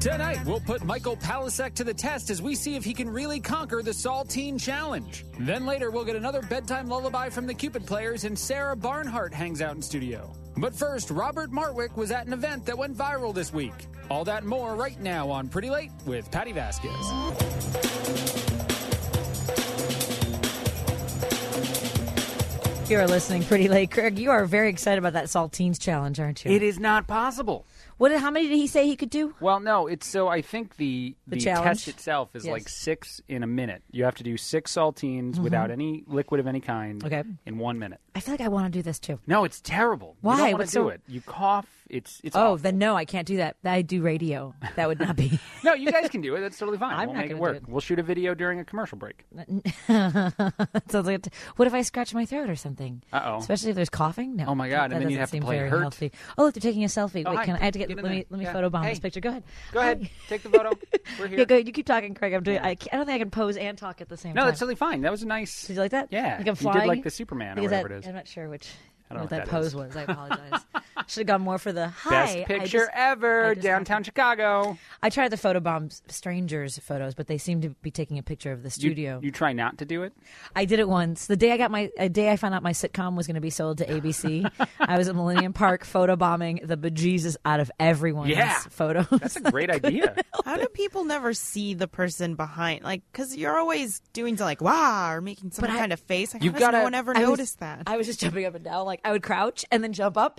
Tonight, we'll put Michael Palasek to the test as we see if he can really conquer the Saltine Challenge. Then later, we'll get another bedtime lullaby from the Cupid Players, and Sarah Barnhart hangs out in studio. But first, Robert Martwick was at an event that went viral this week. All that and more right now on Pretty Late with Patty Vasquez. You are listening Pretty Late. Craig, you are very excited about that Saltines Challenge, aren't you? It is not possible. How many did he say he could do? Well, no, I think the challenge? test itself is like 6 in a minute. You have to do 6 saltines without any liquid of any kind in 1 minute. I feel like I want to do this too. No, it's terrible. Why? You don't want to do it. You cough. It's awful. Then no, I can't do that. I do radio. That would not be. No, you guys can do it. That's totally fine. I'm we'll not make it gonna work. do it. We'll shoot a video during a commercial break. Sounds like what if I scratch my throat or something? Uh-oh. Especially if there's coughing. No. Oh my God! That and then you doesn't have to seem play very hurt. Healthy. Oh, look, they're taking a selfie. Oh, Wait, hi. I have to get? Get in Let there. me Yeah. photobomb Hey. this picture. Go ahead. Go ahead. Take the photo. We're here. Yeah, go. You keep talking, Craig. I'm doing. I don't think I can pose and talk at the same time. No, that's totally fine. That was a nice. Did you like that? Yeah. Like I'm You flying. did like the Superman or Because whatever it is. I'm not sure which. I don't what know that what that pose is. was. I apologize. Should have gone more for the hi. Best picture ever, downtown Chicago. I tried the photobomb strangers photos, but they seem to be taking a picture of the studio. You try not to do it? I did it once. The day I found out my sitcom was going to be sold to ABC, I was at Millennium Park photobombing the bejesus out of everyone's photos. That's a great idea. How do people never see the person behind? Like, because you're always doing to wow or making some kind of face. Like, how does no one ever notice that? I was just jumping up and down. Like I would crouch and then jump up.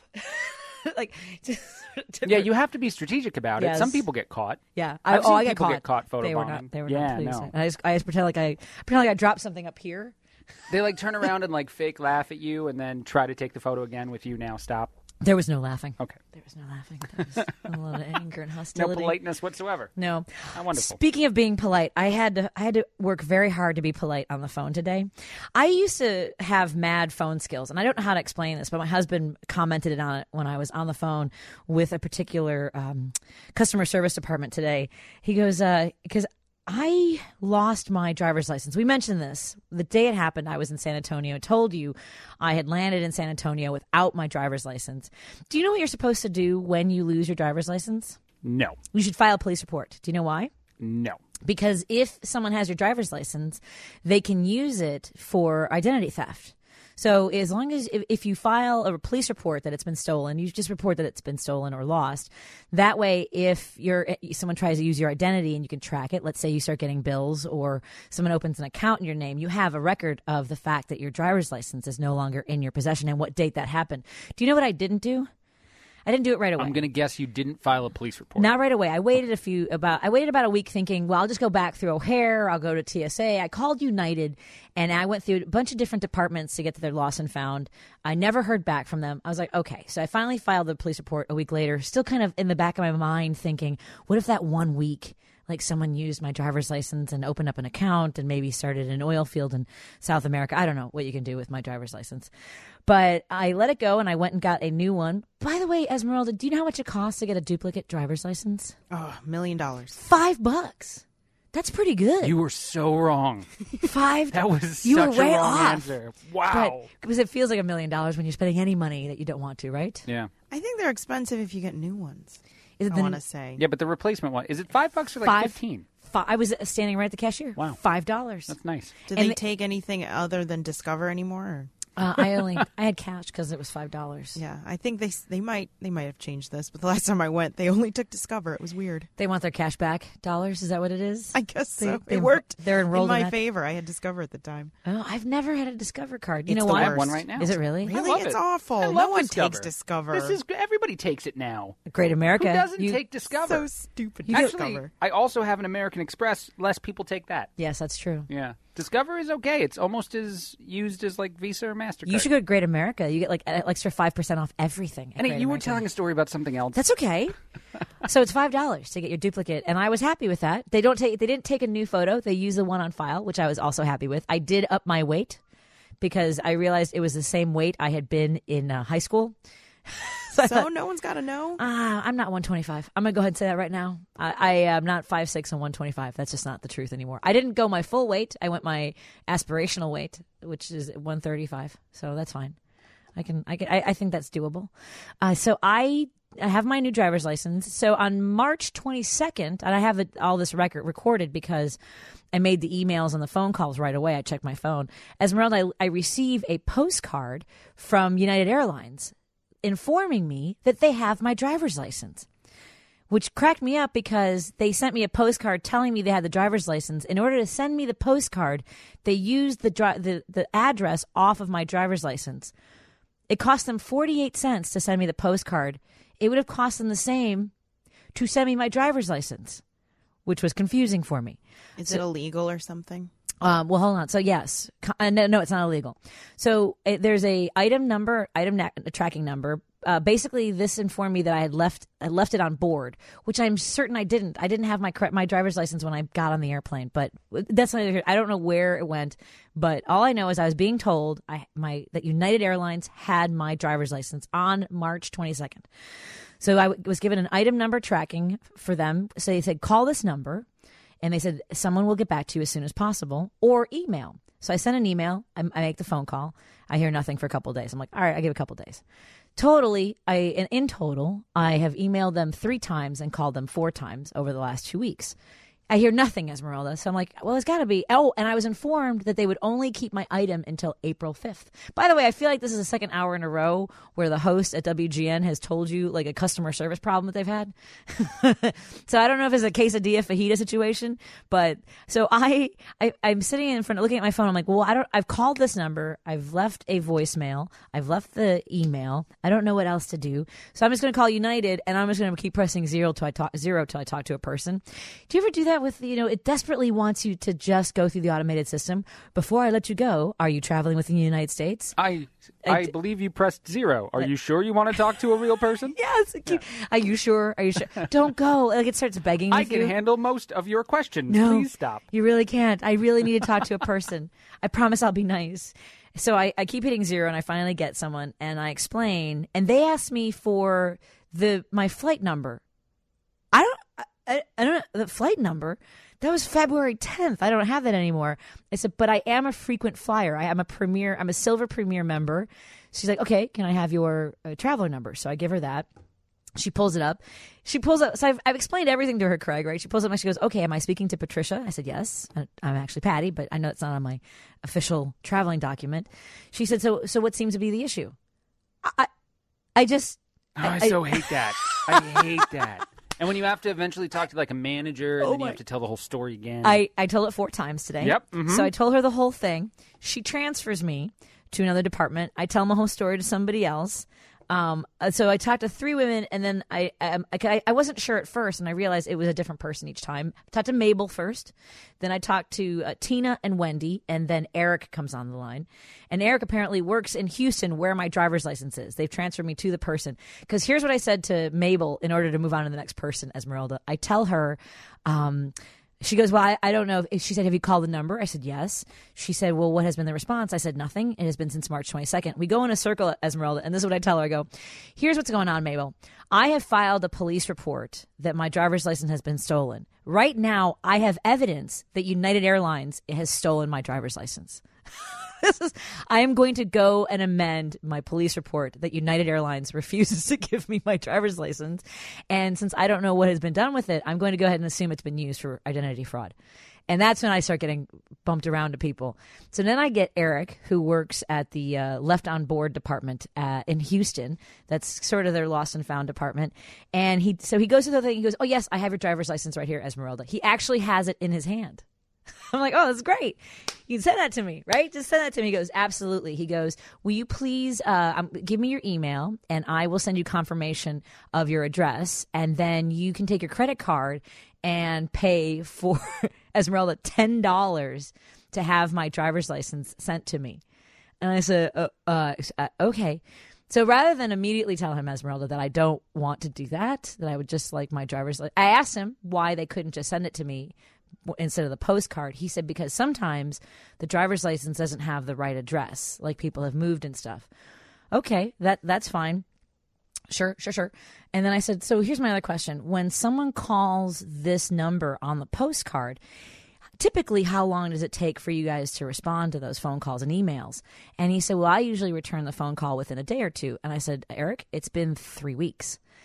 Yeah, you have to be strategic about it. Yes. Some people get caught. Yeah, I get people caught. get caught photobombing. They were not pleased. No. I just pretend like I dropped something up here. They turn around and fake laugh at you and then try to take the photo again with you. Now stop. There was no laughing. Okay. There was no laughing. There was a lot of anger and No hostility. politeness whatsoever. No. How wonderful. Speaking of being polite, I had to work very hard to be polite on the phone today. I used to have mad phone skills, and I don't know how to explain this, but my husband commented on it when I was on the phone with a particular customer service department today. He goes, because I lost my driver's license. We mentioned this. The day it happened, I was in San Antonio. Told you I had landed in San Antonio without my driver's license. Do you know what you're supposed to do when you lose your driver's license? No. You should file a police report. Do you know why? No. Because if someone has your driver's license, they can use it for identity theft. So as long as if you file a police report that it's been stolen, you just report that it's been stolen or lost. That way, if someone tries to use your identity and you can track it, let's say you start getting bills or someone opens an account in your name, you have a record of the fact that your driver's license is no longer in your possession and what date that happened. Do you know what I didn't do? I didn't do it right away. I'm going to guess you didn't file a police report. Not right away. I waited about a week thinking, well, I'll just go back through O'Hare. I'll go to TSA. I called United, and I went through a bunch of different departments to get to their lost and found. I never heard back from them. I was like, okay. So I finally filed the police report a week later, still kind of in the back of my mind thinking, what if that 1 week someone used my driver's license and opened up an account and maybe started an oil field in South America. I don't know what you can do with my driver's license. But I let it go and I went and got a new one. By the way, Esmeralda, do you know how much it costs to get a duplicate driver's license? $1 million. $5. That's pretty good. You were so wrong. $5. That was you such were way a wrong off. answer. Wow. Because it feels like $1 million when you're spending any money that you don't want to, right? Yeah. I think they're expensive if you get new ones. Is it I want to say. Yeah, but the replacement one, is it $5 or 15? I was standing right at the cashier. Wow. $5. That's nice. Do they take anything other than Discover anymore? Or? I had cash because it was $5. Yeah, I think they might have changed this, but the last time I went, they only took Discover. It was weird. They want their cash back dollars. Is that what it is? I guess so. It worked. They're enrolled in in my that. favor. I had Discover at the time. Oh, I've never had a Discover card. You It's know the why? I have one right now. Is it really? Really, love it's it. awful. I love No one Discover. takes Discover. Everybody takes it now. Great America. Who doesn't You- take Discover? So stupid. You Actually, Discover. I also have an American Express. Less people take that. Yes, that's true. Yeah. Discover is okay. It's almost as used as Visa or MasterCard. You should go to Great America. You get an extra 5% off everything. at And Great you were America. telling a story about something else. That's okay. So it's $5 to get your duplicate, and I was happy with that. They didn't take a new photo. They used the one on file, which I was also happy with. I did up my weight because I realized it was the same weight I had been in high school. So no one's got to know? I'm not 125. I'm going to go ahead and say that right now. I am not 5'6" and 125. That's just not the truth anymore. I didn't go my full weight. I went my aspirational weight, which is 135. So that's fine. I think that's doable. So I have my new driver's license. So on March 22nd, and I have all this record recorded because I made the emails and the phone calls right away. I checked my phone. Esmeralda, I receive a postcard from United Airlines informing me that they have my driver's license, which cracked me up because they sent me a postcard telling me they had the driver's license. In order to send me the postcard, they used the address off of my driver's license. It cost them 48 cents to send me the postcard. It would have cost them the same to send me my driver's license, which was confusing for me. Is it illegal or something? Well, hold on. So yes, no, it's not illegal. So there's a item tracking number. Basically, this informed me that I left it on board, which I'm certain I didn't. I didn't have my driver's license when I got on the airplane, but that's not. I don't know where it went, but all I know is I was being told that United Airlines had my driver's license on March 22nd. So I was given an item number tracking for them. So they said, call this number. And they said, someone will get back to you as soon as possible, or email. So I sent an email. I make the phone call. I hear nothing for a couple of days. I'm like, all right, I give it a couple of days. In total, I have emailed them 3 times and called them 4 times over the last 2 weeks. I hear nothing, Esmeralda. So I'm like, well, it's got to be. Oh, and I was informed that they would only keep my item until April 5th. By the way, I feel like this is the second hour in a row where the host at WGN has told you like a customer service problem that they've had. So I don't know if it's a quesadilla fajita situation, but so I'm sitting in front, looking at my phone. I'm like, well, I've called this number. I've left a voicemail. I've left the email. I don't know what else to do. So I'm just going to call United, and I'm just going to keep pressing zero till I talk to a person. Do you ever do that with, it desperately wants you to just go through the automated system. Before I let you go, are you traveling within the United States? I believe you pressed 0. Are you sure you want to talk to a real person? Yes. Yeah. Are you sure? Don't go. Like it starts begging I can handle most of your questions. No, please stop. You really can't. I really need to talk to a person. I promise I'll be nice. So I keep hitting 0, and I finally get someone, and I explain, and they ask me for my flight number. I don't know the flight number. That was February 10th. I don't have that anymore. I said, but I am a frequent flyer. I'm a silver premier member. She's like, okay, can I have your traveler number? So I give her that. She pulls it up. So I've explained everything to her, Craig, right? She pulls it up and she goes, okay, am I speaking to Patricia? I said, yes. I'm actually Patty, but I know it's not on my official traveling document. She said, so what seems to be the issue? I so hate that. I hate that. And when you have to eventually talk to like a manager, and then you have to tell the whole story again. I told it 4 times today. Yep. Mm-hmm. So I told her the whole thing. She transfers me to another department. I tell my whole story to somebody else. So I talked to 3 women, and then I wasn't sure at first, and I realized it was a different person each time. I talked to Mabel first, then I talked to Tina and Wendy, and then Eric comes on the line. And Eric apparently works in Houston, where my driver's license is. They've transferred me to the person. Because here's what I said to Mabel in order to move on to the next person, Esmeralda. I tell her, she goes, well, I don't know. She said, have you called the number? I said, yes. She said, well, what has been the response? I said, nothing. It has been since March 22nd. We go in a circle, Esmeralda, and this is what I tell her. I go, here's what's going on, Mabel. I have filed a police report that my driver's license has been stolen. Right now, I have evidence that United Airlines has stolen my driver's license. I am going to go and amend my police report that United Airlines refuses to give me my driver's license. And since I don't know what has been done with it, I'm going to go ahead and assume it's been used for identity fraud. And that's when I start getting bumped around to people. So then I get Eric, who works at the Left on Board department in Houston. That's sort of their lost and found department. And he goes through the thing. He goes, oh, yes, I have your driver's license right here, Esmeralda. He actually has it in his hand. I'm like, oh, that's great. You can send that to me, right? Just send that to me. He goes, absolutely. He goes, will you please give me your email, and I will send you confirmation of your address, and then you can take your credit card and pay for, Esmeralda, $10 to have my driver's license sent to me. And I said, okay. So rather than immediately tell him, Esmeralda, that I don't want to do that I would just like my driver's license, I asked him why they couldn't just send it to me instead of the postcard. He said because sometimes the driver's license doesn't have the right address, like people have moved and stuff. Okay, that's fine. Sure. And then I said, so here's my other question. When someone calls this number on the postcard, typically how long does it take for you guys to respond to those phone calls and emails? And he said, well, I usually return the phone call within a day or 2. And I said, Eric, it's been 3 weeks.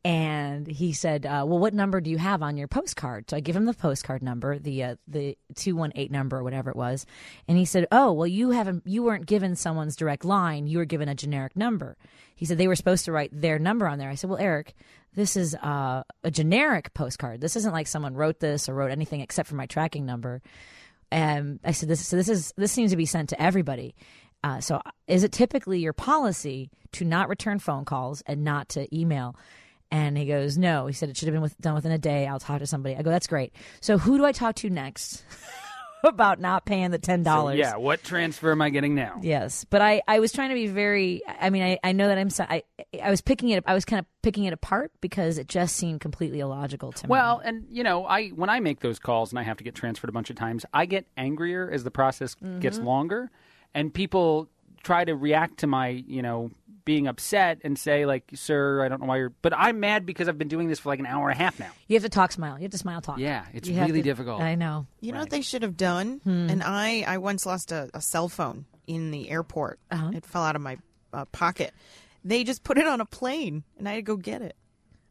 And he said, well, what number do you have on your postcard? So I give him the postcard number, the 218 number or whatever it was. And he said, oh, well, you weren't given someone's direct line. You were given a generic number. He said they were supposed to write their number on there. I said, well, Eric, this is a generic postcard. This isn't like someone wrote this or wrote anything except for my tracking number. And I said, this seems to be sent to everybody. So is it typically your policy to not return phone calls and not to email? And he goes, no. He said it should have been done within a day. I'll talk to somebody. I go, that's great. So who do I talk to next about not paying the $10? So, yeah, what transfer am I getting now? Yes, but I was trying to be very. I mean, I know that I was picking it. I was kind of picking it apart because it just seemed completely illogical to me. Well, and when I make those calls and I have to get transferred a bunch of times, I get angrier as the process gets longer, and people try to react to my being upset and say, like, sir, I don't know why you're... But I'm mad because I've been doing this for like an hour and a half now. You have to talk smile. You have to smile talk. Yeah, it's really difficult. I know. You know what they should have done? And I once lost a cell phone in the airport. It fell out of my pocket. They just put it on a plane, and I had to go get it.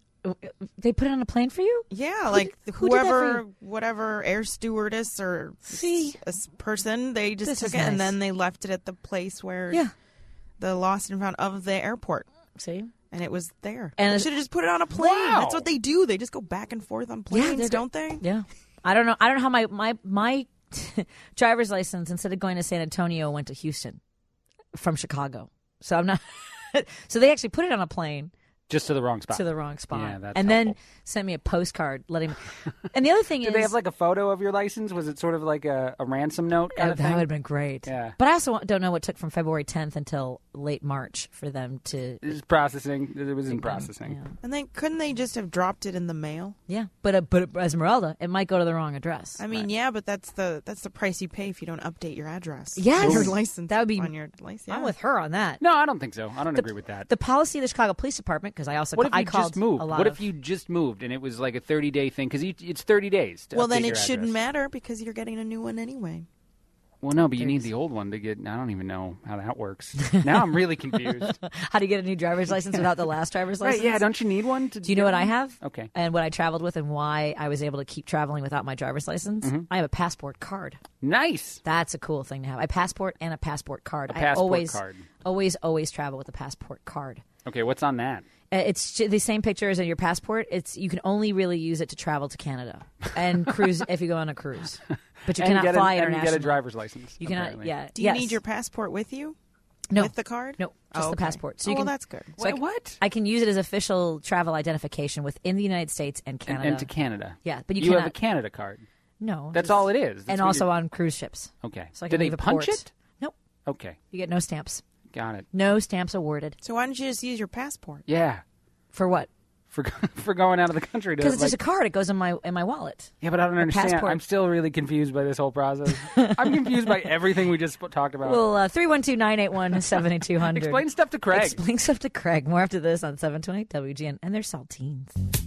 They put it on a plane for you? Yeah, like whoever, whatever air stewardess or a person, they just took it and then they left it at the place where the lost and found of the airport. See? And it was there. And they should have just put it on a plane. Wow. That's what they do. They just go back and forth on planes, don't they? Yeah. I don't know how my driver's license, instead of going to San Antonio, went to Houston from Chicago. So I'm not. So they actually put it on a plane. Just to the wrong spot. To the wrong spot. Yeah, that's and helpful. Then sent me a postcard letting me. And the other thing Did they have like a photo of your license? Was it sort of like a ransom note kind of thing? That would have been great. Yeah. But I also don't know what took from February 10th until late March for them to. It was processing. It was in processing. Yeah. And then couldn't they just have dropped it in the mail? Yeah. But Esmeralda, it might go to the wrong address. I mean, yeah, but that's the price you pay if you don't update your address. Yes. Your license. That would be. On your license. Yeah. I'm with her on that. No, I don't think so. I don't agree with that. The policy of the Chicago Police Department, because I also What if you called just moved? What if you just moved and it was like a 30-day thing? Because it's 30 days to Well, update then your it shouldn't address. matter because you're getting a new one anyway. Well, no, but you need the old one to get... I don't even know how that works. Now I'm really confused. How do you get a new driver's license without the last driver's license? Right, yeah, don't you need one? Do you know what I have? Okay. And what I traveled with and why I was able to keep traveling without my driver's license? I have a passport card. Nice. That's a cool thing to have. A passport and a passport card. A passport card. Always travel with a passport card. Okay, what's on that? It's the same picture as in your passport. You can only really use it to travel to Canada and cruise if you go on a cruise. But you cannot fly internationally. And you get a driver's license. You cannot. Apparently. Yeah. Do you need your passport with you? No. With the card? No, just the passport. So you well, can, that's good. So what? I can use it as official travel identification within the United States and Canada. And to Canada. Yeah, but you have cannot. a Canada card. No. That's all it is. That's and also on cruise ships. Okay. So I Do can they leave a punch port. it? Nope. Okay. You get no stamps. Got it. No stamps awarded. So why don't you just use your passport? Yeah. For what? For going out of the country. Because it's just a card. It goes in my wallet. Yeah, but I don't understand. Passport. I'm still really confused by this whole process. I'm confused by everything we just talked about. Well, 312-981-7200. Explain stuff to Craig. Explain stuff to Craig. More after this on 720 WGN. And they're saltines.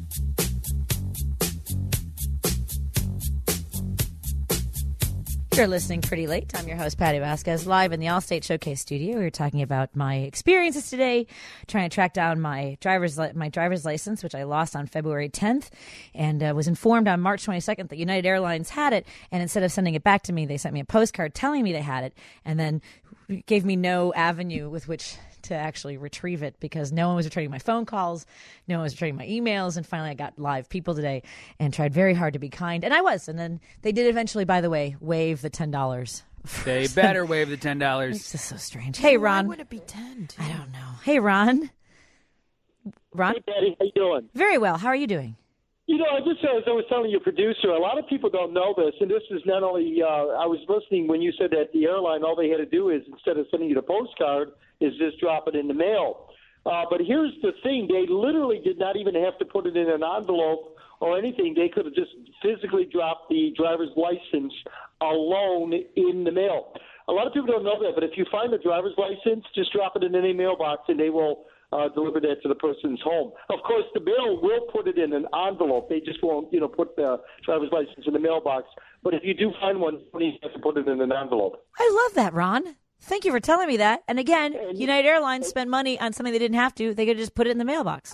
You're listening pretty late. I'm your host, Patty Vasquez, live in the Allstate Showcase studio. We're talking about my experiences today, trying to track down my driver's license, which I lost on February 10th, and was informed on March 22nd that United Airlines had it, and instead of sending it back to me, they sent me a postcard telling me they had it, and then gave me no avenue with which to actually retrieve it because no one was returning my phone calls, no one was returning my emails, and finally I got live people today and tried very hard to be kind, and I was, and then they did eventually, by the way, waive the $10. They better waive the $10. It's just so strange. Hey, Ron. Why would it be 10? I don't know. Hey, Ron. Ron? Hey, Patty, how you doing? Very well. How are you doing? You know, as I was telling your producer, a lot of people don't know this, and this is not only, I was listening when you said that the airline, all they had to do is, instead of sending you the postcard, is just drop it in the mail. But here's the thing. They literally did not even have to put it in an envelope or anything. They could have just physically dropped the driver's license alone in the mail. A lot of people don't know that, but if you find the driver's license, just drop it in any mailbox, and they will deliver that to the person's home. Of course, the mail will put it in an envelope. They just won't, put the driver's license in the mailbox. But if you do find one, you have to put it in an envelope. I love that, Ron. Thank you for telling me that. And again, United Airlines spent money on something they didn't have to. They could just put it in the mailbox.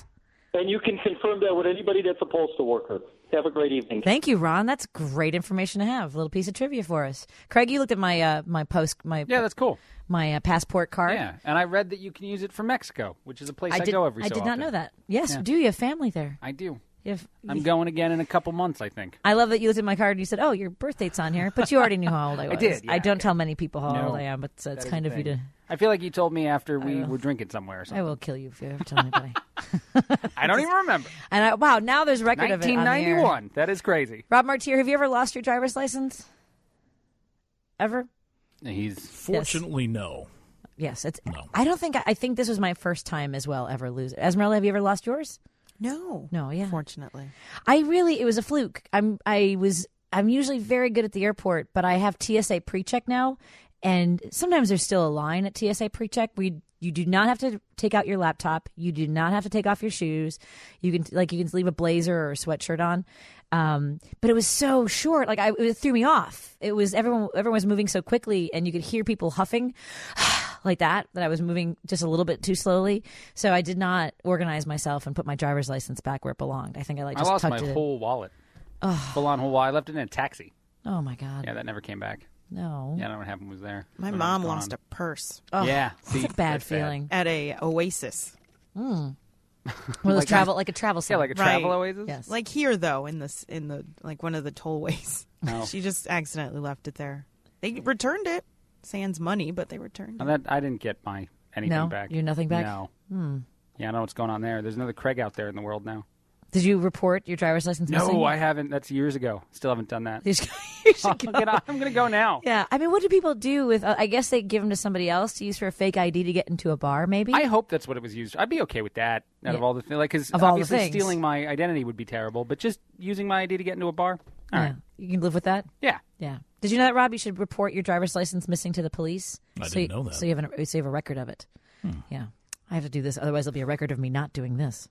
And you can confirm that with anybody that's a postal worker. Have a great evening. Thank you, Ron. That's great information to have. A little piece of trivia for us. Craig, you looked at my Yeah, that's cool. My passport card. Yeah, and I read that you can use it for Mexico, which is a place I go every so often. I did not know that. Yes, do you have family there? I do. I'm going again in a couple months, I think. I love that you looked at my card and you said, "Oh, your birth date's on here," but you already knew how old I was. I did. Yeah, I don't tell many people how old I am, but it's kind of you to. I feel like you told me after we were drinking somewhere or something. I will kill you if you ever tell anybody. I don't even remember. And wow, now there's a record of it on the air. 1991. That is crazy. Rob Martier, have you ever lost your driver's license? Ever? Fortunately, no. Yes, no. I don't think. I think this was my first time as well ever lose it. Esmeralda, have you ever lost yours? No. Yeah. Fortunately, it was a fluke. I'm usually very good at the airport, but I have TSA pre-check now, and sometimes there's still a line at TSA pre-check. You do not have to take out your laptop. You do not have to take off your shoes. You can leave a blazer or a sweatshirt on. But it was so short. It threw me off. It was everyone was moving so quickly, and you could hear people huffing like that I was moving just a little bit too slowly. So I did not organize myself and put my driver's license back where it belonged. I think I just lost tucked my it whole wallet. Full on whole wallet. I left it in a taxi. Oh my God. Yeah, that never came back. No. Yeah, I don't know what happened was there. My mom lost a purse. Oh, yeah, it's a bad feeling. At a Oasis. One of those travel center. Yeah, like a travel oasis. Yes. Like here though, in the like one of the tollways. Oh. She just accidentally left it there. They returned it. Sans money, but they returned it. I didn't get anything back. You're nothing back? No. Yeah, I know what's going on there. There's another Craig out there in the world now. Did you report your driver's license missing? No, I haven't. That's years ago. Still haven't done that. You should go. I'm going to go now. Yeah. I mean, what do people do with, I guess they give them to somebody else to use for a fake ID to get into a bar, maybe? I hope that's what it was used. I'd be okay with that out of all the things. Because of all obviously the things. Stealing my identity would be terrible, but just using my ID to get into a bar? All right. You can live with that? Yeah. Yeah. Did you know that, Rob? You should report your driver's license missing to the police. I didn't know that. So you have a record of it. Yeah. I have to do this. Otherwise, there'll be a record of me not doing this.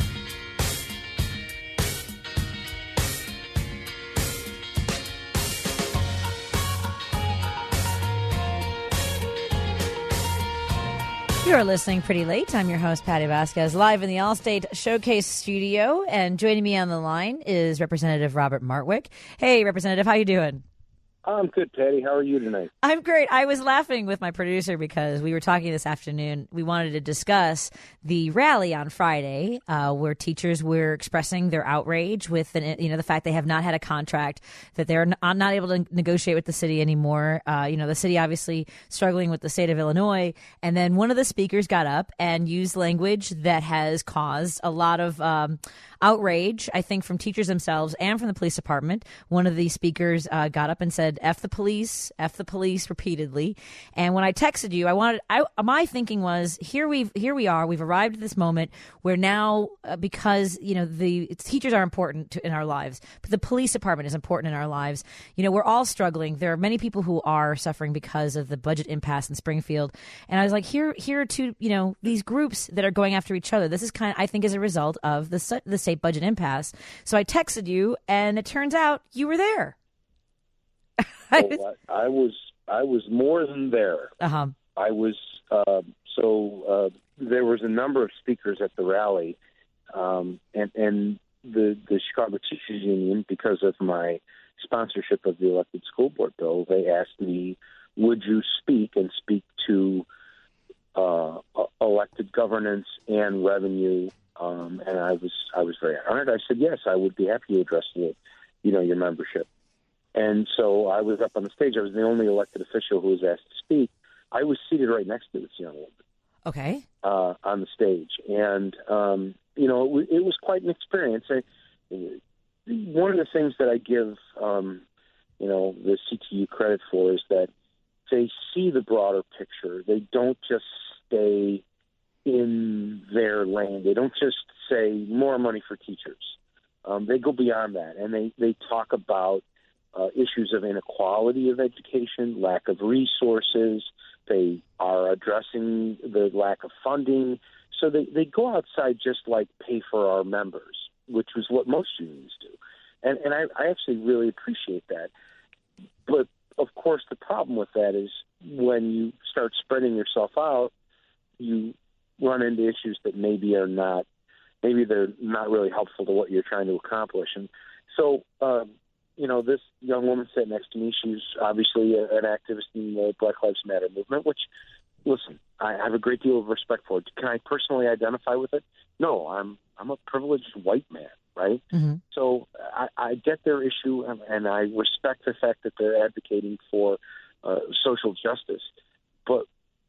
You're listening Pretty Late. I'm your host, Patty Vasquez, live in the Allstate Showcase studio. And joining me on the line is Representative Robert Martwick. Hey, Representative, how you doing? I'm good, Patty. How are you tonight? I'm great. I was laughing with my producer because we were talking this afternoon. We wanted to discuss the rally on Friday where teachers were expressing their outrage with the fact they have not had a contract, that they're not able to negotiate with the city anymore. The city obviously struggling with the state of Illinois. And then one of the speakers got up and used language that has caused a lot of outrage, I think, from teachers themselves and from the police department. One of the speakers got up and said, F the police repeatedly. And when I texted you, my thinking was, here we are, we've arrived at this moment where now, because, the teachers are important in our lives, but the police department is important in our lives. We're all struggling. There are many people who are suffering because of the budget impasse in Springfield. And I was like, here are two, these groups that are going after each other. This is I think, is a result of the state budget impasse. So I texted you, and it turns out you were there. Well, I was more than there. Uh-huh. I was there was a number of speakers at the rally, and the Chicago Teachers Union, because of my sponsorship of the elected school board bill, they asked me, would you speak to elected governance and revenue, and I was very honored. I said yes, I would be happy to address your membership. And so I was up on the stage. I was the only elected official who was asked to speak. I was seated right next to this young woman. Okay. On the stage, and it was quite an experience. One of the things that I give the CTU credit for is that they see the broader picture. They don't just stay in their lane. They don't just say more money for teachers. They go beyond that, and they talk about issues of inequality of education, lack of resources. They are addressing the lack of funding. So they go outside just like pay for our members, which is what most unions do. And I actually really appreciate that. But, of course, the problem with that is when you start spreading yourself out, you run into issues that maybe are not maybe they're not really helpful to what you're trying to accomplish. And so, this young woman sat next to me. She's obviously an activist in the Black Lives Matter movement, which, listen, I have a great deal of respect for it. Can I personally identify with it? No, I'm a privileged white man, right? Mm-hmm. So I get their issue, and I respect the fact that they're advocating for social justice. But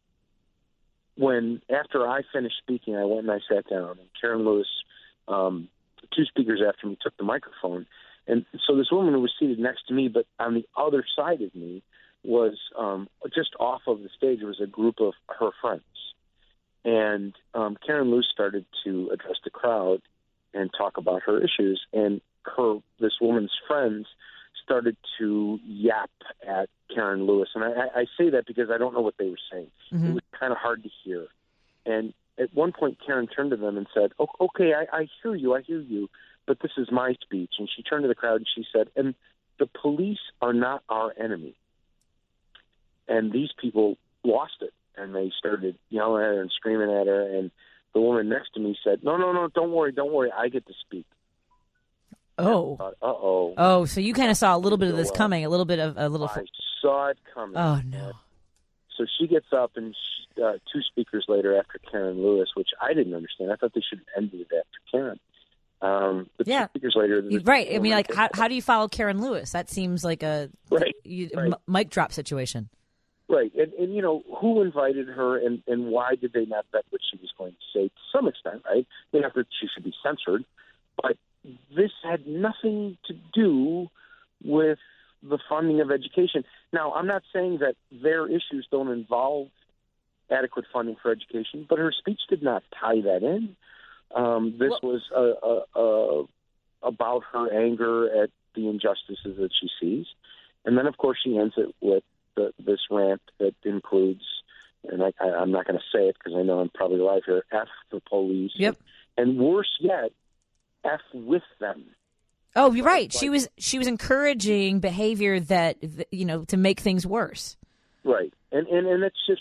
after I finished speaking, I went and I sat down, and Karen Lewis, 2 speakers after me, took the microphone. And so this woman who was seated next to me, but on the other side of me, was just off of the stage was a group of her friends. And Karen Lewis started to address the crowd and talk about her issues. And this woman's friends started to yap at Karen Lewis. And I say that because I don't know what they were saying. Mm-hmm. It was kind of hard to hear. And at one point, Karen turned to them and said, okay, I hear you, but this is my speech. And she turned to the crowd and she said, and the police are not our enemy. And these people lost it, and they started yelling at her and screaming at her. And the woman next to me said, no, don't worry, I get to speak. Oh. Uh-oh. Oh, so you kind of saw a little bit of this coming, I saw it coming. Oh, no. So she gets up, and 2 speakers later after Karen Lewis, which I didn't understand. I thought they should have ended it after Karen. But 2 speakers later... Right. I mean, like, how do you follow Karen Lewis? That seems like a mic drop situation. Right. And who invited her, and why did they not bet what she was going to say to some extent, right? They not that she should be censored, but this had nothing to do with the funding of education. Now, I'm not saying that their issues don't involve adequate funding for education, but her speech did not tie that in. This was about her anger at the injustices that she sees. And then, of course, she ends it with this rant that includes, and I'm not going to say it because I know I'm probably live here, F the police. Yep. And worse yet, F with them. Oh, you're right. She was encouraging behavior that, to make things worse. Right. And it's just,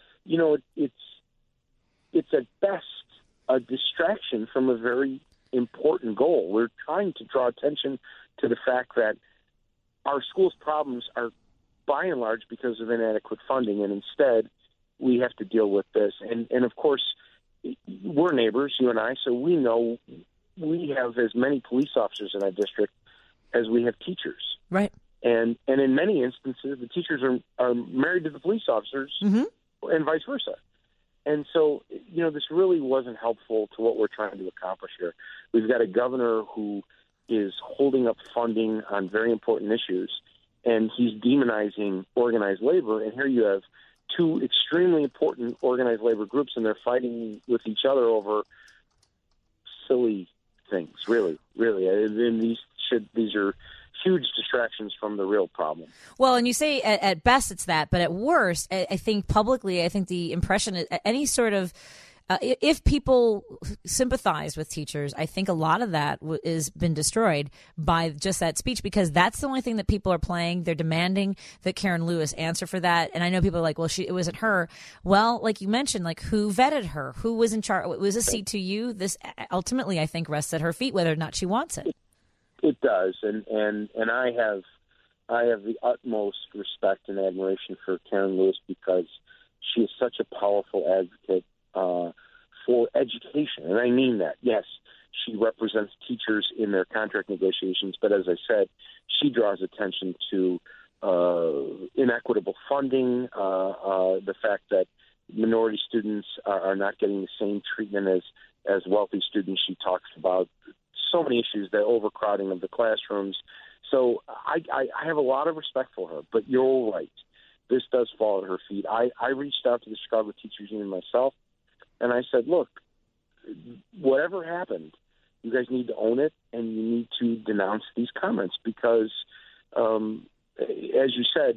it's at best a distraction from a very important goal. We're trying to draw attention to the fact that our schools' problems are by and large because of inadequate funding, and instead we have to deal with this. And of course, we're neighbors, you and I, so we know we have as many police officers in our district as we have teachers. Right. And in many instances, the teachers are married to the police officers, mm-hmm. and vice versa. And so, this really wasn't helpful to what we're trying to accomplish here. We've got a governor who is holding up funding on very important issues, and he's demonizing organized labor. And here you have 2 extremely important organized labor groups, and they're fighting with each other over silly things, really. And these are huge distractions from the real problem. Well, and you say at best it's that, but at worst, I think publicly, I think the impression is any sort of if people sympathize with teachers, I think a lot of that has been destroyed by just that speech, because that's the only thing that people are playing. They're demanding that Karen Lewis answer for that. And I know people are like, well, it wasn't her. Well, like you mentioned, like who vetted her? Who was in charge? Was this C2U? This ultimately, I think, rests at her feet, whether or not she wants it. It does. And I have the utmost respect and admiration for Karen Lewis because she is such a powerful advocate for education. And I mean that. Yes, she represents teachers in their contract negotiations, but as I said, she draws attention to inequitable funding, the fact that minority students are not getting the same treatment as wealthy students. She talks about so many issues, the overcrowding of the classrooms. So I have a lot of respect for her, but you're right. This does fall at her feet. I reached out to the Chicago Teachers Union myself, and I said, look, whatever happened, you guys need to own it, and you need to denounce these comments because, as you said,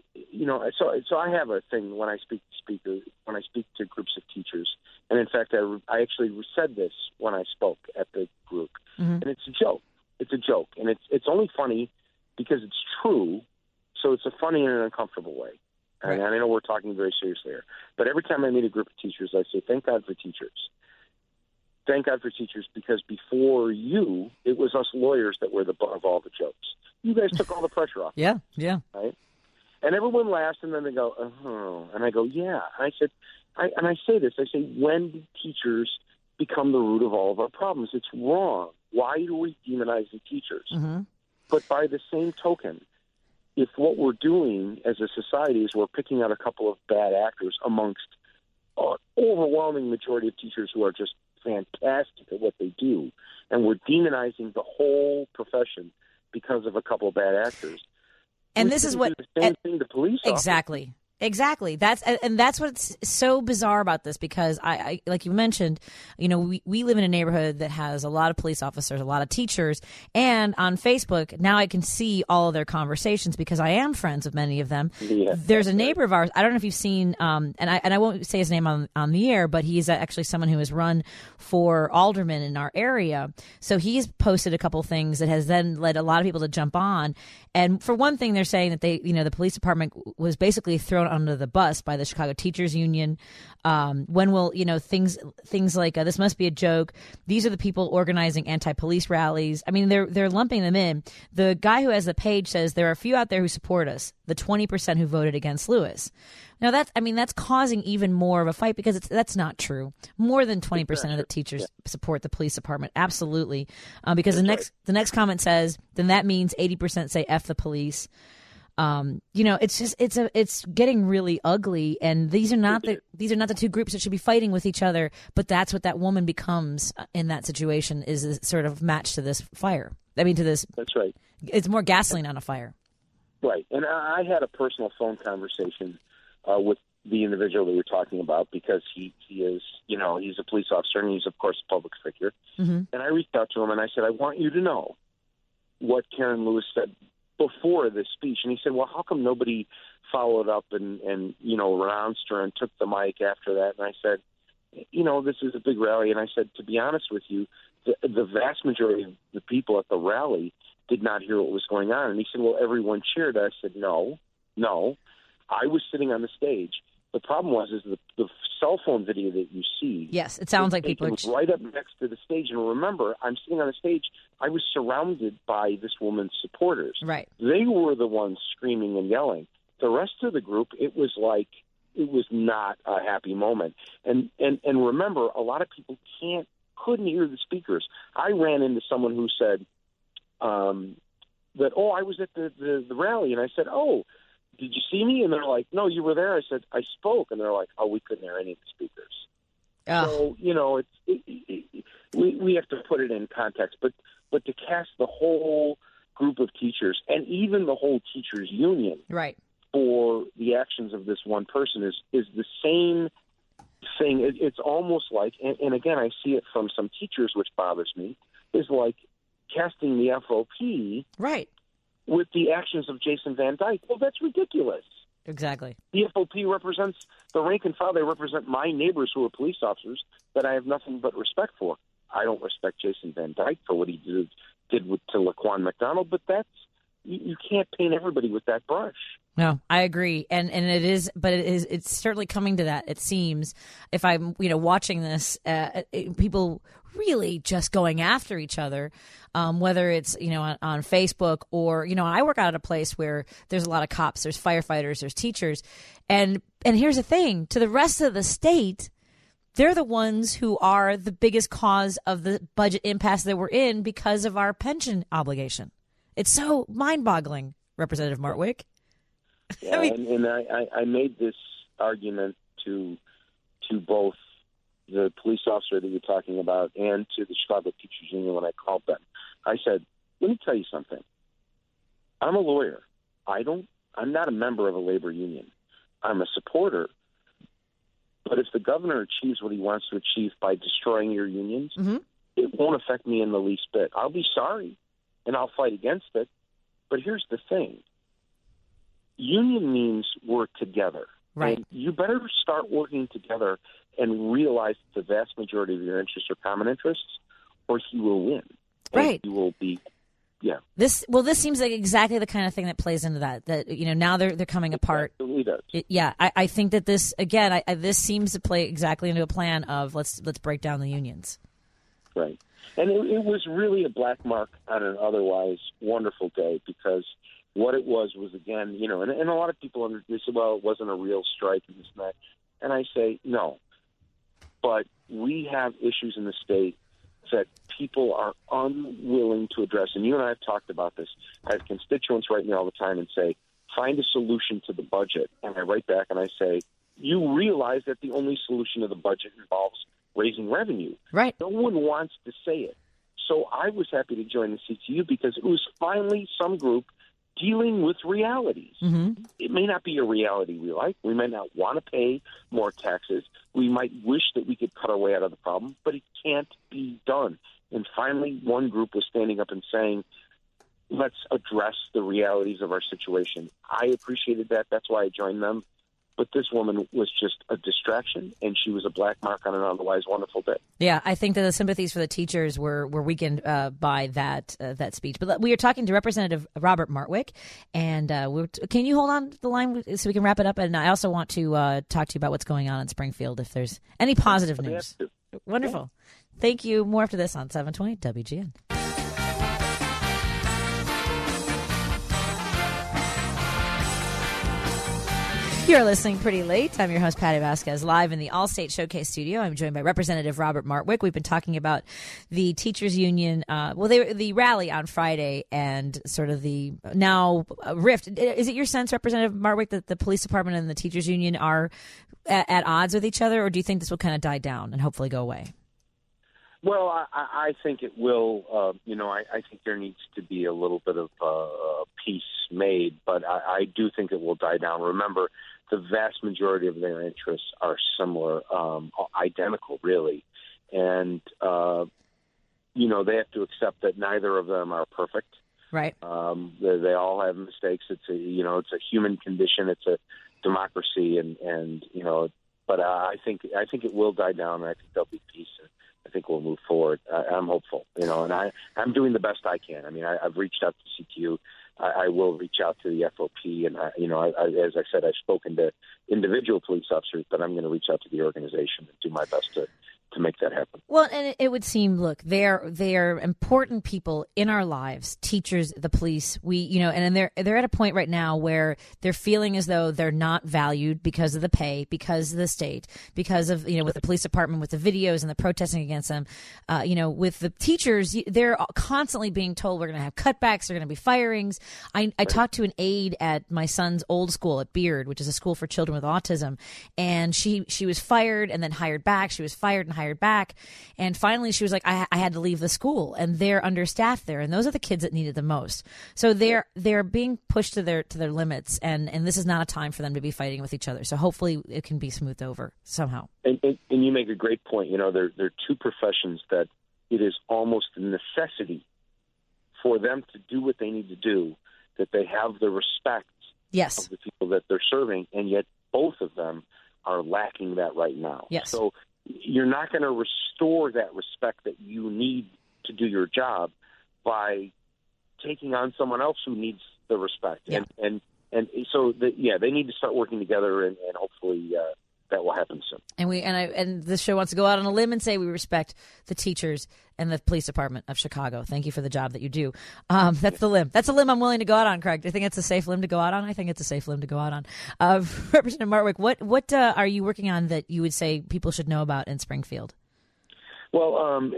so I have a thing when I speak to groups of teachers, and in fact, I actually said this when I spoke at the group, mm-hmm. and it's a joke. It's a joke, and it's only funny because it's true, so it's a funny in an uncomfortable way. Right. And I know we're talking very seriously here, but every time I meet a group of teachers, I say, thank God for teachers. thank God for teachers, because before you, it was us lawyers that were the butt of all the jokes. You guys took all the pressure off. Yeah. Right? And everyone laughs, and then they go, oh. And I go, yeah. And I say this, when did teachers become the root of all of our problems? It's wrong. Why do we demonize the teachers? Mm-hmm. But by the same token, if what we're doing as a society is we're picking out a couple of bad actors amongst an overwhelming majority of teachers who are just fantastic at what they do, and we're demonizing the whole profession because of a couple of bad actors. And this is what the same thing to police officers. Exactly. That's what's so bizarre about this, because I like you mentioned, we live in a neighborhood that has a lot of police officers, a lot of teachers, and on Facebook now I can see all of their conversations because I am friends with many of them. Yeah. There's a neighbor of ours. I don't know if you've seen, and I won't say his name on the air, but he's actually someone who has run for alderman in our area. So he's posted a couple things that has then led a lot of people to jump on. And for one thing, they're saying that the police department was basically thrown under the bus by the Chicago Teachers Union. When will things like this must be a joke? These are the people organizing anti-police rallies. I mean, they're lumping them in. The guy who has the page says there are a few out there who support us, the 20% who voted against Lewis. Now that's causing even more of a fight, because that's not true. More than 20% of the teachers support the police department. Absolutely. Because the next comment says, then that means 80% say F the police. It's getting really ugly, and these are not the two groups that should be fighting with each other. But that's what that woman becomes in that situation, is a sort of match to this fire. I mean, to this. That's right. It's more gasoline on a fire. Right. And I had a personal phone conversation with the individual that you're talking about, because he is, he's a police officer, and he's, of course, a public figure. Mm-hmm. And I reached out to him, and I said, I want you to know what Karen Lewis said before this speech. And he said, well, how come nobody followed up and renounced her and took the mic after that? And I said, this is a big rally. And I said, to be honest with you, the vast majority of the people at the rally did not hear what was going on. And he said, well, everyone cheered. I said, no. I was sitting on the stage. The problem was the cell phone video that you see. Yes, it sounds like people are right up next to the stage. And remember, I'm sitting on the stage. I was surrounded by this woman's supporters. Right. They were the ones screaming and yelling. The rest of the group, it was not a happy moment. And remember, a lot of people couldn't hear the speakers. I ran into someone who said that, I was at the rally, and I said, did you see me? And they're like, no, you were there. I said, I spoke. And they're like, we couldn't hear any of the speakers. So, we have to put it in context. But to cast the whole group of teachers, and even the whole teachers union, right, for the actions of this one person is the same thing. It's almost like, and again, I see it from some teachers, which bothers me, is like casting the FOP right with the actions of Jason Van Dyke. Well, that's ridiculous. Exactly. The FOP represents the rank and file. They represent my neighbors who are police officers that I have nothing but respect for. I don't respect Jason Van Dyke for what he did to Laquan McDonald, but you can't paint everybody with that brush. No, I agree, and it is, but it's certainly coming to that. It seems, if I'm watching this, people really just going after each other, whether it's on Facebook or I work out at a place where there's a lot of cops, there's firefighters, there's teachers, and here's the thing: to the rest of the state, they're the ones who are the biggest cause of the budget impasse that we're in because of our pension obligation. It's so mind-boggling, Representative Martwick. Yeah, I made this argument to both the police officer that you're talking about and to the Chicago Teachers Union when I called them. I said, let me tell you something. I'm a lawyer. I'm not a member of a labor union. I'm a supporter. But if the governor achieves what he wants to achieve by destroying your unions, mm-hmm. it won't affect me in the least bit. I'll be sorry, and I'll fight against it. But here's the thing. Union means work together. Right. And you better start working together and realize that the vast majority of your interests are common interests, or he will win. Right. And you will be, yeah. This seems like exactly the kind of thing that plays into that. That now they're coming apart. It absolutely does. I think that this again. This seems to play exactly into a plan of let's break down the unions. Right. And it was really a black mark on an otherwise wonderful day, because what it was again, you know, and a lot of people they say, well, it wasn't a real strike and this and that. And I say, no. But we have issues in the state that people are unwilling to address. And you and I have talked about this. I have constituents write me all the time and say, find a solution to the budget. And I write back and I say, you realize that the only solution to the budget involves raising revenue. Right. No one wants to say it. So I was happy to join the CTU because it was finally some group dealing with realities. Mm-hmm. It may not be a reality we like. We might not want to pay more taxes. We might wish that we could cut our way out of the problem, but it can't be done. And finally, one group was standing up and saying, let's address the realities of our situation. I appreciated that. That's why I joined them. But this woman was just a distraction, and she was a black mark on an otherwise wonderful day. Yeah, I think that the sympathies for the teachers were weakened by that speech. But we are talking to Representative Robert Martwick, and can you hold on the line so we can wrap it up? And I also want to talk to you about what's going on in Springfield, if there's any positive news. Wonderful. Yeah. Thank you. More after this on 720 WGN. You're listening Pretty Late. I'm your host, Patty Vasquez, live in the Allstate Showcase studio. I'm joined by Representative Robert Martwick. We've been talking about the teachers union, the rally on Friday and sort of the now rift. Is it your sense, Representative Martwick, that the police department and the teachers union are at odds with each other, or do you think this will kind of die down and hopefully go away? Well, I think it will. I think there needs to be a little bit of peace made, but I do think it will die down. Remember, the vast majority of their interests are similar, identical, really. And, they have to accept that neither of them are perfect. Right. They all have mistakes. It's a human condition. It's a democracy. But I think it will die down, and I think there'll be peace. I think we'll move forward. I'm hopeful, and I'm doing the best I can. I mean, I've reached out to CTU. I will reach out to the FOP, and as I said, I've spoken to individual police officers, but I'm going to reach out to the organization and do my best to make that happen. Well, and it would seem, look, they're important people in our lives, teachers, the police. And they're at a point right now where they're feeling as though they're not valued because of the pay, because of the state, because of, with the police department, with the videos and the protesting against them. With the teachers, they're constantly being told we're going to have cutbacks, there are going to be firings. I talked to an aide at my son's old school at Beard, which is a school for children with autism, and she was fired and then hired back. She was fired and hired back, and finally she was like, I had to leave the school, and they're understaffed there, and those are the kids that need it the most. So they're being pushed to their limits, and this is not a time for them to be fighting with each other. So hopefully it can be smoothed over somehow. And you make a great point. There are two professions that it is almost a necessity for them to do what they need to do, that they have the respect of the people that they're serving, and yet both of them are lacking that right now. Yes. So you're not going to restore that respect that you need to do your job by taking on someone else who needs the respect. Yeah. And so they need to start working together, and hopefully that will happen soon. And this show wants to go out on a limb and say we respect the teachers and the police department of Chicago. Thank you for the job that you do. That's the limb. That's a limb I'm willing to go out on, Craig. Do you think it's a safe limb to go out on? I think it's a safe limb to go out on. Representative Martwick, what are you working on that you would say people should know about in Springfield? Well,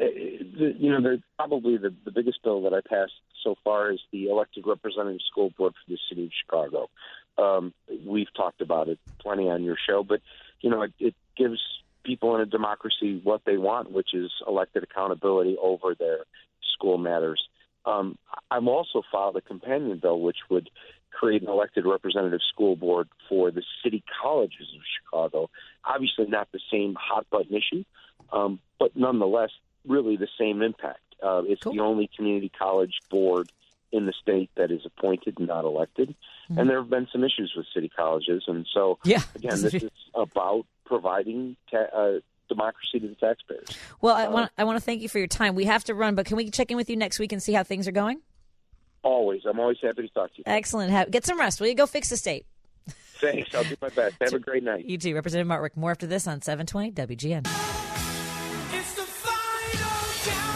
probably the biggest bill that I passed so far is the elected representative school board for the city of Chicago. We've talked about it plenty on your show, but it gives people in a democracy what they want, which is elected accountability over their school matters. I've also filed a companion bill which would create an elected representative school board for the city colleges of Chicago. Obviously not the same hot-button issue, but nonetheless really the same impact. It's cool. The only community college board in the state that is appointed, not elected. Mm-hmm. And there have been some issues with city colleges. And so, again, this is about providing democracy to the taxpayers. Well, I want to thank you for your time. We have to run, but can we check in with you next week and see how things are going? Always. I'm always happy to talk to you. Excellent. Get some rest. Will you go fix the state? Thanks. I'll do my best. Have a great night. You too. Representative Martwick. More after this on 720 WGN. It's the final count.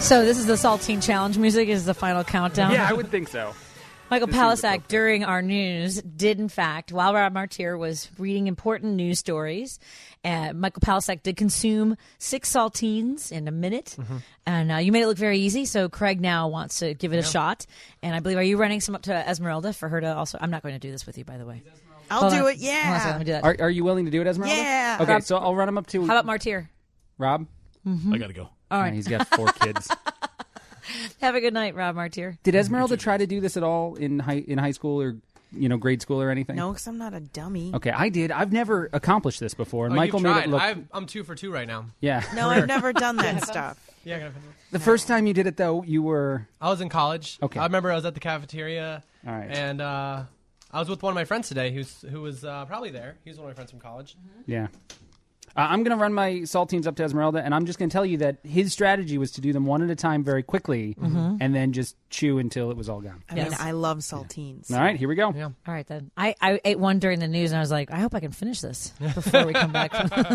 So this is the Saltine Challenge music. Is the final countdown? Yeah, I would think so. Michael Palisak, during our news, did in fact, while Rob Martir was reading important news stories, Michael Palisak did consume 6 saltines in a minute. Mm-hmm. And you made it look very easy, so Craig now wants to give it a shot. And I believe, are you running some up to Esmeralda for her to also... I'm not going to do this with you, by the way. I'll do it, yeah. Let me do that. Are you willing to do it, Esmeralda? Yeah. Okay, Rob, so I'll run him up to... How about Martir? Rob? Mm-hmm. I got to go. All right. He's got 4 kids. Have a good night, Rob Martir. Did Esmeralda try to do this at all in high school or grade school or anything? No, because I'm not a dummy. Okay, I did. I've never accomplished this before, and Michael made it look. I'm 2 for 2 right now. Yeah. No, I've never done that stuff. Yeah. The first time you did it, though, you were. I was in college. Okay. I remember I was at the cafeteria. All right. And I was with one of my friends today, who was probably there. He was one of my friends from college. Mm-hmm. Yeah. I'm going to run my saltines up to Esmeralda, and I'm just going to tell you that his strategy was to do them one at a time very quickly, and then just chew until it was all gone. I mean, I love saltines. All right, here we go. Yeah. All right, then. I ate one during the news, and I was like, I hope I can finish this before we come back.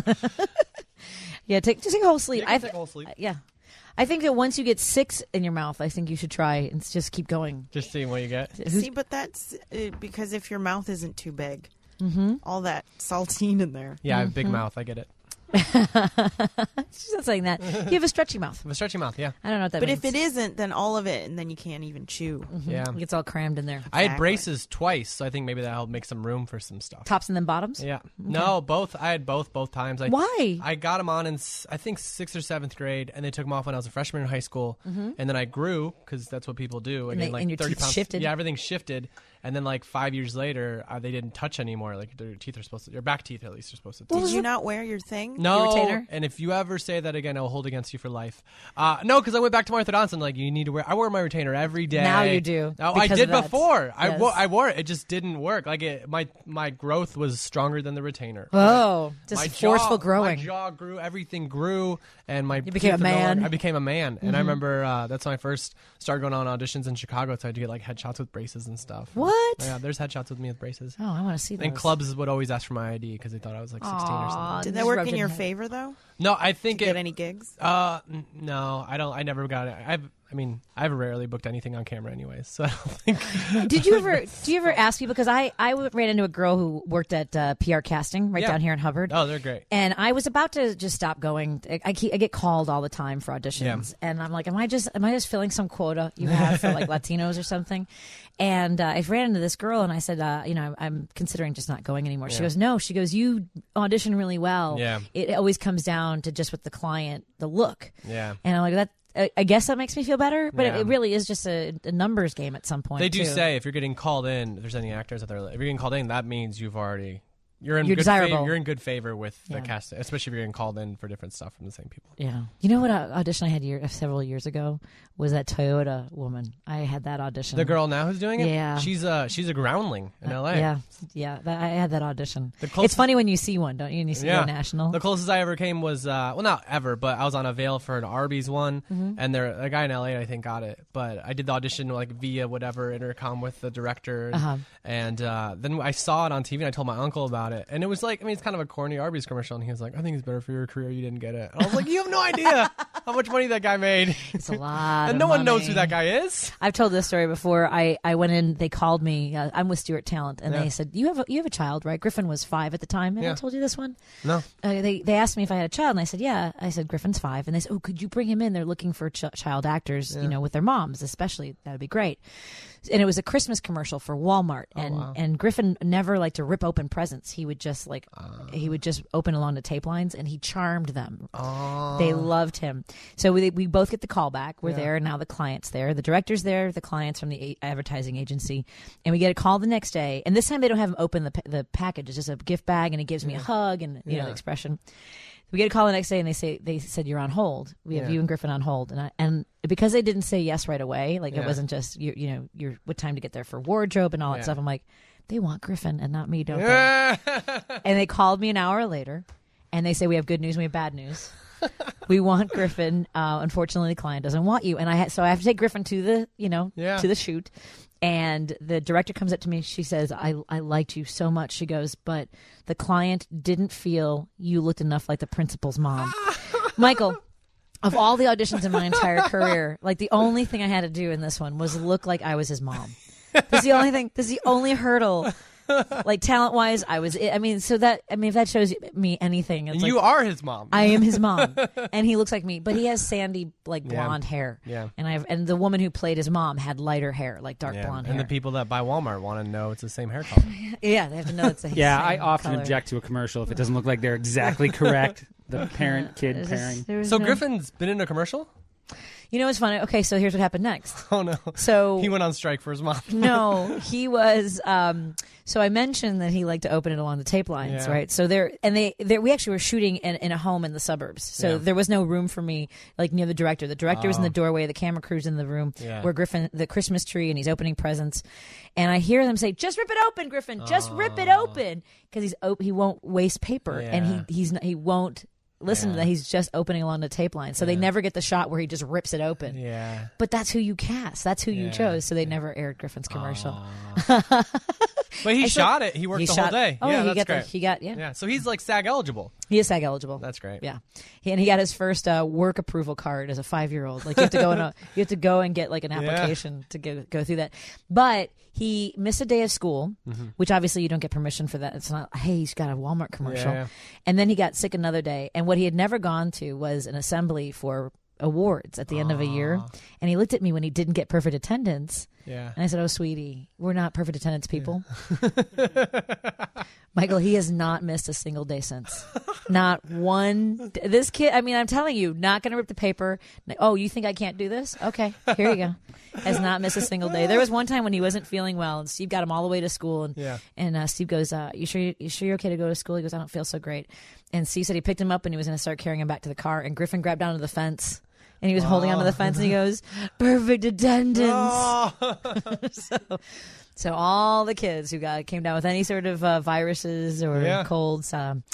Yeah, just take a whole sleep. Yeah, take a whole sleep. Yeah. I think that once you get 6 in your mouth, I think you should try and just keep going. Just seeing what you get. See, but that's because if your mouth isn't too big, all that saltine in there. Yeah, I have a big mouth. I get it. She's not saying that. You have a stretchy mouth. I have a stretchy mouth, yeah. I don't know what that but means. But if it isn't, then all of it, and then you can't even chew. Yeah. It gets all crammed in there. Exactly. I had braces twice, so I think maybe that helped make some room for some stuff. Tops and then bottoms? Yeah. Okay. No, both. I had both times. Why? I got them on in, I think, 6th or 7th grade, and they took them off when I was a freshman in high school. And then I grew, because that's what people do. And, like and your 30 teeth pounds. shifted? Yeah, everything shifted. And then, 5 years later, they didn't touch anymore. Like, their teeth are supposed to, your back teeth at least are supposed to. Did you not wear your thing? No. Your retainer? And if you ever say that again, I will hold against you for life. No, because I went back to my orthodontist, you need to wear. I wear my retainer every day. Now you do. No, I did before. Yes. I wore it. It just didn't work. My growth was stronger than the retainer. Oh, just forceful growing. My jaw grew. Everything grew, and you became a man. I became a man, and I remember that's when I first started going on auditions in Chicago. So I had to get headshots with braces and stuff. What? Yeah, there's headshots with me with braces. Oh, I want to see those. And clubs would always ask for my ID because they thought I was 16 or something. Did that work in your favor though? No, I think Did you get any gigs? No, I don't. I never got it. I've rarely booked anything on camera anyways, so I don't think. Do you ever ask people? Because I ran into a girl who worked at PR Casting down here in Hubbard. Oh, they're great. And I was about to just stop going. I get called all the time for auditions, and I'm like, am I just filling some quota you have for Latinos or something? And I ran into this girl, and I said, I'm considering just not going anymore. She goes, no. She goes, you audition really well. Yeah. It always comes down to just with the client, the look. Yeah. And I'm like, that. I guess that makes me feel better, but it really is just a numbers game at some point. They do too. say if you're getting called in, if there's any actors out there, if you're getting called in, that means you're in You're good desirable. favor. You're in good favor with the cast, especially if you're getting called in for different stuff from the same people. Yeah. You know what audition I had several years ago was that Toyota woman. I had that audition. The girl now who's doing it? Yeah. She's a groundling in LA. Yeah. I had that audition. It's funny when you see one, don't you? And you see a national. The closest I ever came was, not ever, but I was on a Vail for an Arby's one, and a guy in LA I think got it. But I did the audition via whatever intercom with the director, and then I saw it on TV and I told my uncle about it, and it was it's kind of a corny Arby's commercial, and he was like, I think it's better for your career you didn't get it. And I was like, you have no idea how much money that guy made. It's a lot. And no one knows who that guy is. I've told this story before. I went in, they called me, I'm with Stewart Talent, and they said, you have a child, right? Griffin was 5 at the time. Have I told you this one? No. They asked me if I had a child, and I said, yeah. I said, Griffin's 5. And they said, oh, could you bring him in? They're looking for child actors, with their moms, especially. That would be great. And it was a Christmas commercial for Walmart, and Griffin never liked to rip open presents. He would just open along the tape lines, and he charmed them. They loved him. So we both get the call back. We're there, and now the client's there. The director's there, the client's from the advertising agency, and we get a call the next day. And this time they don't have him open the package. It's just a gift bag, and he gives me a hug, and the expression. We get a call the next day, and they said you're on hold. We have you and Griffin on hold, and because they didn't say yes right away, it wasn't just you're what time to get there for wardrobe and all that stuff. I'm like, they want Griffin and not me, don't they? And they called me an hour later, and they say we have good news and we have bad news. We want Griffin. Unfortunately, the client doesn't want you, and I have to take Griffin to the to the shoot. And the director comes up to me. She says, I liked you so much. She goes, but the client didn't feel you looked enough like the principal's mom. Michael, Of all the auditions in my entire career, like the only thing I had to do in this one was look like I was his mom. That's the only thing. That's the only hurdle. Like talent-wise, I was. I mean, so that if that shows me anything, it's you are his mom. I am his mom, and he looks like me, but he has sandy, like blonde hair. Yeah. And the woman who played his mom had lighter hair, like dark blonde hair. And the people that buy Walmart want to know it's the same hair color. Yeah, they have to know it's the same. Yeah, I often color. object to a commercial if it doesn't look like they're exactly correct. The parent-kid pairing. So Griffin's been in a commercial? You know what's funny? Okay, so here's what happened next. Oh no! So he went on strike for his mom. No, he was. So I mentioned that he liked to open it along the tape lines, right? So we actually were shooting in a home in the suburbs. So there was no room for me, like near the director. The director was in the doorway. The camera crew's in the room where Griffin, the Christmas tree, and he's opening presents. And I hear them say, "Just rip it open, Griffin. Just rip it open," because he won't waste paper, and he won't. Listen to that. He's just opening along the tape line. So they never get the shot where he just rips it open. Yeah. But that's who you cast. That's who you chose. So they never aired Griffin's commercial. But he shot it. He worked the whole day. Oh, yeah, that's great. He got. Yeah. So he's like SAG eligible. He is SAG eligible. That's great. Yeah. He got his first work approval card as a 5-year-old. Like you have to go and get like an application to go through that. But he missed a day of school, which obviously you don't get permission for that. It's not, hey, he's got a Walmart commercial. Yeah. And then he got sick another day. And what he had never gone to was an assembly for awards at the end of a year. And he looked at me when he didn't get perfect attendance. Yeah. And I said, "Oh, sweetie, we're not perfect attendance people." Yeah. Michael, he has not missed a single day since. Not one. This kid, I mean, I'm telling you, not going to rip the paper. Oh, you think I can't do this? Okay, here you go. Has not missed a single day. There was one time when he wasn't feeling well, and Steve got him all the way to school. And Steve goes, you sure you're okay to go to school? He goes, "I don't feel so great." And Steve said he picked him up and he was going to start carrying him back to the car. And Griffin grabbed onto the fence. And he was holding onto the fence, and he goes, "Perfect attendance." Oh. So all the kids who came down with any sort of viruses or colds,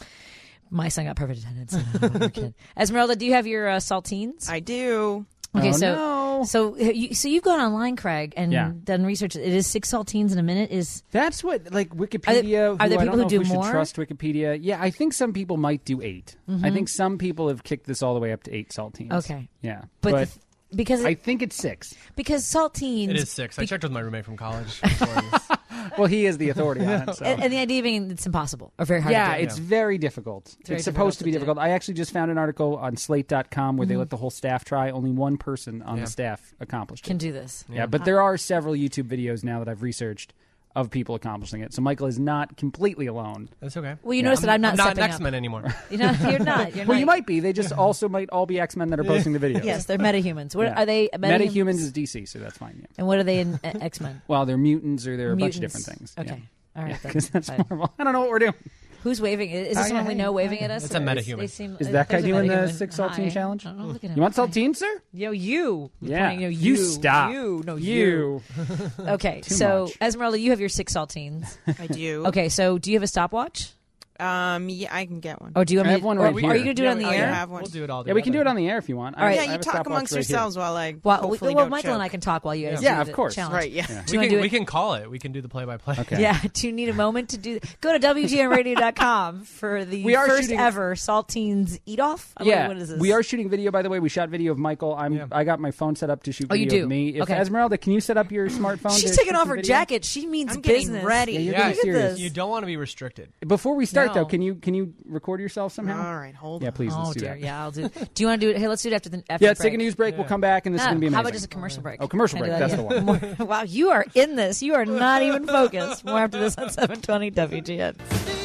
my son got perfect attendance. Esmeralda, do you have your saltines? I do. Okay, so you've gone online, Craig, and done research. It is 6 saltines in a minute. That's what, like Wikipedia. Are there people who do more? Should trust Wikipedia. Yeah, I think some people might do 8. I think some people have kicked this all the way up to 8 saltines. Okay, yeah, but because I think it's 6. Because saltines. It is 6. I checked with my roommate from college before this. Well, he is the authority on it. So. And the idea being it's impossible or very hard to do. Yeah, it's very difficult. It's supposed to be difficult. I actually just found an article on Slate.com where they let the whole staff try. Only one person on the staff accomplished it. Can do this. Yeah, but there are several YouTube videos now that I've researched of people accomplishing it. So Michael is not completely alone. That's okay. Well, you notice that I'm not an X-Men anymore. You're not. Well, you might be. They just also might all be X-Men that are posting the videos. Yes, they're metahumans. What are they? Metahumans is DC, so that's fine. Yeah. And what are they in X-Men? Well, they're mutants or they're a bunch of different things. Okay. All right. Because that's Marvel. I don't know what we're doing. Who's waving? Is this someone we know waving at us? It's a metahuman. Is that guy doing the 6 saltine challenge? Look at him. You want saltine, sir? Yo, you. Yeah. You stop. You. Okay, so Esmeralda, you have your 6 saltines. I do. Okay, so do you have a stopwatch? Yeah, I can get one. Or do you have one right here? Are you going to do it on the air? I have one. We'll do it all together. Yeah, we can do it on the air if you want. All right. Yeah, you talk amongst yourselves while I hopefully don't choke. Michael and I can talk while you guys do the of course. challenge. Right, yeah. We can call it. We can do the play-by-play. Okay. Yeah, do you need a moment to do go to WGNradio.com for the first ever Saltines Eat-Off? Yeah, what is this? we are shooting video, by the way. We shot video of Michael. I got my phone set up to shoot video of me. Okay. Esmeralda, can you set up your smartphone? She's taking off her jacket. She means I'm business. getting ready. Yeah, Look at this. You don't want to be restricted. Before we start, though, can you record yourself somehow? All right, hold on. Yeah, please. Oh let's do dear. that. Yeah, I'll do. Do you want to do it? Hey, let's do it after the Yeah, break. let's take a news break. We'll come back, and this is going to be amazing. How about just a commercial break? Oh, commercial break. That's the one. Wow, you are in this. You are not even focused. More after this on 720 WGN.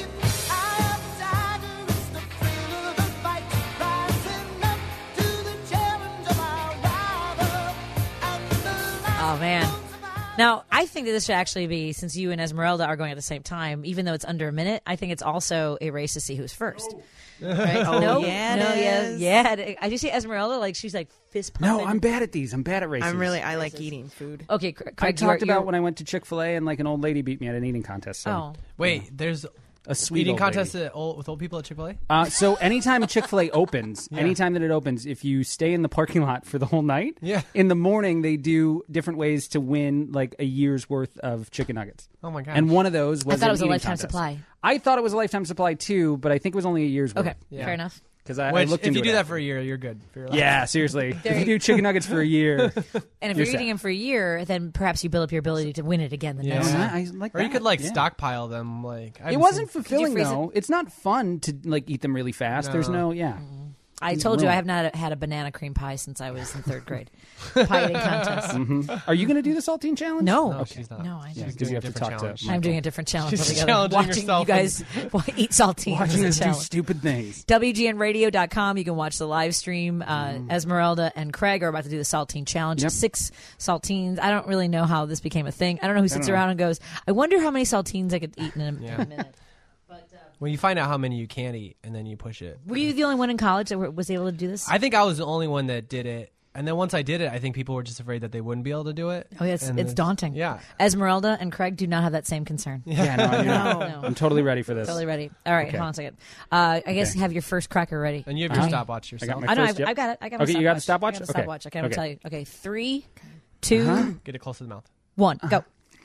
Oh, man. Now, I think that this should actually be, since you and Esmeralda are going at the same time, even though it's under a minute, I think it's also a race to see who's first. Right? Yeah. I just see Esmeralda, like she's like fist pumping. No, I'm bad at these. I'm bad at races. I like eating food. Okay, Craig, I talked about when I went to Chick-fil-A and like an old lady beat me at an eating contest. So. Wait, there's a sweet eating old contest lady. with old people at Chick-fil-A? So anytime Chick-fil-A opens, anytime that it opens, if you stay in the parking lot for the whole night, in the morning they do different ways to win like a year's worth of chicken nuggets. Oh my god! And one of those was I thought it was a eating lifetime contest. supply. I thought it was a lifetime supply too, but I think it was only a year's worth. Okay, fair enough. because I If looked into you it do that after. for a year, you're good. For your life. Yeah, seriously. If you do chicken nuggets for a year, and if you're eating them for a year, then perhaps you build up your ability to win it again the next time. I like or that. you could stockpile them. It wasn't fulfilling though. It's not fun to eat them really fast. No. There's no I told you I have not had a banana cream pie since I was in 3rd grade. Pie eating contest. Are you going to do the saltine challenge? No, No, she's not. No, I Yeah, just. because you have to talk challenge. to. I'm doing a different challenge She's altogether. challenging Watching herself you guys eat saltines. Watching is us a do challenge. stupid things. WGNradio.com. You can watch the live stream. Esmeralda and Craig are about to do the saltine challenge. Yep. 6 saltines. I don't really know how this became a thing. I don't know who sits around and goes, I wonder how many saltines I could eat in a minute. When you find out how many you can eat, and then you push it. Were you the only one in college that was able to do this? I think I was the only one that did it. And then once I did it, I think people were just afraid that they wouldn't be able to do it. Oh, yeah, it's daunting. Yeah. Esmeralda and Craig do not have that same concern. Yeah, no. I'm totally ready for this. Totally ready. All right, hold on a second. I guess have your first cracker ready. And you have your stopwatch yourself. I got my I've got it. I got my Okay, you got the stopwatch? I got the Okay. stopwatch. Okay, I'm Okay. going to tell you. Okay, 3, 2, Get it close to the mouth. 1, go.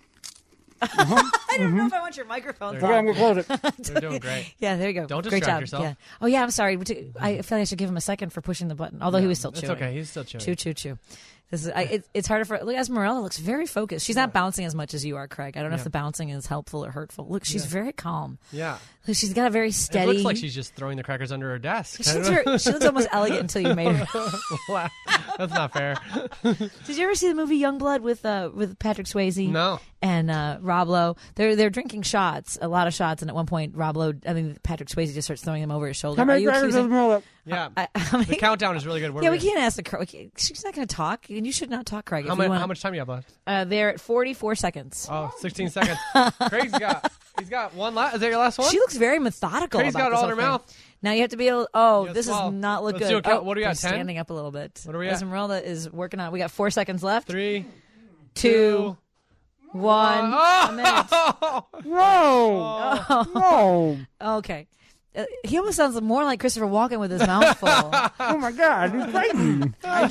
I don't know if I want your microphone. Okay, I'm going to close it. They're doing great. Yeah, there you go. Don't Great distract job. yourself. Yeah. Oh, yeah, I'm sorry. I feel like I should give him a second for pushing the button, although he was still chewing. It's okay. He's still chewing. Chew. This is, it's harder for. Look, Esmeralda looks very focused. She's not bouncing as much as you are, Craig. I don't know if the bouncing is helpful or hurtful. Look, she's very calm. Yeah. She's got a very steady. It looks like she's just throwing the crackers under her desk. She looks almost elegant until you made her. Wow. That's not fair. Did you ever see the movie Youngblood with Patrick Swayze? No. And Rob Lowe. They're drinking shots, a lot of shots, and at one point Patrick Swayze just starts throwing them over his shoulder. How many Are you crackers accusing? does Esmeralda? Yeah. The countdown is really good. Yeah, we can't ask she's not going to talk, and you should not talk, Craig. How much time do you have left? They're at 44 seconds. Oh, 16 seconds. Craig's got one last. Is that your last one? She looks very methodical. Craig's about got it this all in whole her thing. mouth. Now you have to be able. Oh, Yeah, this does not look Let's good. do what do we got? 10? Standing up a little bit. What are we at? Esmeralda is working on. We got 4 seconds left. 3, 2, 1. A minute. Whoa! Whoa! Okay. He almost sounds more like Christopher Walken with his mouth full. Oh my God, he's crazy. I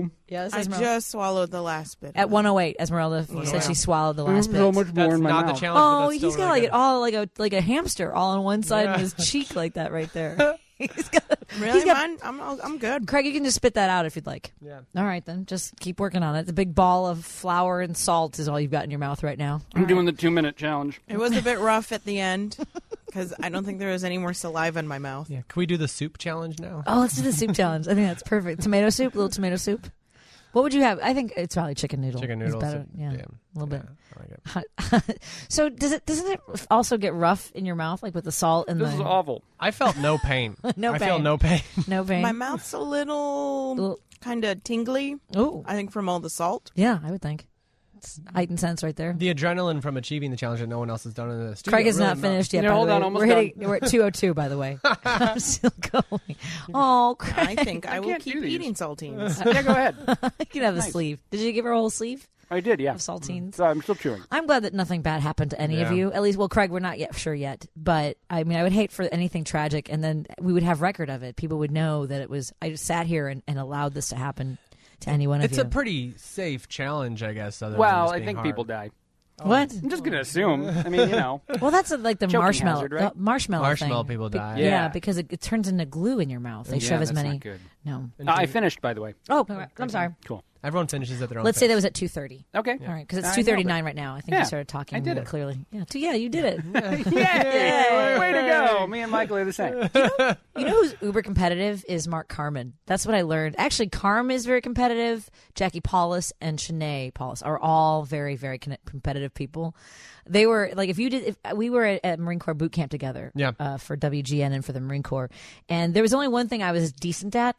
just swallowed the last bit. At 108, Esmeralda said she swallowed the last bit. So much more in my not mouth. the challenge. but Oh, that's still he's got really like good. it all like a hamster all on one side of his cheek like that right there. He's got, Really, he's got, man? I'm good. Craig, you can just spit that out if you'd like. Yeah. All right, then. Just keep working on it. The big ball of flour and salt is all you've got in your mouth right now. I'm doing the 2-minute challenge. It was a bit rough at the end because I don't think there was any more saliva in my mouth. Yeah. Can we do the soup challenge now? Oh, let's do the soup challenge. I think that's perfect. Tomato soup, little tomato soup. What would you have? I think it's probably chicken noodle. Chicken It's noodles. better. Yeah, a little bit. I like it. So doesn't it also get rough in your mouth, like with the salt and This is awful. I felt no pain. No I feel pain. no pain. no pain? My mouth's a little kind of tingly. Oh, I think from all the salt. yeah, I would think. It's heightened sense right there. The adrenaline from achieving the challenge that no one else has done in the studio. Craig is really not finished yet. Yeah, by hold the way. on, almost We're at 2:02, by the way. I'm still going. Oh, Craig. I think I will can't keep do these. eating saltines. Yeah, go ahead. You can have the sleeve. Did you give her a whole sleeve I did, yeah. of saltines? So I'm still chewing. I'm glad that nothing bad happened to any of Yeah. you. At least, well, Craig, we're not yet sure yet. But I mean, I would hate for anything tragic, and then we would have record of it. People would know that it was. I just sat here and allowed this to happen to any one of It's you. a pretty safe challenge, I guess. Other Well, than I just think being people hard. die. What? I'm just going to assume. I mean, you know. Well, that's like the Choking marshmallow, hazard, right? the marshmallow Marshmallow thing. people die. Yeah, Yeah. because it turns into glue in your mouth. They Yeah, shove as that's many. not good. No. I finished, by the way. Oh, I'm sorry. Cool. Everyone finishes at their own Let's say pace. that was at 2:30. Okay. All right, because it's I nailed 2:39 right now. I think Yeah, you started talking I did more it. clearly. Yeah, you did it. Yay! Way to go. Me and Michael are the same. You know who's uber competitive is Mark Carman. That's what I learned. Actually, Carm is very competitive. Jackie Paulus and Shanae Paulus are all very, very competitive people. They were like, if we were at Marine Corps boot camp together, for WGN and for the Marine Corps, and there was only one thing I was decent at,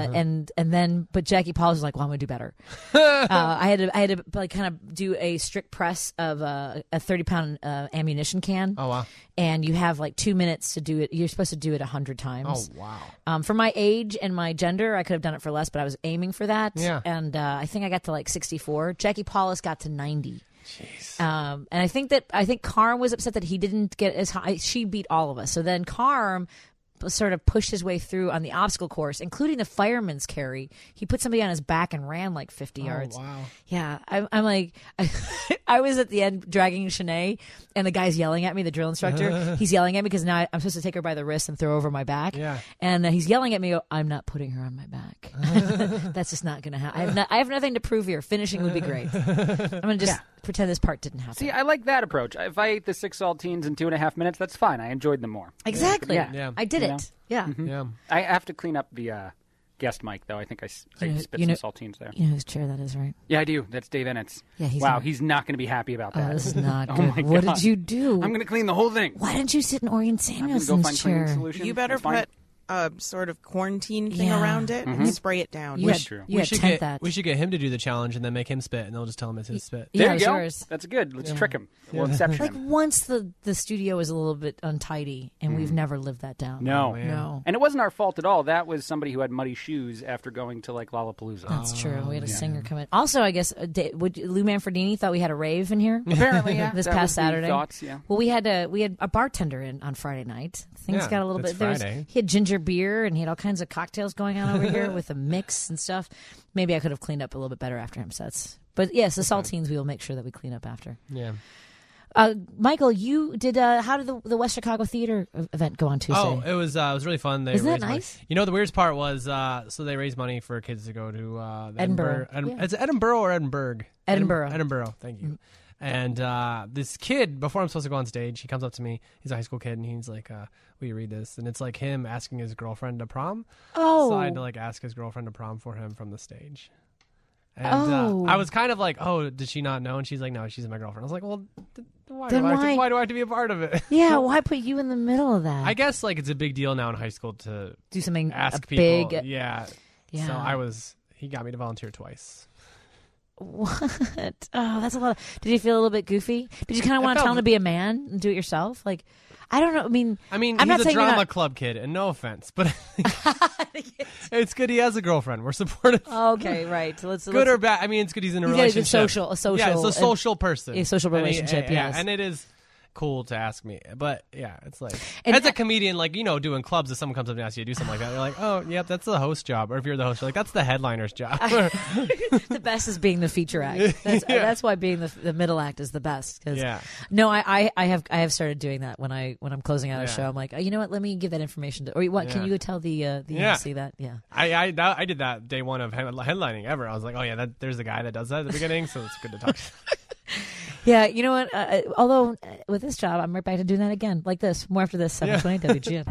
but Jackie Paulus was like, well, I'm going to do better. I had to like kind of do a strict press of a 30-pound ammunition can. Oh wow! And you have like 2 minutes to do it. You're supposed to do it 100 times. Oh wow! For my age and my gender, I could have done it for less, but I was aiming for that. Yeah. And I think I got to like 64. Jackie Paulus got to 90. Jeez. And I think Carm was upset that he didn't get as high. She beat all of us. So then Carm sort of pushed his way through on the obstacle course, including the fireman's carry. He put somebody on his back and ran like 50 yards. Wow. Yeah. I'm like, I was at the end dragging Shanae, and the guy's yelling at me, the drill instructor. He's yelling at me because now I'm supposed to take her by the wrist and throw her over my back. Yeah. And he's yelling at me, I'm not putting her on my back. That's just not going to happen. I have nothing to prove here. Finishing would be great. I'm going to just pretend this part didn't happen. See, I like that approach. If I ate the 6 saltines in 2.5 minutes, that's fine. I enjoyed them more. Exactly. Yeah. I did it. know? Yeah. Mm-hmm. Yeah. I have to clean up the guest mic, though. I think I spit some saltines there. You know whose chair that is, right? Yeah, I do. That's Dave Ennett's. Yeah, he's not going to be happy about that. Oh, this is not Oh good. my What God. did you do? I'm going to clean the whole thing. Why didn't you sit in Orion I'm going to go Samuelson's find cleaning chair? solution. You better That's fine. put a sort of quarantine thing Yeah. around it and spray it down. You had, true. you had tent that. We should get him to do the challenge and then make him spit, and they'll just tell him it's his spit. Yeah, There it you was go. yours. That's good. Let's trick him. We'll inception Like him. once the studio was a little bit untidy, and we've never lived that down. No. man. No. And it wasn't our fault at all. That was somebody who had muddy shoes after going to like Lollapalooza. That's true. We had a singer come in. Also, I guess Lou Manfredini thought we had a rave in here. Apparently, yeah. This That past was the Saturday. thoughts, yeah. Well, we had a bartender in on Friday night. Things Yeah, got a little it's bit. There was, Friday. he had ginger beer and he had all kinds of cocktails going on over here with a mix and stuff. Maybe I could have cleaned up a little bit better after him sets. But yes, the saltines we will make sure that we clean up after. Yeah. Michael, you did. How did the West Chicago Theater event go on Tuesday? Oh, it was really fun. They Isn't that raised money. nice? You know, the weirdest part was so they raised money for kids to go to the Edinburgh. Is it Edinburgh or Edinburgh? Edinburgh. Edinburgh. Thank you. And this kid, before I'm supposed to go on stage, he comes up to me. He's a high school kid, and he's like, "Will you read this?" And it's like him asking his girlfriend to prom. Oh. So I had to like ask his girlfriend to prom for him from the stage. And I was kind of like, "Oh, did she not know?" And she's like, "No, she's my girlfriend." I was like, "Well, why do I have to be a part of it?" Yeah, why put you in the middle of that? I guess like it's a big deal now in high school to do something ask people. big. Yeah. Yeah. So he got me to volunteer twice. What? Oh, that's a lot. Did you feel a little bit goofy? Did you kind of want to tell him to be a man and do it yourself? Like, I don't know. I mean, I'm he's not a saying drama club kid, and no offense, but it's good he has a girlfriend. We're supportive. Okay, right. So let's good or bad. I mean, it's good he's in a he's relationship. A social. Yeah, it's a social person. A social relationship. Yeah, yes, and it is cool to ask me, but yeah, it's like as a comedian, like doing clubs, if someone comes up and asks you to do something like that, you're like, oh, yep, that's the host job. Or if you're the host, you're like, that's the headliner's job. The best is being the feature act. That's why being the middle act is the best. Yeah. No, I have started doing that when I'm closing out a show. I'm like, oh, you know what? Let me give that information to. Or what? Can you go tell the MC that? Yeah. I did that day one of headlining ever. I was like, oh yeah, there's the guy that does that at the beginning, so it's good to talk to. Yeah, you know what? Although with this job, I'm right back to doing that again, like this. More after this, 720 WGN.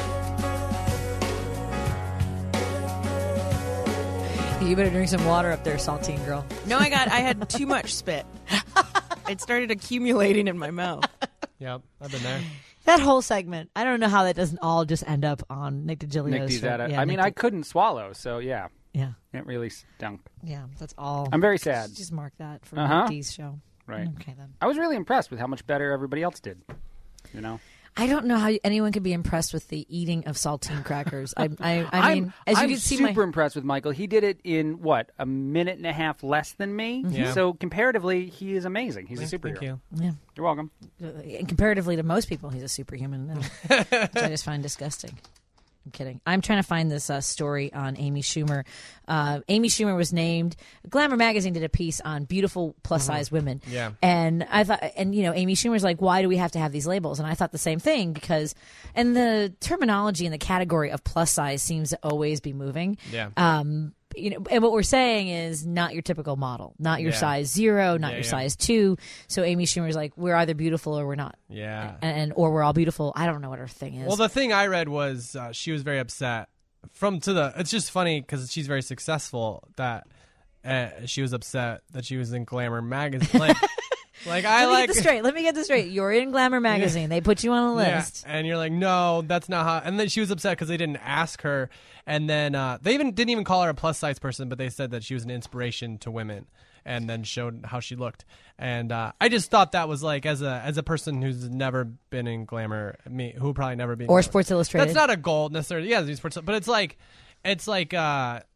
You better drink some water up there, saltine girl. No, I had too much spit. It started accumulating in my mouth. Yep, I've been there. That whole segment, I don't know how that doesn't all just end up on Nick DiGilio's show. I mean, I couldn't swallow, so yeah. Yeah. It really stunk. Yeah, that's all. I'm very sad. Just mark that for Nick D's show. Right. Okay, then. I was really impressed with how much better everybody else did. You know? I don't know how anyone could be impressed with the eating of saltine crackers. I mean, as you can see, I'm super impressed with Michael. He did it in, a minute and a half less than me? Yeah. So comparatively, he is amazing. He's a superhero. Thank you. Yeah. You're welcome. And comparatively to most people, he's a superhuman, which I just find disgusting. I'm kidding. I'm trying to find this story on Amy Schumer. Amy Schumer was named. Glamour magazine did a piece on beautiful plus-size women. Yeah. And I thought, Amy Schumer's like, why do we have to have these labels? And I thought the same thing because, and the terminology in the category of plus size seems to always be moving. Yeah. And what we're saying is not your typical model, not your size 0, not your size 2. So Amy Schumer's like, we're either beautiful or we're not. Yeah. Or we're all beautiful. I don't know what her thing is. Well, the thing I read was she was very upset. It's just funny because she's very successful that she was upset that she was in Glamour magazine. Let me get this straight. You're in Glamour magazine. They put you on a list. Yeah. And you're like, no, that's not how. And then she was upset because they didn't ask her. And then they didn't even call her a plus size person, but they said that she was an inspiration to women, and then showed how she looked. And I just thought that was like, as a person who's never been in Glamour, who will probably never be in or Glamour. Sports Illustrated. That's not a goal necessarily. Yeah, sports, but it's like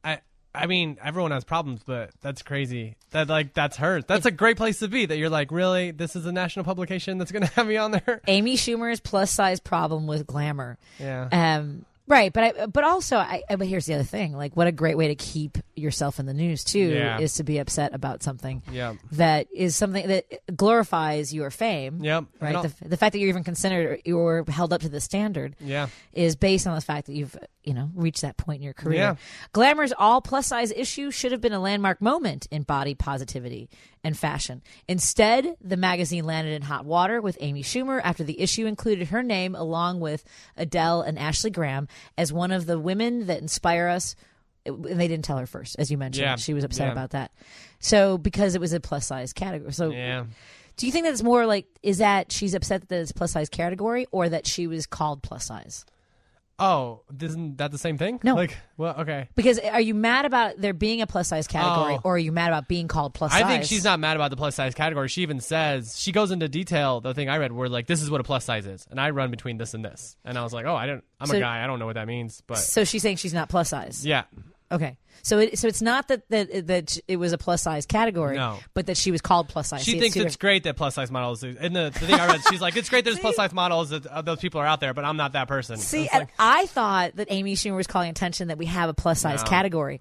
I mean, everyone has problems, but that's crazy. That's hers. That's a great place to be. That you're like, really, this is a national publication that's going to have me on there. Amy Schumer's plus size problem with glamour. Yeah. Right, but also, but here's the other thing. Like, what a great way to keep yourself in the news too is to be upset about something that is something that glorifies your fame. Yep. Right. The fact that you're even considered or held up to the standard. Is based on the fact that you've reached that point in your career. Yeah. Glamour's all plus size issue should have been a landmark moment in body positivity and fashion. Instead, the magazine landed in hot water with Amy Schumer after the issue included her name along with Adele and Ashley Graham as one of the women that inspire us. And they didn't tell her first, as you mentioned. Yeah. She was upset about that. So because it was a plus size category. So do you think that it's more like, is that she's upset that it's a plus size category or that she was called plus size? Oh, isn't that the same thing? No. Okay. Because are you mad about there being a plus size category or are you mad about being called plus size? I think she's not mad about the plus size category. She even says, she goes into detail, the thing I read, where like, this is what a plus size is. And I run between this and this. And I was like, I'm a guy. I don't know what that means. But so she's saying she's not plus size? Yeah. Okay. So it's not that it was a plus size category, but that she was called plus size. She thinks it's great that plus size models. And the thing I read, she's like, it's great there's plus size models, that those people are out there, but I'm not that person. See, and I thought that Amy Schumer was calling attention that we have a plus size category.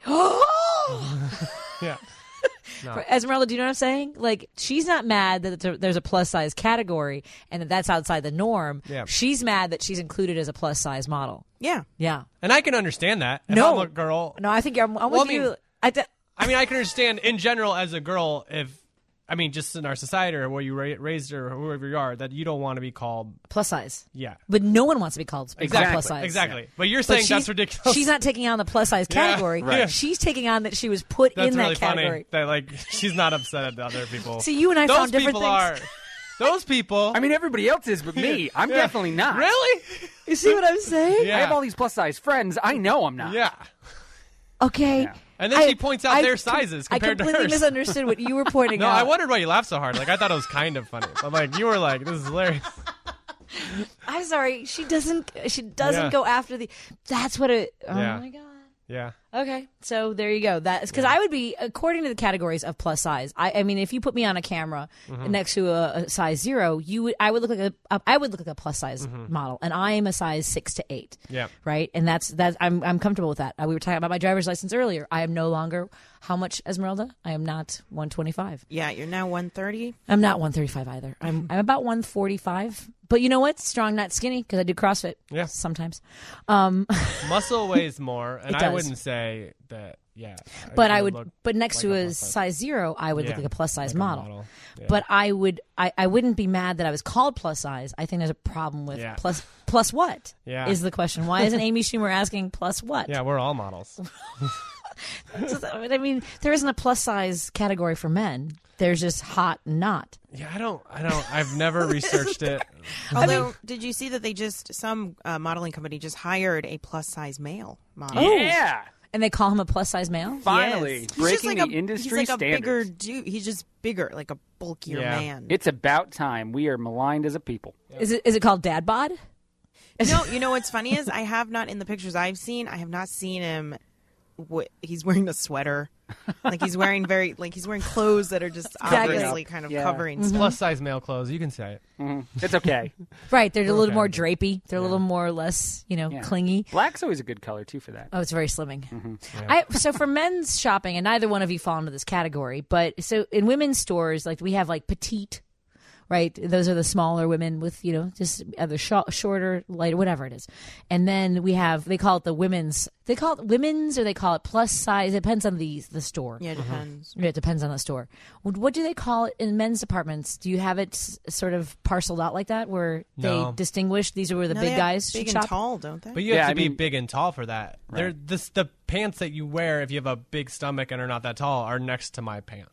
Yeah. No. Esmeralda, do you know what I'm saying? Like, she's not mad that there's a plus size category and that's outside the norm. Yeah. She's mad that she's included as a plus size model. Yeah. Yeah. And I can understand that. If No. I'm a girl. No, I think I'm with you. I mean, I can understand in general as a girl just in our society or where you raised or whoever you are, that you don't want to be called plus size. Yeah. But no one wants to be called plus size. Exactly. But you're saying that's ridiculous. She's not taking on the plus size category. Right. She's taking on that she was put that's in really that category. Funny that she's not upset at the other people. See, you and I found different things. Those people. I mean, everybody else is, but me. I'm definitely not. Really? You see what I'm saying? Yeah. I have all these plus size friends. I know I'm not. Yeah. Okay. Yeah. And then she points out their sizes compared to hers. I completely misunderstood what you were pointing out. No, I wondered why you laughed so hard. Like, I thought it was kind of funny. But, you were like, this is hilarious. I'm sorry. She doesn't go after the... That's what it... Oh, my God. Yeah. Okay, so there you go. That's because I would be, according to the categories of plus size. I mean, if you put me on a camera next to a size 0, I would look like a plus size model, and I am a size 6 to 8. Yeah. Right, and that's I'm comfortable with that. We were talking about my driver's license earlier. I am no longer how much, Esmeralda? I am not 125. Yeah, you're now 130. I'm not 135 either. I'm about 145. But you know what? Strong, not skinny, because I do CrossFit. Yeah. Sometimes. Muscle weighs more, and I wouldn't say that. Yeah. But but next to a size 0, I would look like a plus size model. Yeah. But I wouldn't be mad that I was called plus size. I think there's a problem with plus what? Yeah. Is the question. Why isn't Amy Schumer asking plus what? Yeah, we're all models. I mean, there isn't a plus size category for men. There's just hot and not. Yeah, I don't. I've never researched it. Although, did you see that some modeling company just hired a plus size male model? Oh. Yeah. And they call him a plus size male? Finally, yes. breaking the industry he's like standards. A bigger dude. He's just bigger, like a bulkier man. It's about time. We are maligned as a people. Is it called dad bod? No, you know what's funny is I have not, in the pictures I've seen, I have not seen him. He's wearing a sweater. He's wearing clothes that are just obviously kind of covering stuff. Plus size male clothes. You can say it. Mm-hmm. It's okay. Right. They're a little more drapey. They're a little more or less, clingy. Black's always a good color, too, for that. Oh, it's very slimming. Mm-hmm. Yeah. So for men's shopping, and neither one of you fall into this category, but so in women's stores, we have petite, right? Those are the smaller women with, just either shorter, lighter, whatever it is. And then they call it women's, or they call it plus size. It depends on the store. Yeah, it depends. Yeah, it depends on the store. What do they call it in men's departments? Do you have it sort of parceled out like that where they distinguish these are where the big guys big should and shop? tall, don't they? But you have to be big and tall for that. Right. The pants that you wear if you have a big stomach and are not that tall are next to my pants.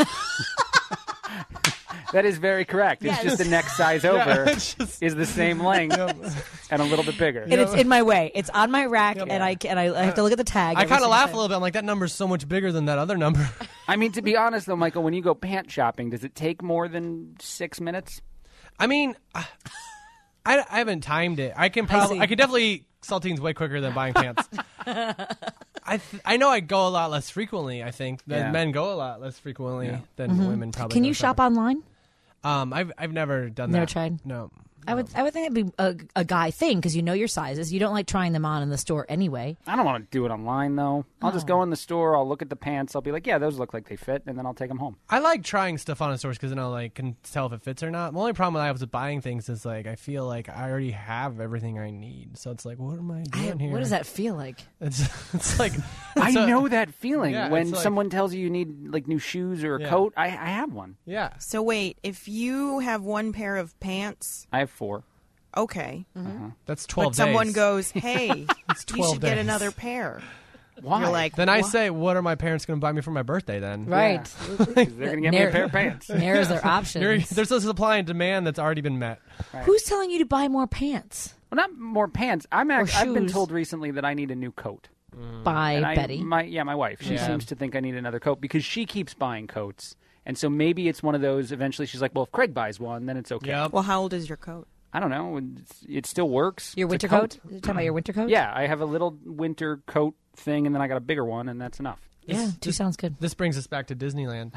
That is very correct. It's just the next size over is the same length and a little bit bigger. And it's in my way. It's on my rack, and I have to look at the tag. I kind of laugh a little bit. I'm like, that number's so much bigger than that other number. I mean, to be honest, though, Michael, when you go pant shopping, does it take more than 6 minutes? I mean, I haven't timed it. I could definitely saltines way quicker than buying pants. I know I go a lot less frequently. I think that men go a lot less frequently than women probably. Can you shop online? I've never done that. Never tried? No. I would think it'd be a guy thing because you know your sizes. You don't like trying them on in the store anyway. I don't want to do it online though. I'll just go in the store. I'll look at the pants. I'll be like, yeah, those look like they fit, and then I'll take them home. I like trying stuff on in stores because then I can tell if it fits or not. The only problem I have with buying things is like I feel like I already have everything I need. So it's like, what am I doing here? What does that feel like? It's like I know that feeling when like, someone tells you need like new shoes or a coat. I have one. Yeah. So wait, if you have one pair of pants, I have 4. Okay. That's 12 but someone days. goes, hey, you should get days. another pair. Why? You're like, then I say, what are my parents going to buy me for my birthday then? Right. They're going to get me a pair of pants. Narrows their options. There's a supply and demand that's already been met. Right. Who's telling you to buy more pants? Well, not more pants. I've been told recently that I need a new coat. By Betty. My wife. She seems to think I need another coat because she keeps buying coats. And so maybe it's one of those, eventually she's like, well, if Craig buys one, then it's okay. Yep. Well, how old is your coat? I don't know. It still works. Your winter coat? You're talking about your winter coat? Yeah, I have a little winter coat thing, and then I got a bigger one, and that's enough. Yeah, two sounds good. This brings us back to Disneyland.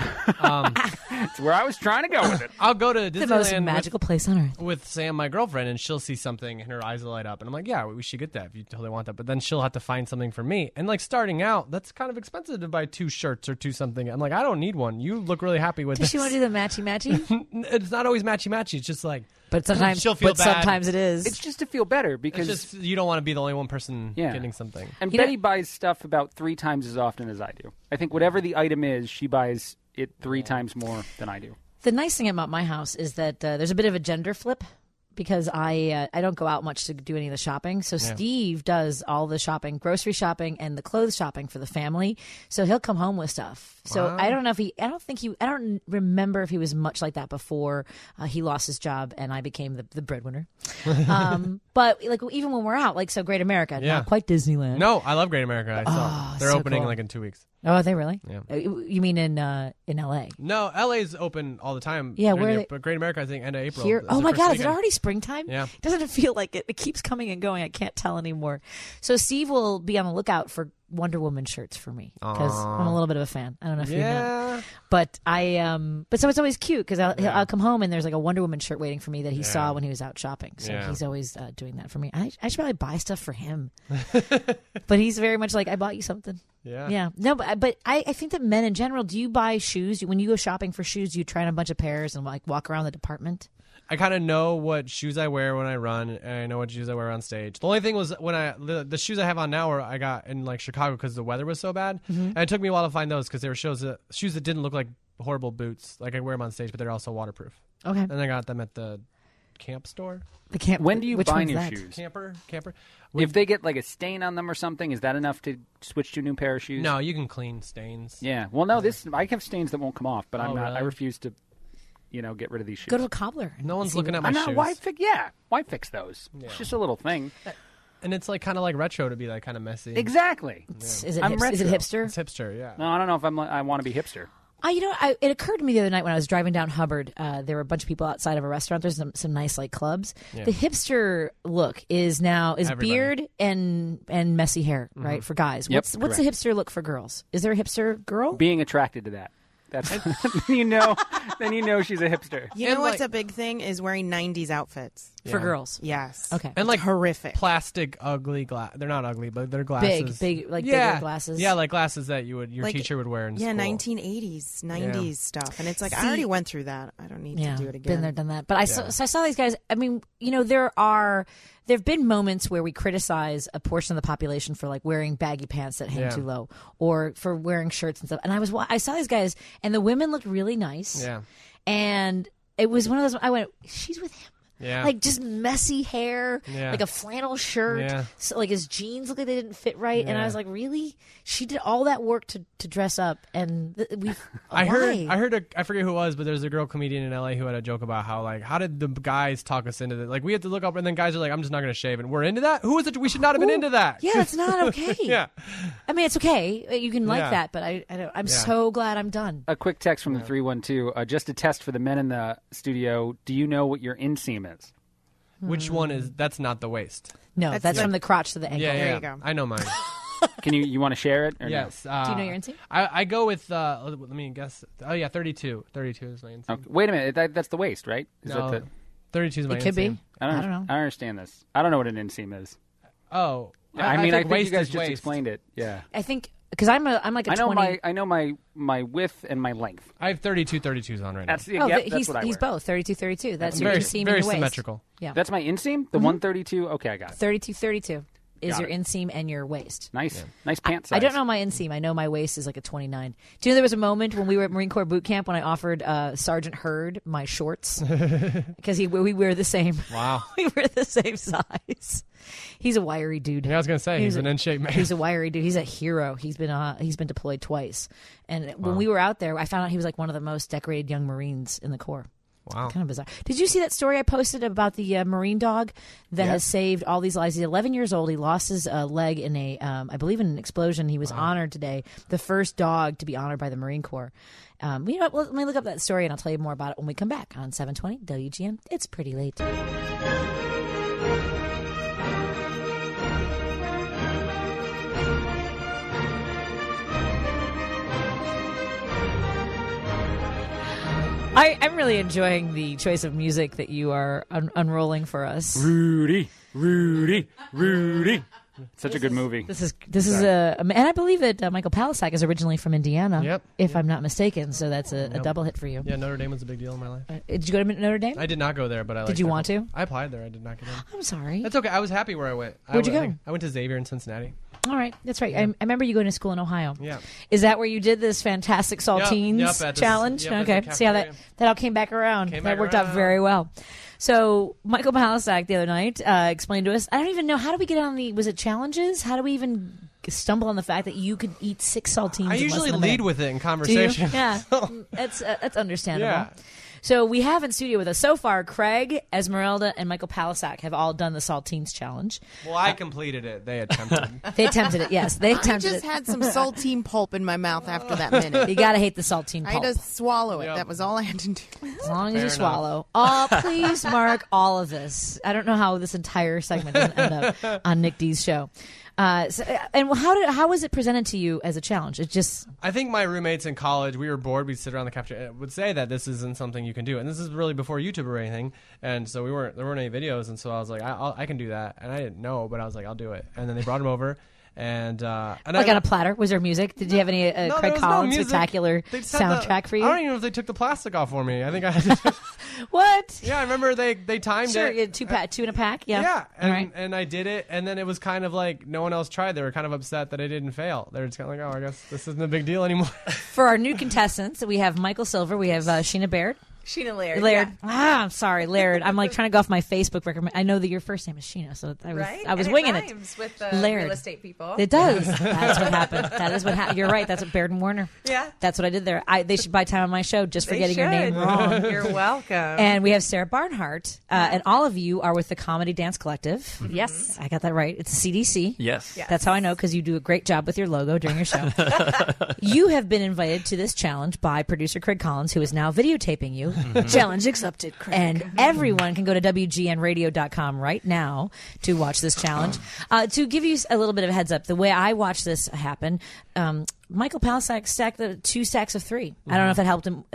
It's where I was trying to go with it. I'll go to Disneyland. The most magical place on earth. With Sam, my girlfriend, and she'll see something and her eyes will light up. And I'm like, yeah, we should get that if you totally want that. But then she'll have to find something for me. And like starting out, that's kind of expensive to buy 2 shirts or 2 something. I'm like, I don't need one. You look really happy with Does this. she want to do the matchy-matchy? It's not always matchy-matchy. It's just like... But sometimes, she'll feel bad. Sometimes it is. It's just to feel better because it's just, you don't want to be the only one person getting something. And Betty buys stuff about 3 times as often as I do. I think whatever the item is, she buys it 3 times more than I do. The nice thing about my house is that there's a bit of a gender flip because I don't go out much to do any of the shopping. So Steve does all the shopping, grocery shopping, and the clothes shopping for the family. So he'll come home with stuff. So Wow. I don't remember if he was much like that before he lost his job and I became the breadwinner. But like even when we're out, like so Great America, not quite Disneyland. No, I love Great America. I saw they're so opening cool. like in 2 weeks. Oh, are they really? Yeah. You mean in L.A.? No, LA's open all the time. Yeah, where but Great America, I think, end of April. Here? is Oh the my first God, is it weekend. already springtime? Yeah. Doesn't it feel like it? It keeps coming and going. I can't tell anymore. So Steve will be on the lookout for Wonder Woman shirts for me because I'm a little bit of a fan. I don't know if you know. But but so it's always cute because I'll come home and there's like a Wonder Woman shirt waiting for me that he saw when he was out shopping. So he's always doing that for me. I should probably buy stuff for him. But he's very much like, I bought you something. Yeah. Yeah. No, but I think that men in general, do you buy shoes? When you go shopping for shoes, do you try on a bunch of pairs and like walk around the department? I kind of know what shoes I wear when I run, and I know what shoes I wear on stage. The only thing was when the shoes I have on now, I got in like Chicago because the weather was so bad, and it took me a while to find those because they were shoes that didn't look like horrible boots. Like I wear them on stage, but they're also waterproof. Okay. And I got them at the camp store. The camp. When do you which buy one's new that? shoes? Camper. If they get like a stain on them or something, is that enough to switch to a new pair of shoes? No, you can clean stains. Yeah. Well, no. I have stains that won't come off, but I'm not. Really? I refuse to, get rid of these shoes. Go to a cobbler. No one's See looking at my I'm shoes. not. Why fix those? It's just a little thing. And it's like kind of like retro to be like kind of messy. Exactly. Is it I'm is it retro. hipster? It's hipster, yeah. No, I don't know if I want to be hipster. It occurred to me the other night when I was driving down Hubbard. There were a bunch of people outside of a restaurant. There's some nice like clubs. Yeah. The hipster look is Everybody. beard and messy hair, right, for guys. Yep, What's the hipster look for girls? Is there a hipster girl? Being attracted to that. That's then you know she's a hipster. You know what's a big thing is wearing 90s outfits. For girls. Yes. Okay. And like horrific. Plastic ugly glass. They're not ugly, but they're glasses. Big bigger glasses. Yeah, like glasses that your Like, teacher would wear in Yeah, school. 1980s, 90s stuff. And it's like, I See- already went through that. I don't need to do it again. Been there, done that. But I saw these guys. I mean, there have been moments where we criticize a portion of the population for like wearing baggy pants that hang too low, or for wearing shirts and stuff. And I saw these guys, and the women looked really nice. Yeah. And it was one of those. I went, she's with him. Yeah. Like just messy hair, Yeah. like a flannel shirt. Yeah. So like his jeans looked like they didn't fit right, and I Yeah. was like, really? She did all that work to dress up, and I why? heard I forget who it was, but there's a girl comedian in LA who had a joke about how did the guys talk us into that? Like we had to look up, and then guys are like, I'm just not going to shave, and we're into that. Who is it? We should not have been into that. Yeah, that's not okay. Yeah. I mean, it's okay. You can like Yeah. that, but I'm so glad I'm done. A quick text from the 312. Just a test for the men in the studio. Do you know what your inseam is? Which one is? That's not the waist. No, that's the- from the crotch to the ankle. Yeah, There yeah. you go. I know mine. Can you want to share it? Or yes. No? Do you know your inseam? I go with, let me guess. Oh, yeah, 32. 32 is my inseam. Okay. Wait a minute. That's the waist, right? Is No, that 32 is my It could inseam. be. I don't know. I don't understand this. I don't know what an inseam is. Oh. I think think waist you guys is just waist. explained it. Yeah. I think because I'm like a 20. I know my width and my length. I have 32s on right now. That's Oh, yep, he's that's what I wear. both 32. That's your very, inseam very and your waist. symmetrical. Yeah, That's my inseam. The 132. Okay, I got it. 32 is Got your it. inseam and your waist. Nice, nice pants size. I don't know my inseam. I know my waist is like a 29. Do you know there was a moment when we were at Marine Corps boot camp when I offered Sergeant Hurd my shorts because we wear the same. Wow. We wear the same size. He's a wiry dude. Yeah, I was going to say, he's an in-shape man. He's a wiry dude. He's a hero. He's been deployed twice. And when we were out there, I found out he was like one of the most decorated young Marines in the Corps. Wow. Kind of bizarre. Did you see that story I posted about the Marine dog that has saved all these lives? He's 11 years old. He lost his leg in I believe in an explosion. He was honored today. The first dog to be honored by the Marine Corps. You know what? Let me look up that story and I'll tell you more about it when we come back on 720 WGN. It's pretty late. I'm really enjoying the choice of music that you are unrolling for us. Rudy. Such a good movie. This is and I believe that Michael Palisak is originally from Indiana. Yep. If I'm not mistaken, so that's a double hit for you. Yeah, Notre Dame was a big deal in my life. Did you go to Notre Dame? I did not go there, but I Did you want to? I applied there. I did not get in. I'm sorry. That's okay. I was happy where I went. Where'd you go? I went to Xavier in Cincinnati. All right, that's right. I remember you going to school in Ohio. Yeah. Is that where you did this fantastic saltines Yep, at the- challenge? yep, at the Okay, see how that cafeteria. all came back around. Came that back worked out around. very well. So Michael Palisak the other night explained to us. I don't even know, how do we get on the? Was it challenges? How do we even stumble on the fact that you could eat 6 saltines? I in usually less than a lead minute? with it in Do you? conversation. Yeah, that's understandable. Yeah. So we have in studio with us so far Craig, Esmeralda, and Michael Palisak have all done the saltines challenge. Well, I completed it. They attempted. They attempted it. Yes, they I attempted just it. had some saltine pulp in my mouth after that minute. You gotta hate the saltine I pulp. had to swallow it. Yep. That was all I had to do. As long as you Fair swallow. Oh, please mark all of this. I don't know how this entire segment doesn't end up on Nick D's show. And how was it presented to you as a challenge? It just I think my roommates in college, we were bored. We'd sit around the cafeteria, would say that this isn't something you can do, and this is really before YouTube or anything. And so there weren't any videos, and so I was like, I can do that, and I didn't know, but I was like, I'll do it. And then they brought him over, and like on a platter. Was there music? Did you have any No, Craig there was no Collins music. spectacular They just had soundtrack for you? I don't even know if they took the plastic off for me. I think I had to. What? Yeah, I remember they timed Sure, it. you had two in a pack. Yeah. Yeah, All right. and I did it, and then it was kind of like no one else tried. They were kind of upset that I didn't fail. They were just kind of like, oh, I guess this isn't a big deal anymore. For our new contestants, we have Michael Silver. We have Sheena Baird. Sheena Laird. Laird. I'm sorry, Laird. I'm like trying to go off my Facebook record. I know that your first name is Sheena, so I was and winging it. Rhymes with the Laird. real estate people. It does. That's what happened. That is what happened. You're right. That's what Baird and Warner. Yeah. That's what I did there. They should buy time on my show just for They getting your name should. wrong. You're welcome. And we have Sarah Barnhart, and all of you are with the Comedy Dance Collective. Yes. I got that right. It's a CDC. Yes. Yes. That's how I know, because you do a great job with your logo during your show. You have been invited to this challenge by producer Craig Collins, who is now videotaping you. Challenge accepted, Craig. And everyone can go to WGNradio.com right now to watch this challenge. To give you a little bit of a heads up, the way I watched this happen, Michael Palisak stacked the 2 stacks of 3. I don't know if that helped him.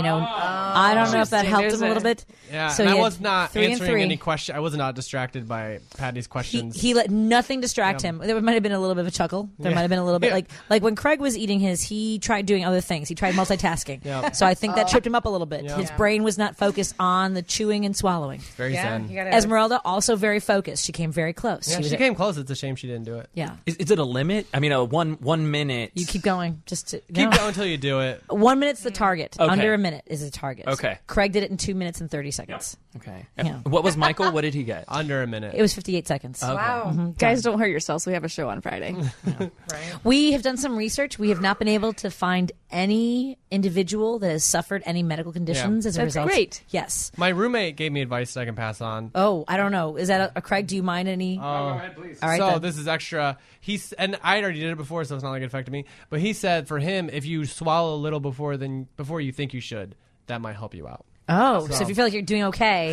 I don't know if that helped him a little bit. Yeah, so and I he had was not 3 and answering 3. any question. I was not distracted by Patty's questions. He let nothing distract him. There might have been a little bit of a chuckle. There might have been a little bit like when Craig was eating his, he tried doing other things. He tried multitasking. Yeah. So I think that tripped him up a little bit. Yeah. His brain was not focused on the chewing and swallowing. Very zen. You gotta Esmeralda also very focused. She came very close. Yeah, was she came close. It's a shame she didn't do it. Yeah. Is it a limit? I mean, a one minute. You keep going. Just to, Keep going until you do it. 1 minute's the target. Okay. Under a minute is a target. Okay. Craig did it in 2 minutes and 30 seconds. Okay. Yeah. What was Michael? What did he get? Under a minute. It was 58 seconds. Okay. Wow. Guys, don't hurt yourselves. We have a show on Friday. Right. We have done some research. We have not been able to find any individual that has suffered any medical conditions as a That's result. great. Yes. My roommate gave me advice that I can pass on. Oh, I don't know. Is that a Craig? Do you mind any? Go ahead, please. All right. So then. this is extra. And I already did it before, so it's not like it affected me. But he said for him, if you swallow a little before you think you should, that might help you out. so if you feel like you're doing okay,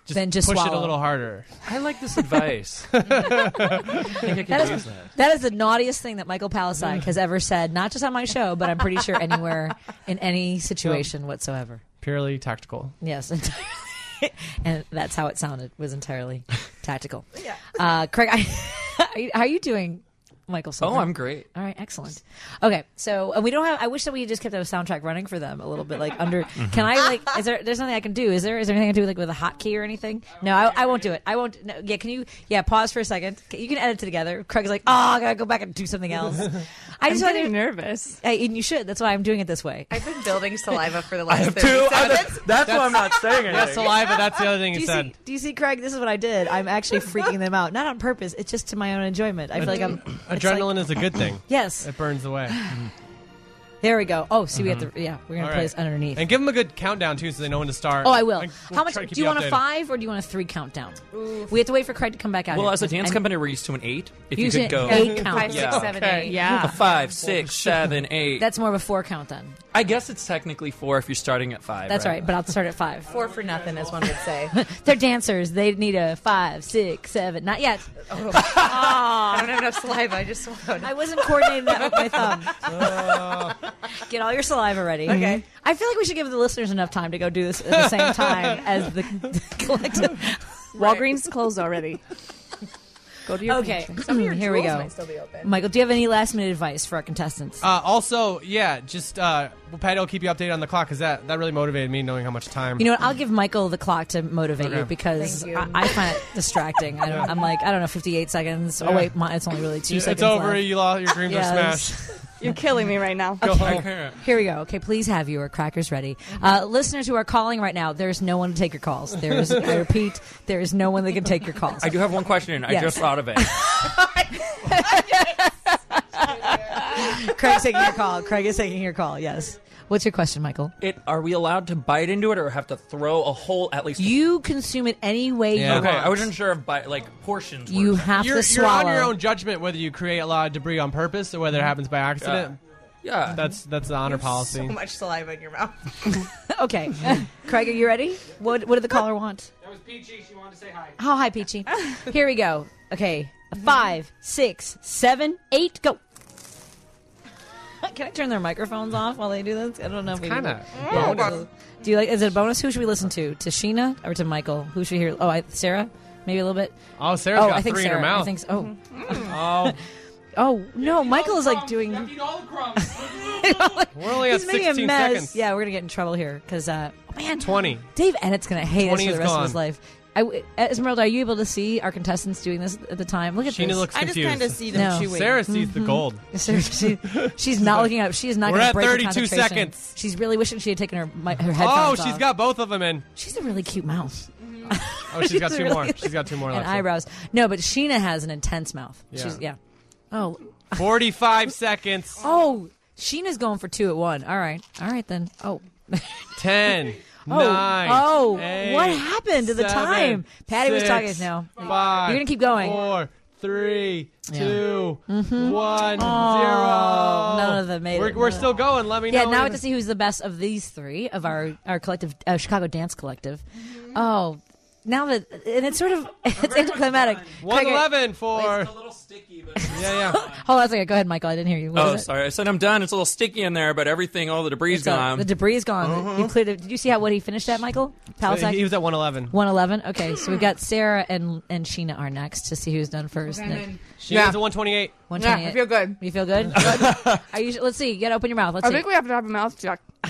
then just push swallow. it a little harder. I like this advice. I think I can use that. That is the naughtiest thing that Michael Palisade has ever said, not just on my show, but I'm pretty sure anywhere in any situation whatsoever. Purely tactical. Yes, entirely. And that's how it sounded, was entirely tactical. Craig, how are you doing, Michael Silver? Oh, I'm great. All right, excellent. Okay, so we don't have. I wish that we just kept a soundtrack running for them a little bit, like under. Can I like? Is there? There's nothing I can do. Is there anything I can do like with a hotkey or anything? No, I won't do it. I won't. No, yeah, can you? Yeah, pause for a second. You can edit it together. Craig's like, I gotta go back and do something else. I'm getting nervous. And you should. That's why I'm doing it this way. I've been building saliva for the last 30 seconds. That's why I'm not saying anything. Yeah, saliva. That's the other thing you said. Do you see, Craig? This is what I did. I'm actually freaking them out, not on purpose. It's just to my own enjoyment. I feel like I'm. Adrenaline is a good thing. Yes, it burns away. There we go. Oh, see, we have to. Yeah, we're gonna play this underneath. And give them a good countdown too, so they know when to start. Oh, I will. We'll How much? Do you want a 5 or do you want a 3 countdown? We have to wait for Craig to come back out. Well, here. as a dance company, we're used to an 8. If you Usually could go 8 count. 5, 6, 7, 8. Yeah. a 5, 6, 7, 8. That's more of a 4 count then. I guess it's technically 4 if you're starting at 5. That's right, but I'll start at 5. 4 for nothing, as one would say. They're dancers. They need a 5, 6, 7. Not yet. I don't have enough saliva. I just swallowed. I wasn't coordinating that with my thumb. Get all your saliva ready. Okay. I feel like we should give the listeners enough time to go do this at the same time as the collective. Walgreens closed already. Go to your Okay, Some of your here we jewels go. might still be open. Michael, do you have any last minute advice for our contestants? Also, yeah, just Patty will keep you updated on the clock because that really motivated me knowing how much time. You know what? I'll give Michael the clock to motivate you because Thank you. I find it distracting. I'm like, I don't know, 58 seconds. Oh, wait, it's only really 2 seconds It's over. left. You lost. Your dreams are Yes. smashed. You're killing me right now. Go home. Here we go. Okay, please have your crackers ready. Listeners who are calling right now, there's no one to take your calls. I repeat, there is no one that can take your calls. I do have one question. Yes. I just thought of it. Craig's taking your call. Craig is taking your call, yes. What's your question, Michael? Are we allowed to bite into it or have to throw a whole at least? You consume it any way you Okay, want. I wasn't sure if portions were. You have You're to swallow. on your own judgment whether you create a lot of debris on purpose or whether it happens by accident. Yeah. That's the honor policy. So much saliva in your mouth. Okay. Craig, are you ready? What did the caller want? That was Peachy. She wanted to say hi. Oh, hi, Peachy. Here we go. Okay. 5, 6, 7, 8, go. Can I turn their microphones off while they do this? I don't know if we Kind of. Yeah. Do you like? Is it a bonus? Who should we listen to? To Sheena or to Michael? Who should we hear? Oh, Sarah. Maybe a little bit. Oh, Sarah's got I think 3 Sarah. in her mouth. I think so. Oh, Oh no, Michael is like doing. all the crumbs. we're only at He's making a 16 mess. seconds. Yeah, we're gonna get in trouble here because oh man, 20. Dave Ennett's gonna hate us 20 for the is rest of gone. his life. Esmeralda, are you able to see our contestants doing this at the time? Look at Sheena this. looks I just confused. kind of see them No. chewing. Sarah sees the gold. She's not looking up. She is not We're going to at break her 32 concentration. seconds. She's really wishing she had taken her Oh, headphones off. she's got both of them in. She's a really cute mouth. Oh, she's got She's 2 really- more. She's got 2 more And left. eyebrows. No, but Sheena has an intense mouth. Yeah. She's Oh, 45 seconds. oh, Sheena's going for 2 at 1. All right then. Oh. 10. Oh, 9. oh, 8, what happened to the 7, time? Patty was 6, talking now. 5. You're gonna keep going. 4, 3, Yeah. 2, 1, 0. None of them made it. We're still going. Let me know. Yeah, now we have to see who's the best of these 3 of our collective, Chicago Dance Collective. Oh, now that and it's sort of it's anticlimactic. 111 for. A little sticky, but Yeah. Hold on a second. Go ahead, Michael. I didn't hear you. What oh, is it? sorry. I said I'm done. It's a little sticky in there, but all the debris It's gone. the debris is gone. You cleared it. Did you see what he finished at, Michael? Palisade? He was at 111. 111. Okay, so we've got Sarah and Sheena are next to see who's done first. Nick. She was at 128. 128. Yeah, I feel good. You feel good? Good? Are you? Let's see. You gotta open your mouth. Let's I see. think we have to have a mouth check. Do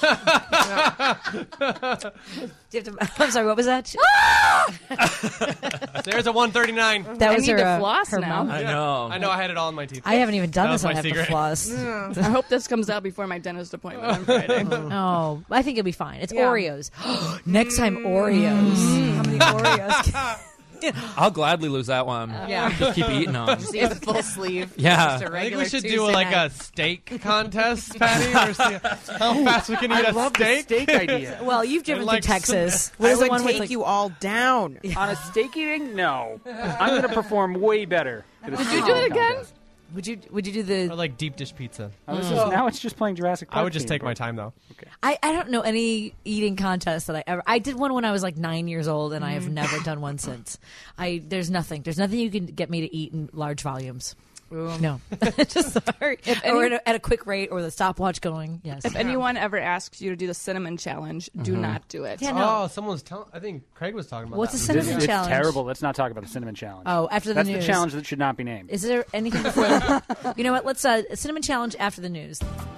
you have to, I'm sorry. What was that? There's a 139. That I was need her. to floss her now. mouth. I know. I know. I had it all in my teeth. I haven't even done That this. was I my have to secret. floss. I hope this comes out before my dentist appointment on Friday. Oh, I think it'll be fine. It's Yeah. Oreos. Next time, Oreos. How many Oreos? I'll gladly lose that one. Yeah. Just keep eating them. Just eat the full sleeve. Yeah. Just a I think regular we should do Tuesday like night. a steak contest, Patty. Or see how fast we can eat I a love steak. the steak idea. Well, you've driven like through Texas. What I is the would one with take like, you all down. On a steak eating? No. I'm going to perform way better. Did you do it again? Would you do the or like deep dish pizza? Now it's just playing Jurassic Park. I would just take my time though. Okay. I don't know any eating contests that I did one when I was like 9 years old, and I have never done one since. There's nothing you can get me to eat in large volumes. No, just sorry. Or at a quick rate, or the stopwatch going. Yes. If anyone ever asks you to do the cinnamon challenge, do not do it. Yeah, no. Someone was telling. I think Craig was talking about. What's that. the cinnamon It's challenge? terrible. Let's not talk about the cinnamon challenge. Oh, after the That's news. the challenge that should not be named. Is there anything before? You know what? Let's cinnamon challenge after the news.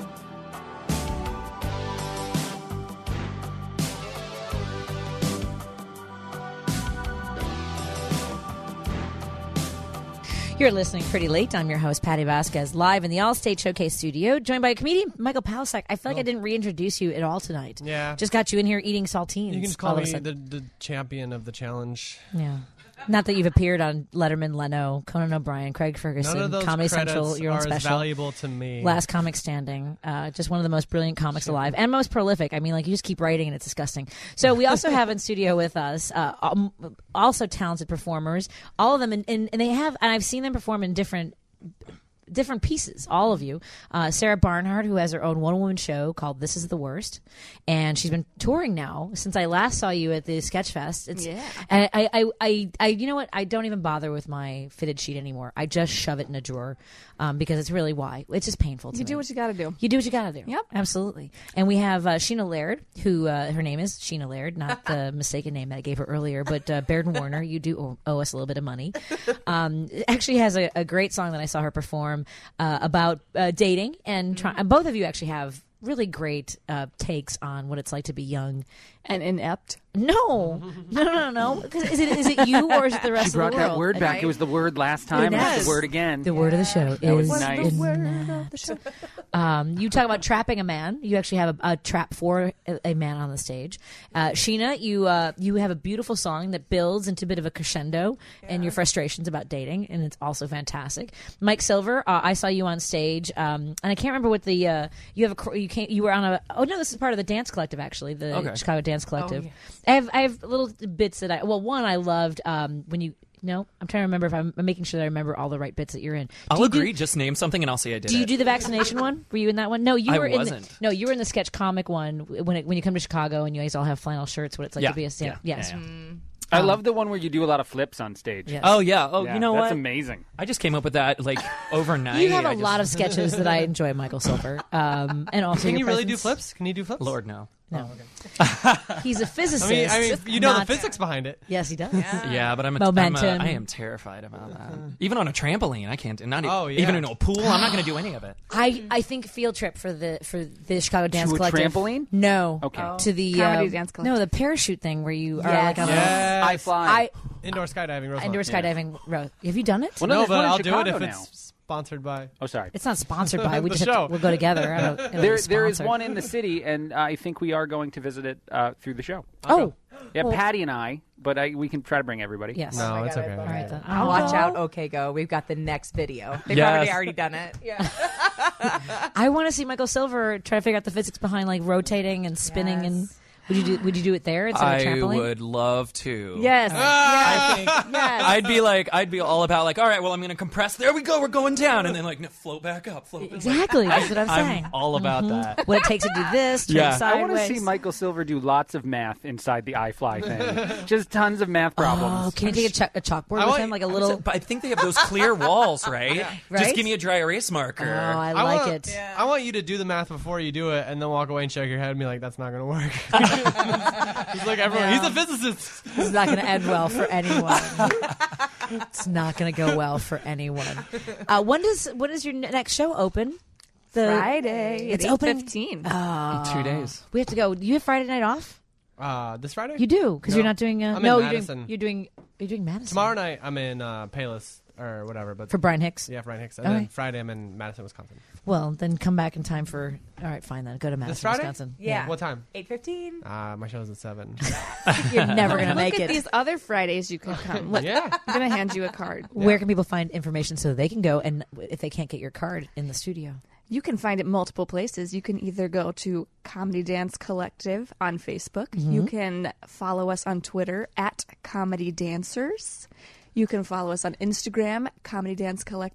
You're listening Pretty Late. I'm your host, Patty Vasquez, live in the All-State Showcase studio, joined by comedian Michael Palasek. I feel like I didn't reintroduce you at all tonight. Yeah. Just got you in here eating saltines. You can just call me the champion of the challenge. Yeah. Not that you've appeared on Letterman, Leno, Conan O'Brien, Craig Ferguson, None of those Comedy credits Central, your own are special. as valuable to me. Last Comic Standing. Just one of the most brilliant comics alive and most prolific. I mean, like, you just keep writing and it's disgusting. So we also have in studio with us also talented performers, all of them, and they have, and I've seen them perform in different pieces, all of you. Sarah Barnhart, who has her own one-woman show called This Is the Worst, and she's been touring now since I last saw you at the Sketchfest. And I you know what? I don't even bother with my fitted sheet anymore. I just shove it in a drawer because it's really why. It's just painful to me. You do what you got to do. You do what you got to do. Yep. Absolutely. And we have Sheena Laird, who her name is Sheena Laird, not the mistaken name that I gave her earlier, but Baird and Warner, you do owe us a little bit of money. Actually has a great song that I saw her perform about dating, and both of you actually have really great takes on what it's like to be young and inept. No. Is it you or is it the rest of the world? She brought that word back. It was the word last time. And it's the word again. The word of the show was is nice. The word of the show. You talk about trapping a man. You actually have a trap for a man on the stage. Sheena, you have a beautiful song that builds into a bit of a crescendo and your frustrations about dating, and it's also fantastic. Mike Silver, I saw you on stage, and I can't remember what the you were on this is part of the dance collective, actually, the Chicago Dance Collective. Oh, yes. I have little bits that I loved when you. No, I'm trying to remember if I'm making sure that I remember all the right bits that you're in. I'll agree. Just name something and I'll say I did it. Do you do the vaccination one? Were you in that one? No, you were I wasn't. you were in the sketch comic one when you come to Chicago and you guys all have flannel shirts. What it's like to be a stand. Yes. Yeah. I love the one where you do a lot of flips on stage. Yes. Oh, yeah. Oh, you know what? That's amazing. I just came up with that overnight. You have a lot of sketches that I enjoy, Michael Silver. And also, can you really do presence. flips? Can you do flips? Lord, no. No. Oh, okay. He's a physicist. I mean, you know the physics behind it. Yes, he does. Yeah, but Momentum. I am terrified about that. Even on a trampoline, I can't. Even in a pool, I'm not going to do any of it. I think field trip for the Chicago Dance To a Collective. trampoline? No. Okay. To the Comedy Dance Collective. No, the parachute thing where you are Yes. like on Yes. I fly. Indoor skydiving. Roosevelt. indoor skydiving road. Have you done it? Well, No, there's but one in I'll do it Chicago if now. it's sponsored by. Oh, sorry. It's not sponsored by. We The just show. we'll go together. There is one in the city, and I think we are going to visit it through the show. Oh. Yeah, Well- Patty and I, but we can try to bring everybody. Yes. No, it's okay. All right then. Watch out, OK Go. We've got the next video. They've Yes. already done it. Yeah. I want to see Michael Silver try to figure out the physics behind like rotating and spinning and. Would you do it there instead of I trampoline? would love to. Yes. I think Yes. I'd be all about all right, well, I'm going to compress. There we go. We're going down. And then float back up. Float back. Exactly. That's what I'm saying. I'm all about that. What it takes to do this, turn Yeah. sideways. I want to see Michael Silver do lots of math inside the iFly thing. Just tons of math problems. Oh, can you take a chalkboard with him, like a little? But I think they have those clear walls, right? Right? Just give me a dry erase marker. Oh, I like it. I want you to do the math before you do it, and then walk away and shake your head and be like, "That's not going to work." He's like everyone. No. He's a physicist. It's not going to end well for anyone. It's not going to go well for anyone. When does your next show open? Friday. It's at opening 8:15. 2 days. We have to go. Do you have Friday night off? This Friday? You do because No. you're not doing. I'm in no, Madison. you're doing Madison Tomorrow night I'm in Payless or whatever, but for Brian Hicks. Yeah, Brian Hicks. And Okay. then Friday I'm in Madison, Wisconsin. Well, then come back in time for. All right, fine then. Go to Madison, This Friday? Wisconsin. Yeah. What time? 8:15. My show's at 7. You're never going to make Look at it. these other Fridays you can come. Look, Yeah. I'm going to hand you a card. Where can people find information so they can go? And if they can't get your card in the studio, You can find it multiple places. You can either go to Comedy Dance Collective on Facebook. You can follow us on Twitter @Comedy Dancers. You can follow us on Instagram, Comedy Dance Collective.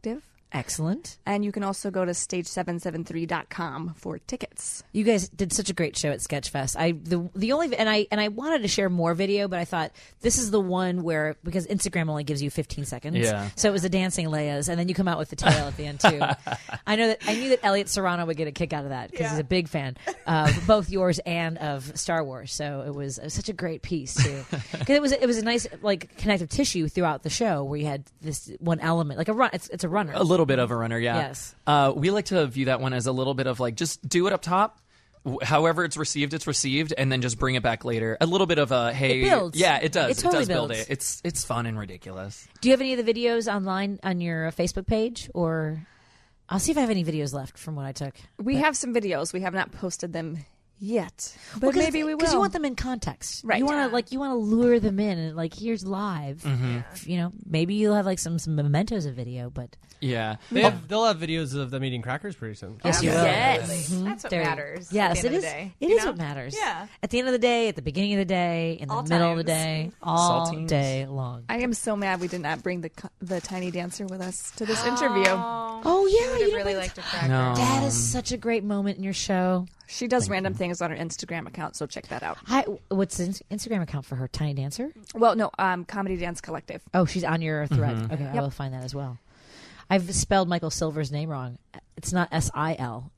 Excellent. And you can also go to stage773.com for tickets. You guys did such a great show at Sketchfest. The only and I wanted to share more video, but I thought this is the one where, because Instagram only gives you 15 seconds. Yeah. So it was the dancing Leias, and then you come out with the tail at the end too. I knew that Elliot Serrano would get a kick out of that because he's a big fan of both yours and of Star Wars. So it was such a great piece too. Because it was a nice like connective tissue throughout the show where you had this one element, like a run. It's a runner. A little bit of a runner, yeah. Yes. We like to view that one as a little bit of like, just do it up top. However it's received, and then just bring it back later. A little bit of a, hey. It builds. Yeah, it does. It totally does build builds. it. It's fun and ridiculous. Do you have any of the videos online on your Facebook page, or I'll see if I have any videos left from what I took. We have some videos. We have not posted them yet, but Well, maybe we will. Because you want them in context, Right. You want to lure them in, and like here's live. You know, maybe you'll have like some mementos of video, but Yeah. They'll have videos of them eating crackers pretty soon. yes, you will. Yes. Mhm. That's what There- matters. Yes, at the it end is. Of the day, It you is know? what matters. Yeah. At the end of the day, at the beginning of the day, in the All middle of the times. day, all Saltines. day long. I am so mad we did not bring the tiny dancer with us to this interview. Oh She yeah, would you have know really what? liked a cracker. No. That is such a great moment in your show. She does random things on her Instagram account, so check that out. What's the Instagram account for her? Tiny Dancer? Well, no, Comedy Dance Collective. Oh, she's on your thread. Mm-hmm. Okay, I will find that as well. I've spelled Michael Silver's name wrong. It's not Silever.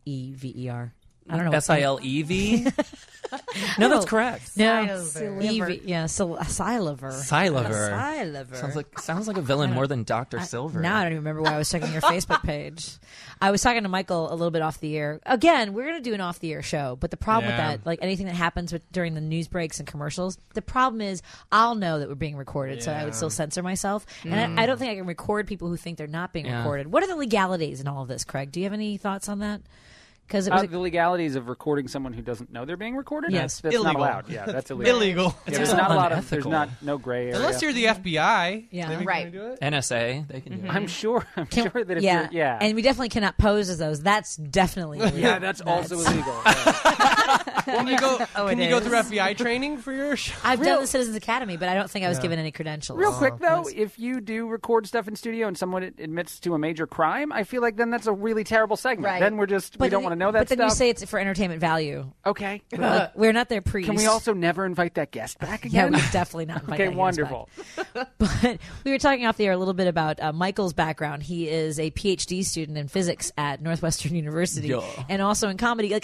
I don't know. Silev? No, that's correct. No, Silever. Yeah, Silever. Silever. Sounds like a villain more than Dr. Silver. Now I don't even remember why I was checking your Facebook page. I was talking to Michael a little bit off the air. Again, we're going to do an off the air show, but the problem with that, like anything that happens during the news breaks and commercials, the problem is I'll know that we're being recorded, so I would still censor myself. And I don't think I can record people who think they're not being recorded. What are the legalities in all of this, Craig? Do you have any thoughts on that? Because it was the legalities of recording someone who doesn't know they're being recorded. Yes. that's not Illegal. allowed. Yeah, that's illegal. Illegal. Yeah, there's not a lot of. There's unethical. no gray area. Unless you're the FBI. Yeah. Maybe Right. can we do it? NSA, they can do it. I'm sure. I'm sure that if yeah, you're, and we definitely cannot pose as those. That's definitely illegal. yeah, that's also illegal. Yeah. Can you go? Can you go is. through FBI training for your show? I've done the Citizens Academy, but I don't think I was given any credentials. Real quick though, if you do record stuff in studio and someone admits to a major crime, I feel like then that's a really terrible segment. Right. Then we don't want to know that But then stuff. you say it's for entertainment value. Okay. Like, we're not their priests. Can we also never invite that guest back Yeah, again? we would definitely not invite Okay, that guest wonderful. back. But we were talking off the air a little bit about Michael's background. He is a PhD student in physics at Northwestern University, Yeah. and also in comedy. Like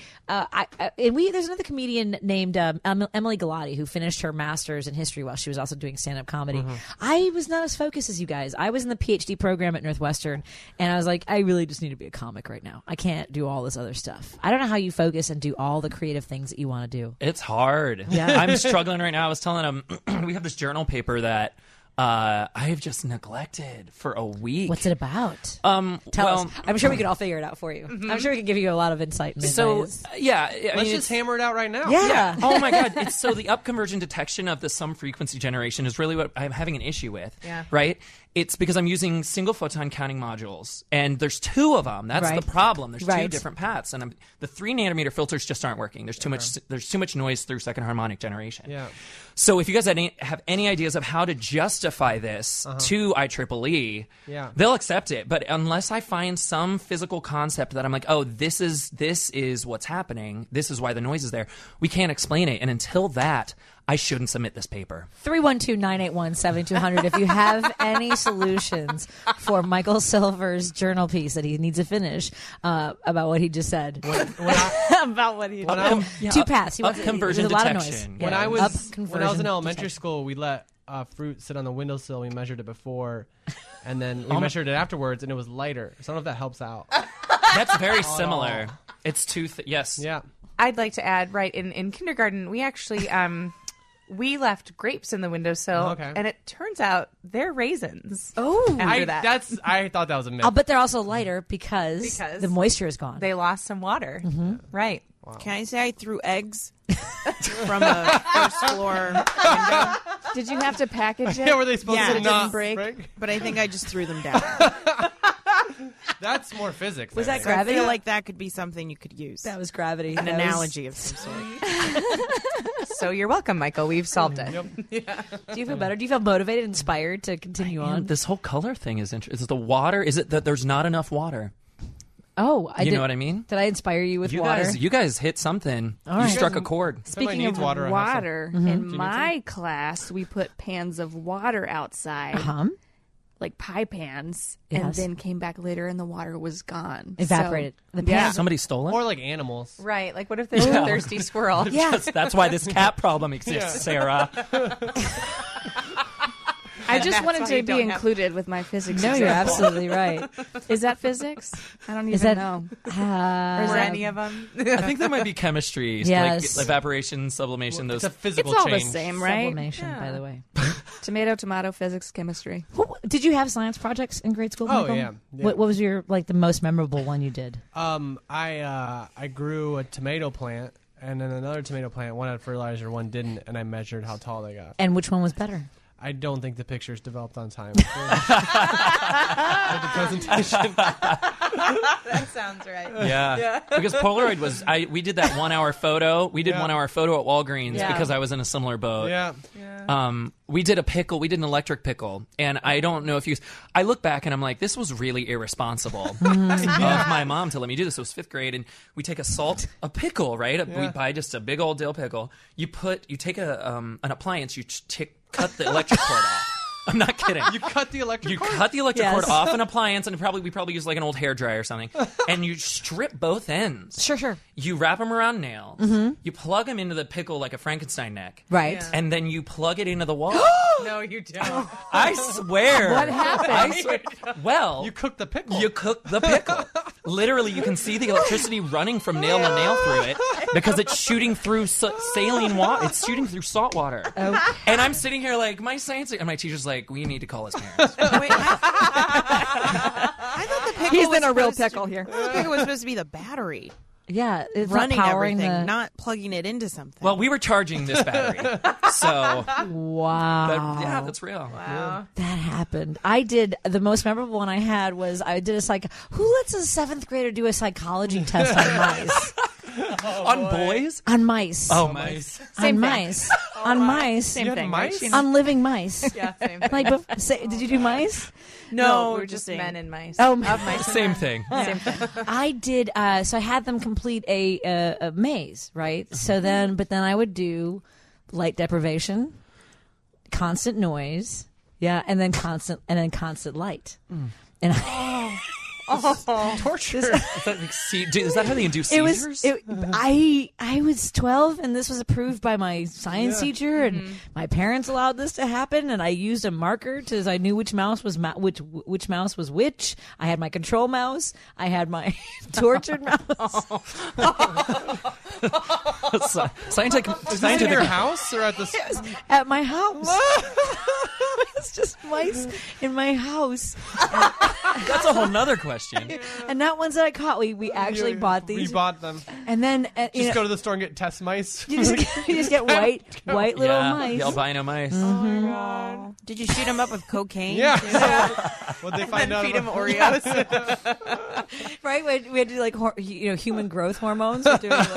there's another comedian named Emily Galati who finished her master's in history while she was also doing stand-up comedy. I was not as focused as you guys. I was in the PhD program at Northwestern, and I was like, I really just need to be a comic right now. I can't do all this other stuff. I don't know how you focus and do all the creative things that you want to do. It's hard. Yeah. I'm struggling right now. I was telling them we have this journal paper that I've just neglected for a week. What's it about? Tell Tell us. I'm sure we could all figure it out for you. I'm sure we could give you a lot of insight. And So advice. yeah, I Let's mean, just hammer it out right now. Yeah. Oh my god! It's so the upconversion detection of the sum frequency generation is really what I'm having an issue with. Yeah. Right. It's because I'm using single photon counting modules, and there's two of them. That's Right. the problem. There's two Right. different paths, and the 3 nanometer filters just aren't working. There's too much. There's too much noise through second harmonic generation. Yeah. So if you guys have any ideas of how to justify this to IEEE, Yeah. they'll accept it. But unless I find some physical concept that I'm like, oh, this is what's happening. This is why the noise is there. We can't explain it. And until that, I shouldn't submit this paper. 312-981-7200 if you have any solutions for Michael Silver's journal piece that he needs to finish about what he just said. About what he Two paths. He wants Upconversion there's a lot of noise. detection. When Yeah. I was Upconversion in elementary detection. school, we let fruit sit on the windowsill. We measured it before, and then we measured it afterwards, and it was lighter. So I don't know if that helps out. That's very similar. It's yes. Yeah. I'd like to add, right, in kindergarten, we actually we left grapes in the windowsill, Okay. and it turns out they're raisins. Oh. After that. I thought that was a myth. I'll bet they're also lighter because the moisture is gone. They lost some water. Right. Can I say I threw eggs from a first floor window? Did you have to package it? Yeah, were they supposed Yeah, to it not didn't break, break? but I think I just threw them down. That's more physics. Was that So I gravity? feel like that could be something you could use. That was gravity. An analogy of some sort. So you're welcome, Michael. We've solved it. Do you feel better? Do you feel motivated, inspired to continue on? This whole color thing is interesting. Is it the water? Is it that there's not enough water? Oh, You know what I mean? Did I inspire you with water? You guys hit something. All You right. struck a chord. Speaking of water, water, Mm-hmm. in my class, we put pans of water outside, like pie pans, and Yes. then came back later and the water was gone. Evaporated. So, The yeah. pans- Somebody stole it? Or like animals. Right. Like, what if there's a thirsty squirrel? Yeah. That's why this cat problem exists, Sarah. I just That's wanted why to you be don't have- included with my physics. No, you're example. absolutely right. Is that physics? I don't even Is that know. or is Or that- any of them? I think that might be chemistry. Yes. Like evaporation, sublimation, It's those. a physical It's all change. the same, right? sublimation, by the way. Tomato, tomato, physics, chemistry. Did you have science projects in grade school? Oh, Michael? yeah. What was your the most memorable one you did? I grew a tomato plant, and then another tomato plant. One had fertilizer, one didn't, and I measured how tall they got. And which one was better? I don't think the pictures developed on time. For the presentation. That sounds right. Yeah. Because Polaroid was. We did that 1 hour photo. We did Yeah. 1 hour photo at Walgreens Yeah. because I was in a similar boat. Yeah. We did a pickle. We did an electric pickle, and I don't know if you. I look back and I'm like, this was really irresponsible of my mom to let me do this. It was 5th grade, and we take a pickle, right? We buy just a big old dill pickle. You take an appliance. You cut the electric cord off. I'm not kidding. You cut the electric cord? cut the electric Yes. cord off an appliance, and we probably use like an old hairdryer or something, and you strip both ends. Sure. You wrap them around nails. You plug them into the pickle like a Frankenstein neck. Right. Yeah. And then you plug it into the wall. No, you don't. I swear. What happened? I swear. Well, You cooked the pickle. you cook the pickle. Literally, you can see the electricity running from nail to nail through it because it's shooting through saline water. It's shooting through salt water. Okay. And I'm sitting here like, my science, and my teacher's like, we need to call his parents. Wait, I thought the pickle He's was in a real supposed pickle to, here. I thought the pickle was supposed to be the battery Yeah, it's running not powering everything, not plugging it into something. Well, we were charging this battery. So, Wow. yeah, that's real. Wow. That happened. I did the most memorable one I had was I did who lets a 7th grader do a psychology test on mice? On boys? On mice. Oh, mice. On mice. On mice. Same You had thing. mice? Right? On living mice. Yeah, same thing. Did you do mice? No, we're just just saying. men and mice. Oh, of mice. Same thing. Same thing. I did. So I had them complete a maze, right? So but then I would do light deprivation, constant noise, and then constant light, and Torture. Is that how they induce seizures? I was 12, and this was approved by my science teacher, and my parents allowed this to happen. And I used a marker so I knew which mouse was which mouse was which. I had my control mouse. I had my tortured mouse. Is this in your house or at the... At my house. It's just mice in my house. That's a whole nother question. And not ones that I caught. We actually bought these. We bought them. And then Just go to the store and get test mice. you just get white little mice. The albino mice. oh my god! Did you shoot him up with cocaine? Yeah. too? What'd they find out Feed him about? Oreos. Right? We had to do like human growth hormones. We're doing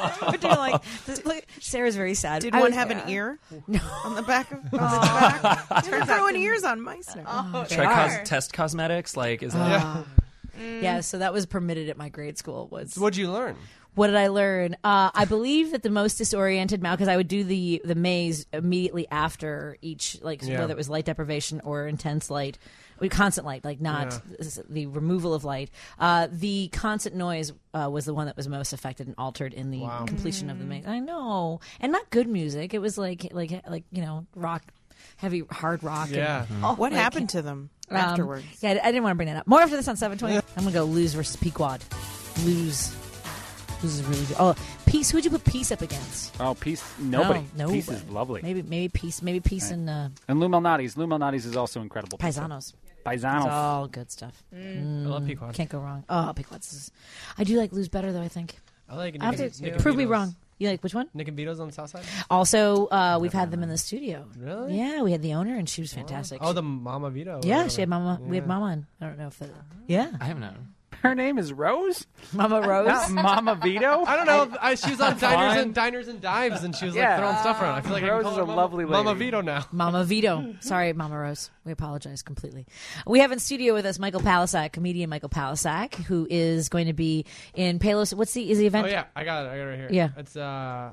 Sarah's very sad. Did one have an ear? No. On the back of the back? They're throwing ears on mice now. Try test cosmetics? Like, is that... Yeah, so that was permitted at my grade school. What'd you learn? What did I learn? I believe that the most disoriented mouse, because I would do the maze immediately after each, whether it was light deprivation or intense light, constant light, not the removal of light. The constant noise was the one that was most affected and altered in the completion of the maze. I know, and not good music. It was like rock, heavy hard rock. Yeah. And, What happened to them afterwards? Yeah, I didn't want to bring that up. More after this on 720. I'm gonna go Lose versus Pequod. Lose. This is really good. Oh, Peace. Who'd you put Peace up against? Oh, Peace. Nobody. No. Peace is lovely. Maybe Peace. Maybe Peace and And Lou Malnati's. Lou Malnati's is also incredible. Paisanos. It's Paisanos. all good stuff. I love Pequod. Can't go wrong. Oh, Pequod's. I do like Lose better though. I think. I like I have to prove me wrong. You like which one? Nick and Vito's on the south side? Also, we've had them in the studio. Really? Yeah, we had the owner, and she was fantastic. Oh, the Mama Vito. Yeah, she had Mama. We had Mama on. I don't know if that. Yeah. I have known. her name is Rose? Mama Rose? Not Mama Vito? I don't know. She was on Diners and Dives, and she was like throwing stuff around. I feel like Rose I can call is her a lovely lady. Mama Vito now. Mama Vito. Sorry, Mama Rose. We apologize completely. We have in studio with us Michael Palasak, comedian Michael Palasak, who is going to be in Palos. Is the event? Oh yeah, I got it right here. Yeah. It's crap.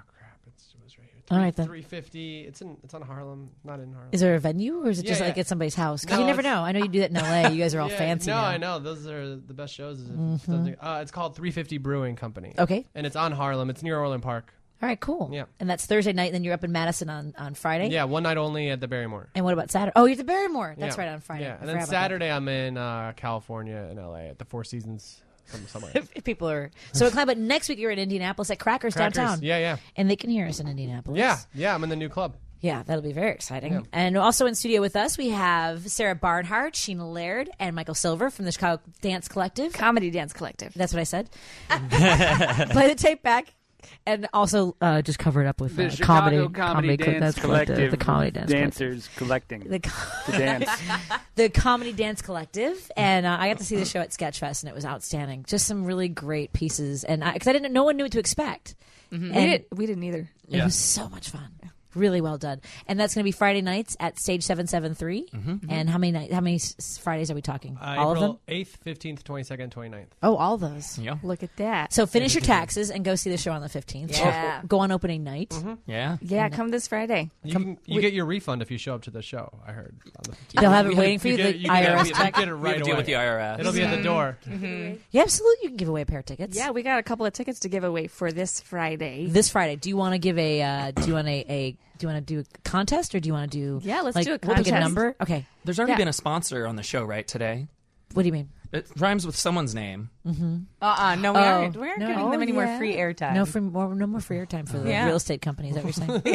It was right here. All right, then. 350. It's on Harlem, not in Harlem. Is there a venue, or is it just Yeah. like at somebody's house? Because No, you never know. I know you do that in LA. You guys are all fancy. No, now. I know. Those are the best shows. It's called 350 Brewing Company. Okay. And it's on Harlem. It's near Orland Park. All right, cool. Yeah. And that's Thursday night, and then you're up in Madison on Friday? Yeah, one night only at the Barrymore. And what about Saturday? Oh, you're at the Barrymore. That's Yeah. right, on Friday. Yeah, I and forgot then about Saturday I'm in California and LA at the Four Seasons somewhere. If people are so inclined, but next week you're in Indianapolis at Crackers downtown. Yeah. And they can hear us in Indianapolis. Yeah, I'm in the new club. Yeah, that'll be very exciting. Yeah. And also in studio with us, we have Sarah Barnhart, Sheena Laird, and Michael Silver from the Chicago Dance Collective. Comedy Dance Collective. That's what I said. Play the tape back. And also just cover it up with The Chicago comedy Dance Collective. The Comedy Dance Dancers collecting the dance. The Comedy Dance Collective, and I got to see the show at Sketchfest, and it was outstanding. Just some really great pieces, and because no one knew what to expect. And We didn't either. it was so much fun. Really well done. And that's going to be Friday nights at Stage 773. And how many Fridays are we talking? All of them? April 8th, 15th, 22nd, 29th. Oh, all those. Yeah. Look at that. So finish your taxes and go see the show on the 15th. Yeah. Go on opening night. Yeah. Yeah, come this Friday. You get your refund if you show up to the show, I heard. They'll have it waiting for you, the IRS check. You get it right deal away. with the IRS. It'll be at the door. Yeah, absolutely. You can give away a pair of tickets. Yeah, we got a couple of tickets to give away for this Friday. This Friday. Do you want to give do you want to do a contest, or do you want to do? Yeah, let's do a pick a contest. number. Okay. There's already been a sponsor on the show, right, today? What do you mean? It rhymes with someone's name. No, we aren't no. giving them any more free airtime. No more free airtime for the real estate companies. That what you're saying?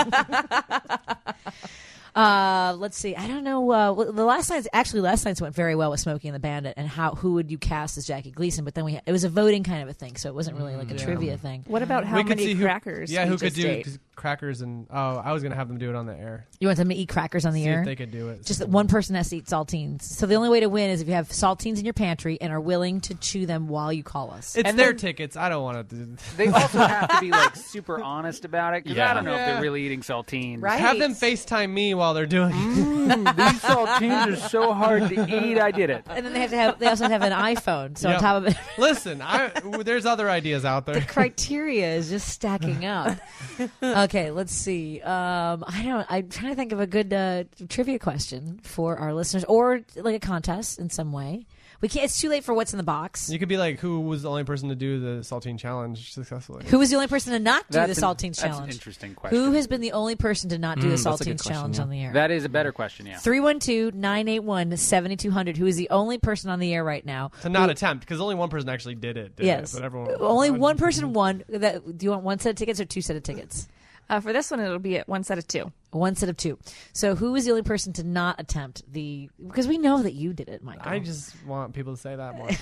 Let's see. I don't know. The last nights went very well with Smokey and the Bandit, and who would you cast as Jackie Gleason? But then it was a voting kind of a thing, so it wasn't really like a trivia thing. What about how many crackers? Who we could just do ate? crackers and I was gonna have them do it on the air. You want them to eat crackers on the See air? if they could do it. Just that one person has to eat saltines. So the only way to win is if you have saltines in your pantry and are willing to chew them while you call us. It's their tickets. I don't want to do. They also have to be like super honest about it, because I don't know if Yeah. they're really eating saltines. Right. Have them FaceTime me while they're doing it. These saltines are so hard to eat. I did it. And then they also have an iPhone. So on top of it, Listen, there's other ideas out there. the criteria is just stacking up. Okay, let's see. I'm trying to think of a good trivia question for our listeners, or like a contest in some way. We can't. It's too late for what's in the box. You could be like, who was the only person to do the saltine challenge successfully? Who was the only person to not do That's the saltines That's challenge? an interesting question. Who has been the only person to not do the that's a good saltines question, challenge yeah. on the air? That is a better question, yeah. 312-981-7200. Who is the only person on the air right now To not attempt, because only one person actually did it. Yes. But everyone only one person won. Do you want one set of tickets or two set of tickets? For this one, it'll be at one set of two. One set of two. So who is the only person to not attempt because we know that you did it, Michael. I just want people to say that more.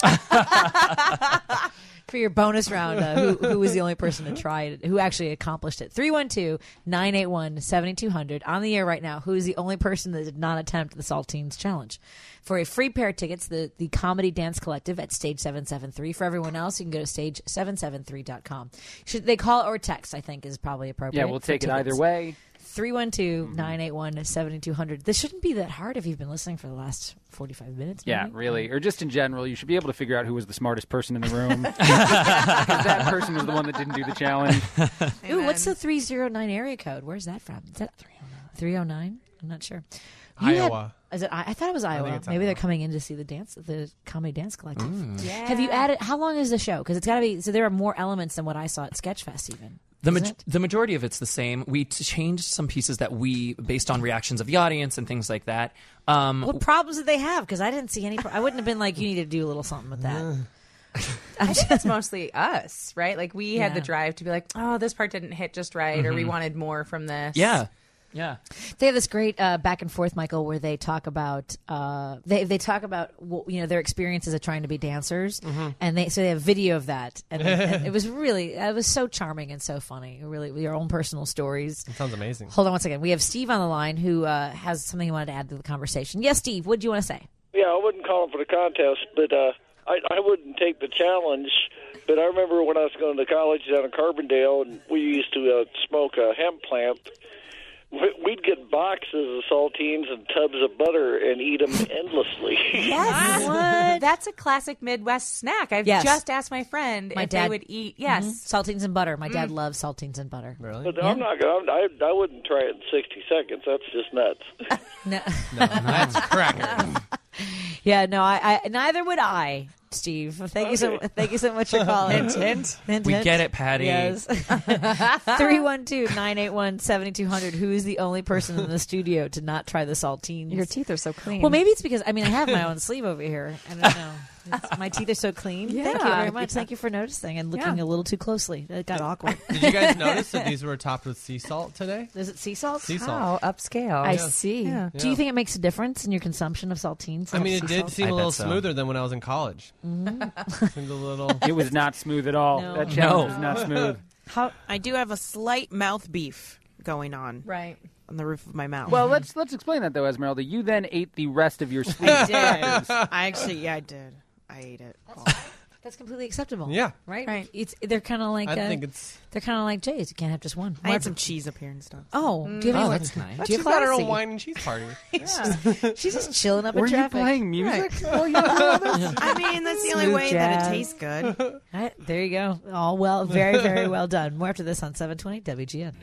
For your bonus round, who was the only person to try it, who actually accomplished it? 312-981-7200. On the air right now, who is the only person that did not attempt the Saltines Challenge? For a free pair of tickets, the Comedy Dance Collective at Stage 773. For everyone else, you can go to stage773.com. Should they call or text, I think, is probably appropriate. Yeah, we'll take it either way. 312-981-7200. This shouldn't be that hard if you've been listening for the last 45 minutes. Yeah, maybe. really. Or just in general, you should be able to figure out who was the smartest person in the room. Because that person was the one that didn't do the challenge. Ooh, what's the 309 area code? Where's that from? Is that 309? I'm not sure. Iowa. Is it? I thought it was Iowa. it's Maybe Iowa. they're coming in to see the Comedy Dance Collective. Have you added? How long is the show? Because it's got to be. So there are more elements than what I saw at Sketchfest, even. The majority of it's the same. We changed some pieces based on reactions of the audience and things like that. What problems did they have? Because I didn't see any. I wouldn't have been like, you need to do a little something with that. I think it's mostly us, right? Like we had the drive to be like, oh, this part didn't hit just right, or we wanted more from this. Yeah. Yeah, they have this great back and forth, Michael, where they talk about they talk about their experiences of trying to be dancers, and they have video of that, and it was so charming and so funny. Really, your own personal stories. It sounds amazing. Hold on one second. We have Steve on the line who has something he wanted to add to the conversation. Yes, Steve, what do you want to say? Yeah, I wasn't calling for the contest, but I wouldn't take the challenge, but I remember when I was going to college down in Carbondale, and we used to smoke a hemp plant. We'd get boxes of saltines and tubs of butter and eat them endlessly. Yes, what? That's a classic Midwest snack. I've just asked my friend if they would eat. Yes, saltines and butter. My dad loves saltines and butter. Really? But I'm not going. I wouldn't try it in 60 seconds. That's just nuts. No, that's cracker. Yeah, no, I neither would I. Steve, thank you so much for calling. Hint. We get it, Patty. Yes. 312-981-7200. Who is the only person in the studio to not try the saltines? Your teeth are so clean. Well, maybe it's because, I have my own sleeve over here. I don't know. My teeth are so clean. Yeah. Thank you very much. Thank you for noticing and looking a little too closely. It got awkward. Did you guys notice that these were topped with sea salt today? Is it sea salt? Sea salt. Oh, upscale. I see. Yeah. Do you think it makes a difference in your consumption of saltines? I mean, it did seem a little smoother than when I was in college. Mm-hmm. Seemed a little. It was not smooth at all. No. That challenge was not smooth. I do have a slight mouth beef going on. Right. On the roof of my mouth. Well, let's explain that though, Esmeralda. You then ate the rest of your sleeve. I did. I did. I ate it. That's completely acceptable. Yeah. Right. They're kind of like. I think it's. They're kind of like Jay's. You can't have just one. I had some cheese up here and stuff. Oh, do you have any? That's nice. Do you She's have got her classy? own wine and cheese party. She's just chilling up Were in you traffic. playing music? I mean, that's the only Smooth way jazz. that it tastes good. All right, there you go. All well, very, very well done. More after this on 720 WGN.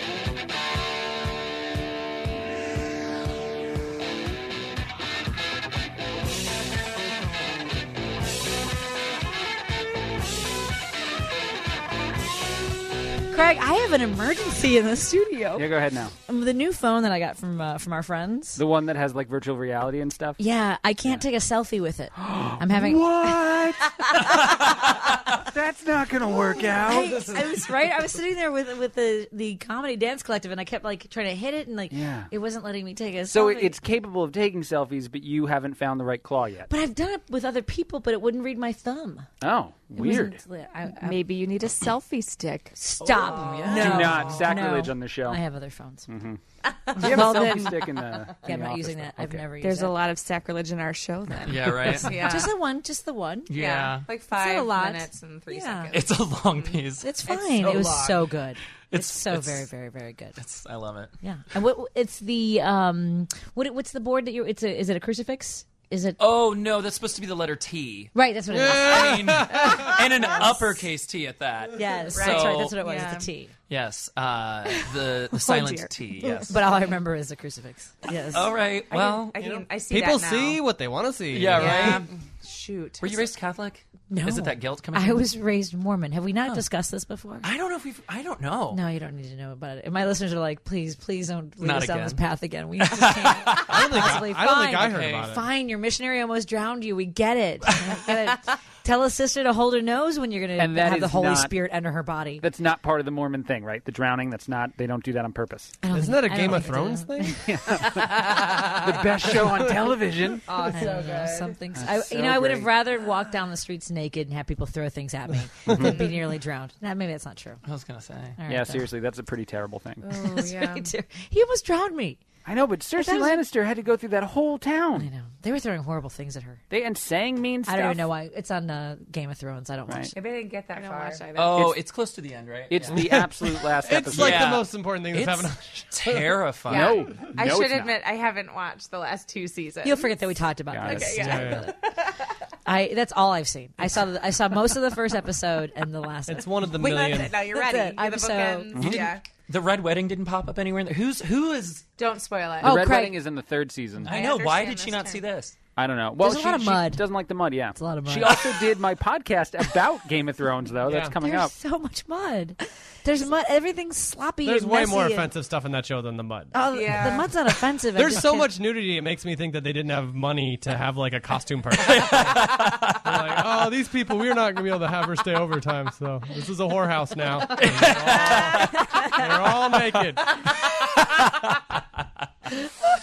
Craig, I have an emergency in the studio. Yeah, go ahead now. The new phone that I got from our friends. The one that has like virtual reality and stuff. Yeah, I can't take a selfie with it. I'm having what? That's not gonna work out. I was right. I was sitting there with the Comedy Dance Collective, and I kept like trying to hit it, and it wasn't letting me take a So selfie. it's capable of taking selfies, but you haven't found the right claw yet. But I've done it with other people, but it wouldn't read my thumb. Oh, weird. Maybe you need a selfie stick. Stop. Do not sacrilege on the show. I have other phones. Mm-hmm. Do you have a selfie stick in the? Yeah, in I'm the not office, using though? that. I've Okay. never used There's that. a lot of sacrilege in our show then. Yeah, right. Yeah. Just the one. Just the one. Yeah. Like not a 5 lot. minutes and 3 Yeah. seconds. It's a long piece. It's fine. so It was long. so good. It's It's- very, very, very good. I love it. Yeah. And it's the what's the board that you're? Is it a crucifix? Is it? Oh no, that's supposed to be the letter T. Right. That's what it is. I mean, and an uppercase T at that. Yes. So- That's right. That's what it was. Yeah. The T. Yes, the silent dear. T. Yes. But all I remember is the crucifix. Yes. All right. Well, I see People that now. see what they want to see. yeah, Yeah. right. Shoot. Were you raised Catholic? No. Is it that guilt coming? I through? was raised Mormon. Have we not discussed this before? I don't know if we've. I don't know. No, you don't need to know about it. And my listeners are like, please don't lead Not us down again. this path again. We just can't. I don't think Possibly. I heard Okay. about it. Fine, your missionary almost drowned you. We get it. Tell a sister to hold her nose when you're going And to that have the is Holy not- Spirit enter her body. That's not part of the Mormon thing, right? The drowning. That's not. They don't do that on purpose. Isn't that a Game of Thrones thing? The best show on television. Oh, so good. Some things. I so would have great. rather walk down the streets naked and have people throw things at me than be nearly drowned. Nah, maybe that's not true. I was gonna say. All right, Yeah, then. seriously, that's a pretty terrible thing. Oh, yeah. He almost drowned me. I know, but Cersei Lannister had to go through that whole I town. know. They were throwing horrible things at her. And saying mean stuff. I don't even know why. It's on Game of Thrones. I don't watch Right. it. Maybe I didn't get that far. Oh, it's close to the end, right? It's Yeah. the absolute last episode. It's like Yeah. the most important thing that's It's happened. terrifying. Yeah. No, I no, should it's not. admit I haven't watched the last 2 seasons. You'll forget that we talked about Got this. it. Yeah. That's all I've seen. I saw most of the first episode and the last. It's one of the Wait, million. that's it. Now you're That's ready. it. I'm the so- bookends. Yeah. The Red Wedding didn't pop up anywhere in there. Who is? Don't spoil it. The Oh, Red Craig. Wedding is in the 3rd season. I know. Why understand did she this not term. see this? I don't know. Well, There's a lot of mud. She doesn't like the mud, yeah. It's a lot of mud. She also did my podcast about Game of Thrones, though. That's Yeah. coming There's up. so much mud. There's mud. Everything's sloppy. There's and way messy more and- offensive stuff in that show than the mud. Oh, Yeah. the mud's not offensive. I There's just so can't- much nudity, it makes me think that they didn't have money to have like a costume person. They're like, oh, these people, we're not going to be able to have her stay overtime, so this is a whorehouse now. They're all naked.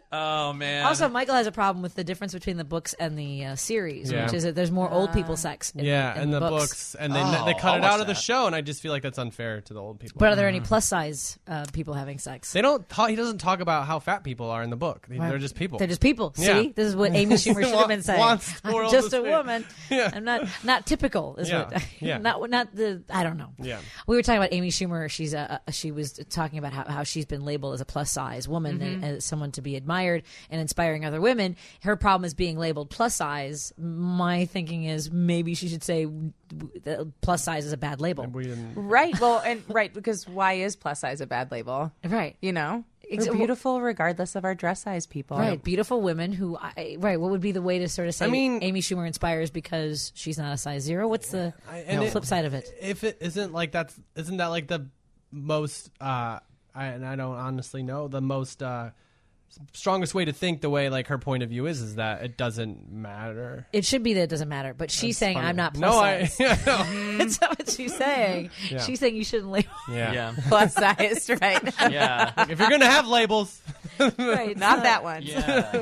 Oh man. Also, Michael has a problem with the difference between the books and the series, Yeah. which is that there's more old people sex. In the books, and they cut it out of the show, and I just feel like that's unfair to the old people. But are there any plus size people having sex? They don't. He doesn't talk about how fat people are in the book. Right. They're just people. They're just people. Yeah. See, this is what Amy Schumer should have been saying. I'm just a woman. Yeah. I'm not typical. Is what. Yeah. Not the. I don't know. Yeah. We were talking about Amy Schumer. She was talking about how she's been labeled as a plus size woman and as someone to be admired and inspiring other women. Her problem is being labeled plus size. My thinking is maybe she should say that plus size is a bad label. Right. Well, because why is plus size a bad label? Right. You know? We're beautiful regardless of our dress size, people. Right, beautiful women who, what would be the way to sort of say Amy Schumer inspires because she's not a size 0? What's the flip side of it? If it isn't like isn't that like the most, I don't honestly know, the most strongest way to think the way like her point of view is that it doesn't matter. It should be that it doesn't matter, but she's saying funny. I'm not plus size. That's not what she's saying. Yeah. She's saying you shouldn't label. Yeah. Plus size, right? Yeah. If you're gonna have labels, right, not that one. Yeah.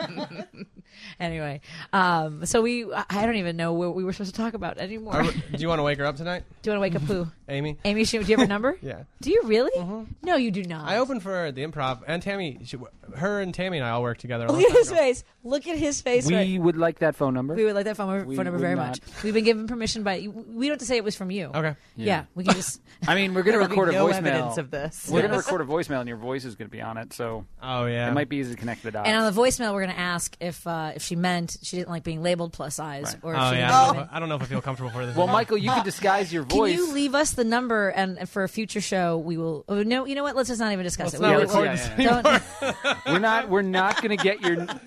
Anyway, so I don't even know what we were supposed to talk about anymore. do you want to wake her up tonight? Do you want to wake up who? Amy. Amy Schumer, do you have her number? Yeah. Do you really? No, you do not. I opened for the Improv, and Tammy. Her and Tammy and I all work together. Look at his face. Look at his face. We would like that phone number. We would like that phone number very much. We've been given permission by. We don't have to say it was from you. Okay. Yeah, we can just. I mean, we're going to record a no voicemail. evidence of this. We're going to record a voicemail, and your voice is going to be on it. So. Oh yeah. It might be easy to connect the dots. And on the voicemail, we're going to ask if she meant she didn't like being labeled plus size, or if she I don't know if I feel comfortable for this. Well, Michael, you can disguise your voice. Can you leave us the number, and for a future show, we will. Oh, no, you know what? Let's just not even discuss it. Not record this anymore. We're not going to get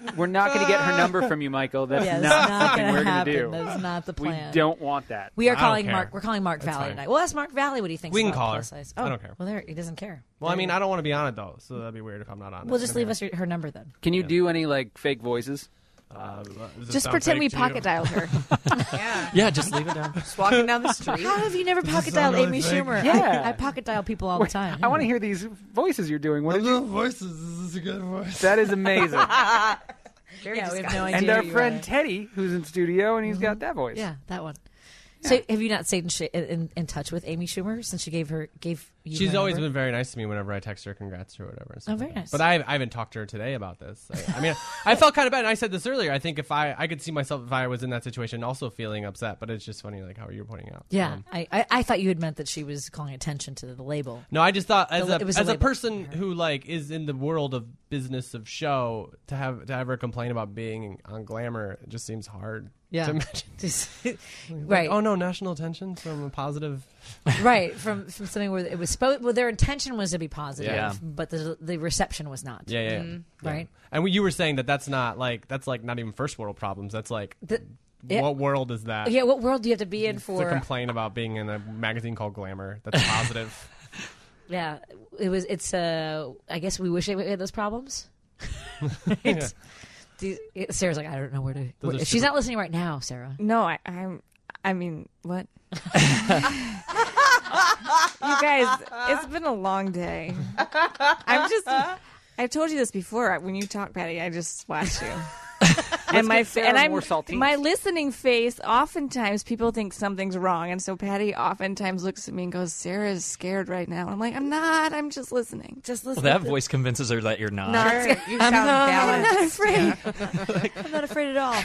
her number from you, Michael. That's yeah, not not something we're going to do. That's not the plan. We don't want that. We are I calling don't care. Mark. We're calling Mark That's Valley fine. tonight. Well, ask Mark Valley what he thinks. We can about call her. plus size. I don't care. Well, there he doesn't care. Well, I mean, I don't want to be on it though, so that'd be weird if I'm not on it. We'll just leave us her number then. Can you do any like fake voices? Just pretend we pocket dialed her. Yeah, just leave it down. Just walking down the street. How have you never pocket dialed Amy Schumer? Yeah. I pocket dial people all the time. I want to hear these voices you're doing. What voices. This is a good voice. That is amazing. Yeah, we have no idea. And our who you friend are. Teddy, who's in studio, and he's got that voice. Yeah, that one. So, have you not stayed in touch with Amy Schumer since she gave you? She's her always number? been very nice to me whenever I text her congrats or whatever. Oh, very nice. But I haven't talked to her today about this. I mean, I felt kind of bad. And I said this earlier. I think if I could see myself if I was in that situation also feeling upset. But it's just funny, like how you're pointing out. Yeah, I thought you had meant that she was calling attention to the label. No, I just thought as It was a a label. person who like is in the world of business of show to have her complain about being on Glamour, it just seems hard. Yeah. To imagine. Right. Like, oh no, national attention from a positive. Right, from something where it was supposed. Well, their intention was to be positive, Yeah. but the reception was not. Yeah. Right. And you were saying that's not not even first world problems. That's like what world is that? Yeah, what world do you have to be in for to complain about being in a magazine called Glamour? That's positive. Yeah, it's. I guess we wish we had those problems. Yeah. Sarah's like, I don't know where to. She's not listening right now, Sarah. No, I mean, what? You guys, it's been a long day. I told you this before. When you talk, Patty, I just watch you. And my listening face, oftentimes people think something's wrong, and so Patty oftentimes looks at me and goes, "Sarah's scared right now." And I'm like, "I'm not. I'm just listening. Just listening." Well, that voice convinces her that you're not. You sound balanced. I'm not afraid. I'm not afraid at all.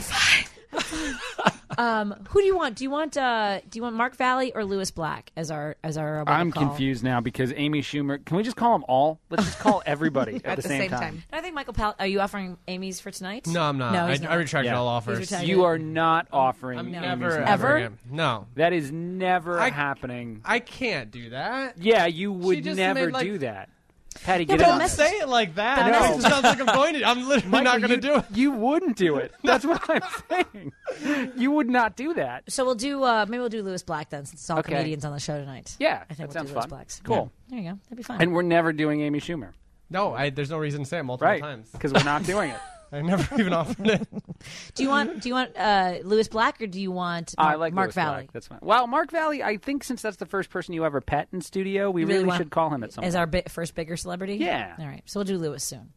Who do you want? Do you want Mark Valley or Lewis Black as our I'm call? confused now because Amy Schumer. Can we just call them all? Let's just call everybody at the same time. I think Michael Powell. Are you offering Amy's for tonight? No, I'm not. No, he's not. I retracted all offers. You are not offering. I'm Amy's never number. Ever? again. No, That is never happening. I can't do that. Yeah, you would just never made, like- do that. Patty, Yeah, get but on the it. Say it like that. No. It sounds like I'm going to. I'm literally Michael, not going to do it. You wouldn't do it. That's what I'm saying. You would not do that. So we'll do maybe we'll do Lewis Black then, since it's all Okay. comedians on the show tonight. Yeah, I think that we'll sounds do Lewis fun. Black's. Cool. There you go. That'd be fun. And we're never doing Amy Schumer. No, there's no reason to say it multiple Right. times. Because we're not doing it. I never even offered it. do you want Lewis Black or do you want I like Mark Lewis Valley? Black. That's fine. Well, Mark Valley, I think since that's the first person you ever pet in studio, we You really really want- should call him at some as point. our first bigger celebrity? Yeah. All right. So we'll do Lewis soon.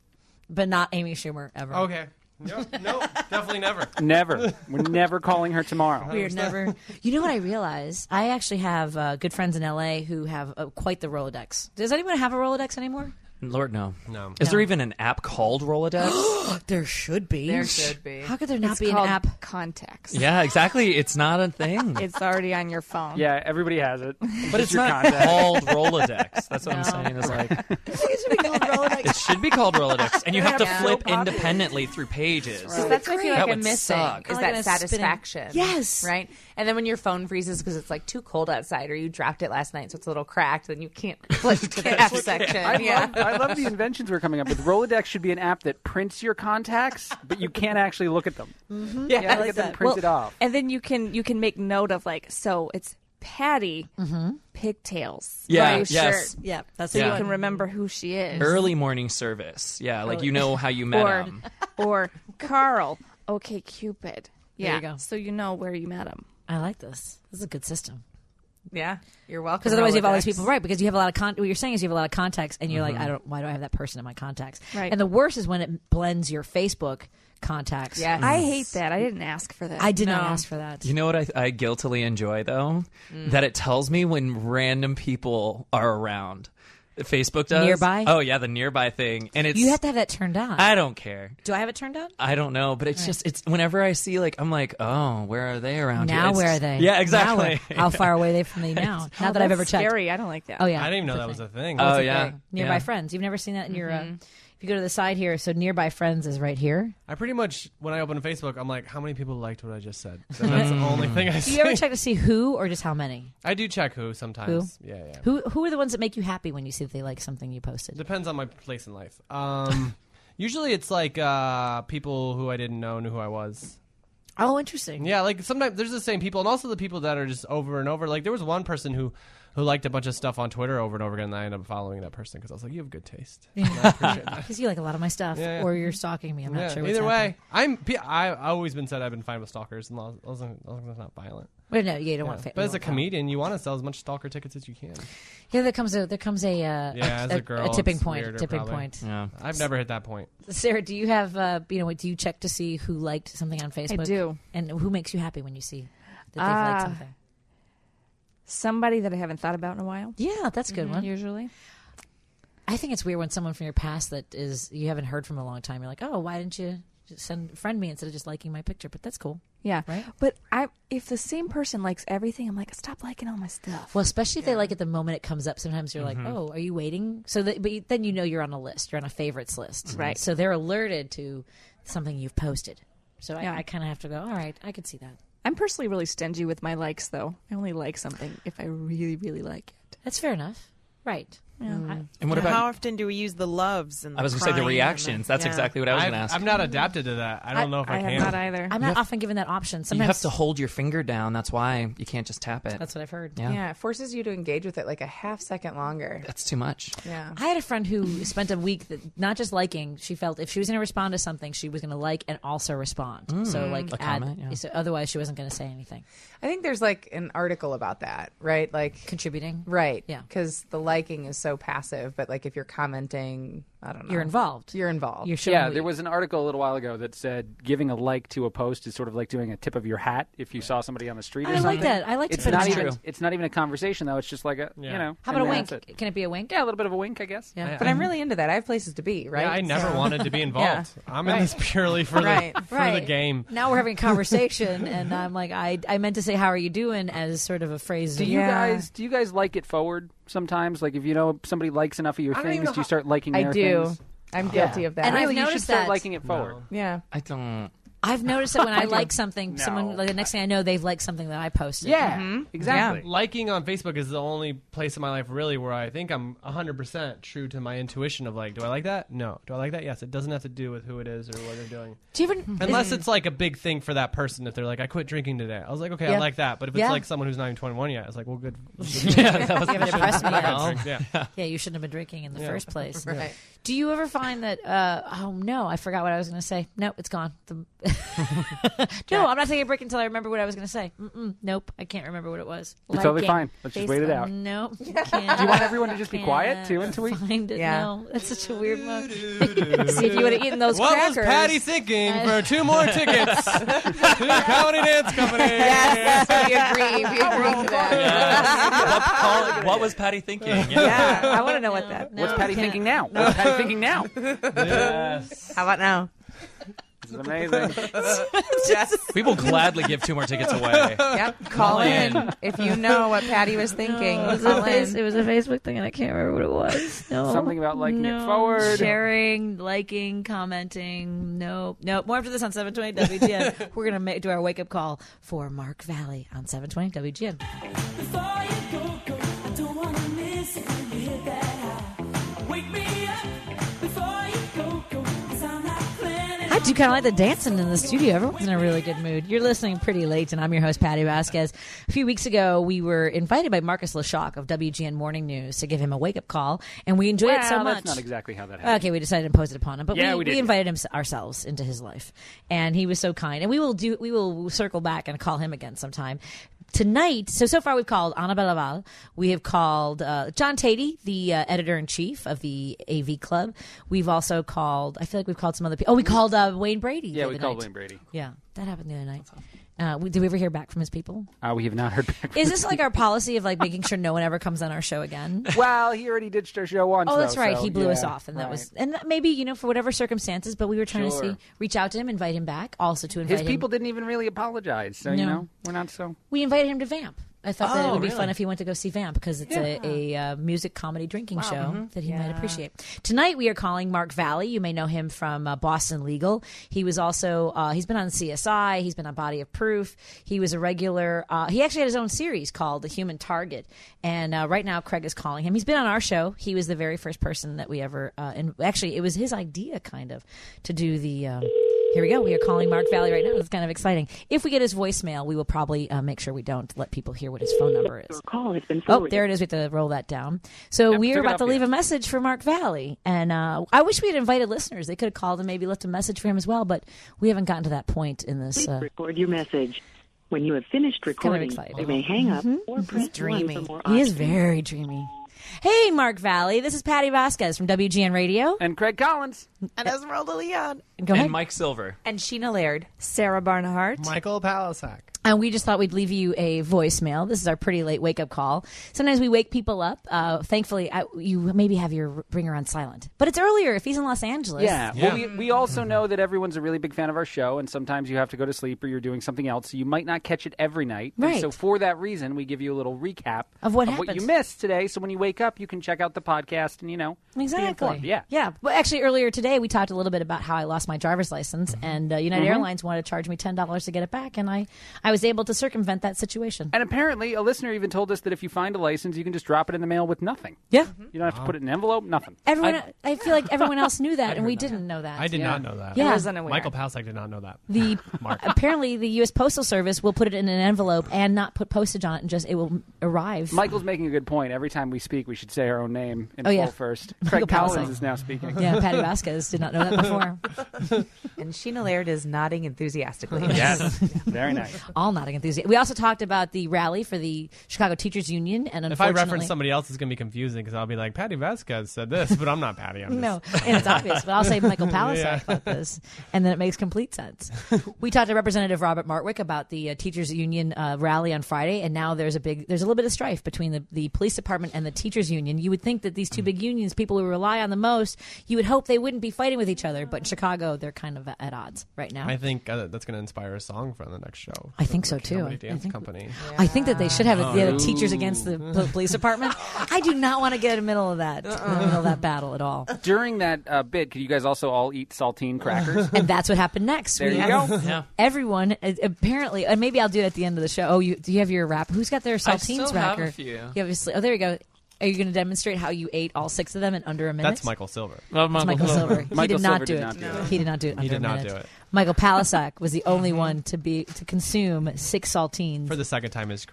but not Amy Schumer ever. Okay. No, definitely never. Never. We're never calling her tomorrow. We're never. You know what I realize? I actually have good friends in LA who have quite the Rolodex. Does anyone have a Rolodex anymore? Lord, no. No. Is there even an app called Rolodex? There should be. There should be. How could there not It's be an called app? Contacts. Yeah, exactly. It's not a thing. It's already on your phone. Yeah, everybody has it. But it's your not contact. called Rolodex. That's what I'm saying. Is like It should be called Rolodex. it should be called Rolodex, and you have to Yeah. flip So popular. independently through pages. So that's what I feel That like would I'm missing suck. is Like that in a spinning- satisfaction. Yes. Right? And then when your phone freezes because it's like too cold outside or you dropped it last night so it's a little cracked, then you can't flip to the F section. I love the inventions we're coming up with. Rolodex should be an app that prints your contacts, but you can't actually look at them. Mm-hmm. Yeah, I like get them printed off. And then you can make note of like, so it's Patty Pigtails. Yeah, Blue yes. shirt. Yeah, that's So the you one. can remember who she is. Early morning service. Yeah, like you know how you met him. Or Carl. Okay, Cupid. There Yeah. you go. So you know where you met him. I like this. This is a good system. Yeah. You're welcome. Because otherwise you have all these Rolodex. people, right? Because you have a lot of what you're saying is you have a lot of contacts, and you're like, why do I have that person in my contacts? Right. And the worst is when it blends your Facebook contacts. Yes. I hate that. I didn't ask for that. I did not No. ask for that. You know what I guiltily enjoy though? That it tells me when random people are around. Facebook does. Nearby? Oh yeah, the nearby thing, and it's You have to have that turned on. I don't care. Do I have it turned on? I don't know, but it's just it's whenever I see like I'm like, oh, where are they around here? Now It's- where are they? Yeah, Now exactly. where- how far away are they from me now? Not that I've ever checked. Scary. I don't like that. Oh yeah. I didn't even know It's that a was thing. a thing. Oh That's a yeah, thing. Nearby yeah. friends. You've never seen that in your. If you go to the side here, so nearby friends is right here. I pretty much, when I open Facebook, I'm like, how many people liked what I just said? So that's the only thing I Do see. you ever check to see who or just how many? I do check who sometimes. Who? Yeah. Who are the ones that make you happy when you see that they like something you posted? Depends on my place in life. Usually it's like people who I didn't know knew who I was. Oh, interesting. Yeah, like sometimes there's the same people, and also the people that are just over and over. Like there was one person who liked a bunch of stuff on Twitter over and over again, and I ended up following that person because I was like, you have good taste. And I appreciate that. Because you like a lot of my stuff, Yeah. or you're stalking me. I'm not sure. What's Either way, happening. I've always been said I've been fine with stalkers, and as long as it's not violent. Wait, no, you don't Yeah. want to. But as a comedian, you want to sell as much stalker tickets as you can. Yeah, there comes a as a girl, tipping it's point. weirder, Tipping probably. point. Yeah. I've never hit that point. Sarah, do you have do you check to see who liked something on Facebook? I do. And who makes you happy when you see that they've liked something? Somebody that I haven't thought about in a while. Yeah, that's a good one. Usually. I think it's weird when someone from your past that is you haven't heard from in a long time. You're like, oh, why didn't you just friend me instead of just liking my picture? But that's cool. Yeah. Right? But if the same person likes everything, I'm like, stop liking all my stuff. Well, especially if they like it the moment it comes up. Sometimes you're like, oh, are you waiting? So then you know you're on a list. You're on a favorites list. Right. So they're alerted to something you've posted. So Yeah. I kind of have to go, all right, I could see that. I'm personally really stingy with my likes, though. I only like something if I really, really like it. That's fair enough. Right. Yeah. And what about? How often do we use the loves and I was going to say the crying reactions. and That's exactly what I was going to ask. I've not adapted to that. I don't know if I can. have not either. I'm not often given that option. You Sometimes have to hold your finger down. That's why you can't just tap it. That's what I've heard. Yeah. It forces you to engage with it like a half second longer. That's too much. Yeah. I had a friend who spent a week that not just liking. She felt if she was going to respond to something, she was going to like and also respond. So like a add. comment, yeah. So otherwise, she wasn't going to say anything. I think there's like an article about that, right? Like Contributing. right. Yeah. Because the liking is so passive, but like if you're commenting, I don't know. You're involved. You're involved. You're showing Yeah, what there you- was an article a little while ago that said giving a like to a post is sort of like doing a tip of your hat if you saw somebody on the street or I something. like that. I like to It's put not it even. in. It's not even a conversation though. It's just like a Yeah. How about a and wink? that's it. Can it be a wink? Yeah, a little bit of a wink, I guess. Yeah. But I'm really into that. I have places to be, right? Yeah, I never So- wanted to be involved. I'm in this purely for Right. the game. Now we're having a conversation, and I'm like, I meant to say, "How are you doing?" as sort of a phrase. Do you guys like it forward sometimes? Like if you know somebody likes enough of your I don't even things, know do you start liking I their do. things? I'm guilty of that. And I've Really, you should noticed start that. liking it forward. yeah. I don't. I've noticed that when I like something, No. someone like the next thing I know, they've liked something that I posted. Yeah, exactly. Liking on Facebook is the only place in my life really where I think I'm 100% true to my intuition of like, do I like that? No. Do I like that? Yes. It doesn't have to do with who it is or what they're doing. Do you ever? Unless it's like a big thing for that person. If they're like, I quit drinking today. I was like, okay, I Yeah. like that. But if it's Yeah. like someone who's not even 21 yet, it's like, well, good. Yeah, that was You haven't impressed me yet. Yeah. Yeah, you shouldn't have been drinking in the first place. Right. Do you ever find that? Oh no, I forgot what I was going to say. No, it's gone. No, I'm not taking a break until I remember what I was going to say. Nope, I can't remember what it was. It's totally fine. Let's just wait it out. Nope. Do you want everyone to just be quiet too until we find it? Yeah. No, that's such a weird move. See if you would have eaten those crackers. What was Patty thinking for 2 more tickets to the Comedy Dance Company? Yes, we agree. We agree to that. What was Patty thinking? Yeah, I want to know what that. What's Patty thinking now? What's Patty thinking now? Yes. How about now? This is amazing. Yes. We will gladly give 2 more tickets away. Yep. Call in if you know what Patty was thinking. It was a Facebook thing, and I can't remember what it was. No. Something about liking it forward. Sharing, liking, commenting. Nope. More after this on 720 WGN. We're going to do our wake-up call for Mark Valley on 720 WGN. Before you go, I don't want to miss it when you hit that high. Wake me up before you go, 'cause I'm not planning. I do kind of like the dancing in the studio. Everyone's in a really good mood. You're listening Pretty Late, and I'm your host, Patty Vasquez. A few weeks ago, we were invited by Marcus Leshock of WGN Morning News to give him a wake-up call, and we enjoyed it so much. That's not exactly how that happened. Okay, we decided to impose it upon him, but Yeah, we invited him ourselves into his life, and he was so kind. And we will circle back and call him again sometime. Tonight, so far we've called Annabelle Laval. We have called John Tatey, the editor-in-chief of the AV Club. We've also called, I feel like we've called some other people. Oh, we called Wayne Brady. Yeah, we called Wayne Brady. Yeah, that happened the other night. Did we ever hear back from his people? We have not heard back from Is this like our policy of like making sure no one ever comes on our show again? Well, he already ditched our show once. Oh, that's though, right. so, He blew us yeah, off, and right. that was, and maybe for whatever circumstances. But we were trying Sure. to reach out to him, invite him back, also to invite His people didn't even really apologize, so No. we're not so. We invited him to Vamp. I thought that it would be really? fun if he went to go see Vamp because it's a music comedy drinking show that he might appreciate. Tonight we are calling Mark Valley. You may know him from Boston Legal. He was also he's been on CSI. He's been on Body of Proof. He was a regular. He actually had his own series called The Human Target. And right now Craig is calling him. He's been on our show. He was the very first person that we ever. And actually, it was his idea kind of to do the. Here we go. We are calling Mark Valley right now. It's kind of exciting. If we get his voicemail, we will probably make sure we don't let people hear what his phone number is. Your call has been forwarded. Oh, there it is. We have to roll that down. So we are about to leave a message for Mark Valley. And I wish we had invited listeners. They could have called and maybe left a message for him as well, but we haven't gotten to that point in this. Please record your message. When you have finished recording, you may hang up or press 1 for more options. He is very dreamy. Hey, Mark Valley. This is Patty Vasquez from WGN Radio. And Craig Collins. And Esmeralda Leon. Go ahead. And Mike Silver. And Sheena Laird. Sarah Barnhart. Michael Palisak. And we just thought we'd leave you a voicemail. This is our pretty late wake-up call. Sometimes we wake people up. Thankfully, you maybe have your ringer on silent. But it's earlier if he's in Los Angeles. Yeah. Well, we also know that everyone's a really big fan of our show, and sometimes you have to go to sleep or you're doing something else, so you might not catch it every night. Right. And so for that reason, we give you a little recap of what you missed today, so when you wake up, you can check out the podcast and, be informed. Yeah. Yeah. Well, actually, earlier today, we talked a little bit about how I lost my driver's license, and United Airlines wanted to charge me $10 to get it back, and I was able to circumvent that situation. And apparently, a listener even told us that if you find a license, you can just drop it in the mail with nothing. Yeah. You don't have to put it in an envelope, nothing. I feel like everyone else knew that, and we didn't know that. I did not know that. Yeah. I wasn't aware. Michael Palisak did not know that. Apparently, the U.S. Postal Service will put it in an envelope and not put postage on it, and it will arrive. Michael's making a good point. Every time we speak, we should say our own name in full first. Michael Craig Collins is now speaking. Yeah, Patty Vasquez did not know that before. And Sheena Laird is nodding enthusiastically. Yes. Very nice. All nodding enthusiastic. We also talked about the rally for the Chicago Teachers Union, and if I reference somebody else, it's going to be confusing because I'll be like, Patty Vasquez said this, but I'm not Patty. No, and it's obvious, but I'll say Michael Palisak about this, and then it makes complete sense. We talked to Representative Robert Martwick about the Teachers Union rally on Friday, and now there's a little bit of strife between the police department and the Teachers Union. You would think that these two big unions, people who rely on the most, you would hope they wouldn't be fighting with each other, but in Chicago, they're kind of at odds right now. I think that's going to inspire a song for the next show. I think so too. Company. I think that they should have the teachers against the police department. I do not want to get in the middle of that, battle at all. During that bit, could you guys also all eat saltine crackers? And that's what happened next. There you go. Yeah. Everyone apparently, and maybe I'll do it at the end of the show. Oh, do you have your wrap? Who's got their saltines I still wrapper? have a few. Oh, there you go. Are you going to demonstrate how you ate all 6 of them in under a minute? That's Michael Silver. That's Michael Silver. He did not do it. He did not do it. He did not do it. Michael Palisak was the only one to consume 6 saltines for the second time in his career.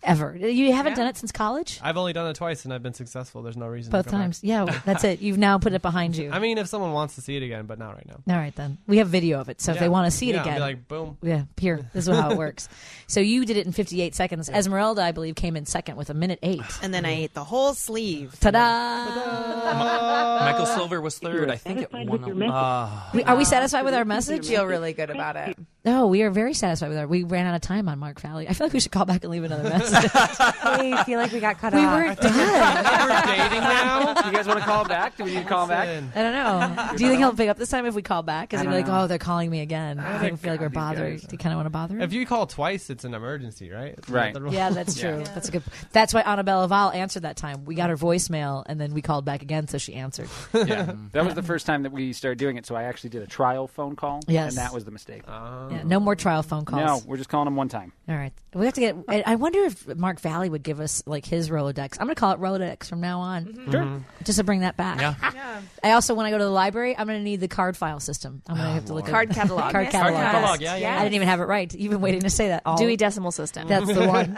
ever. You haven't done it since college? I've only done it twice, and I've been successful. There's no reason Both to go times. back. Yeah, that's it. You've now put it behind you. I mean, if someone wants to see it again, but not right now. All right, then. We have video of it, so if they want to see it again. I'll be like, boom. Yeah, here. This is how it works. So you did it in 58 seconds. Esmeralda, I believe, came in second with 1:08. And then I ate the whole sleeve. Ta-da! Michael Silver was third. I think it won. Are we satisfied with our message? I feel really good about it. No, we are very satisfied with our. We ran out of time on Mark Valley. I feel like we should call back and leave another message. I feel like we got cut off. We were done. We're dating now. Do you guys want to call back? Do we need to call back? I don't know. Do you think he'll pick up this time if we call back? Because he'll be like, "Oh, they're calling me again." I don't feel like we're bothered. Do you kind of want to bother him? If you call twice, it's an emergency, right? It's right. Yeah, that's true. Yeah. That's a good. That's why Annabella Val answered that time. We got her voicemail, and then we called back again, so she answered. Yeah, that was the first time that we started doing it. So I actually did a trial phone call. Yes, and that was the mistake. Yeah, no more trial phone calls. No, we're just calling them one time. All right, we have to get. I wonder if Mark Valley would give us like his Rolodex. I'm going to call it Rolodex from now on. Mm-hmm. Sure, just to bring that back. Yeah. I also, when I go to the library, I'm going to need the card file system. I'm going to have to look at card catalog. Card catalog. Card catalog. Yeah. I didn't even have it right. You've been waiting to say that. Dewey Decimal System. That's the one.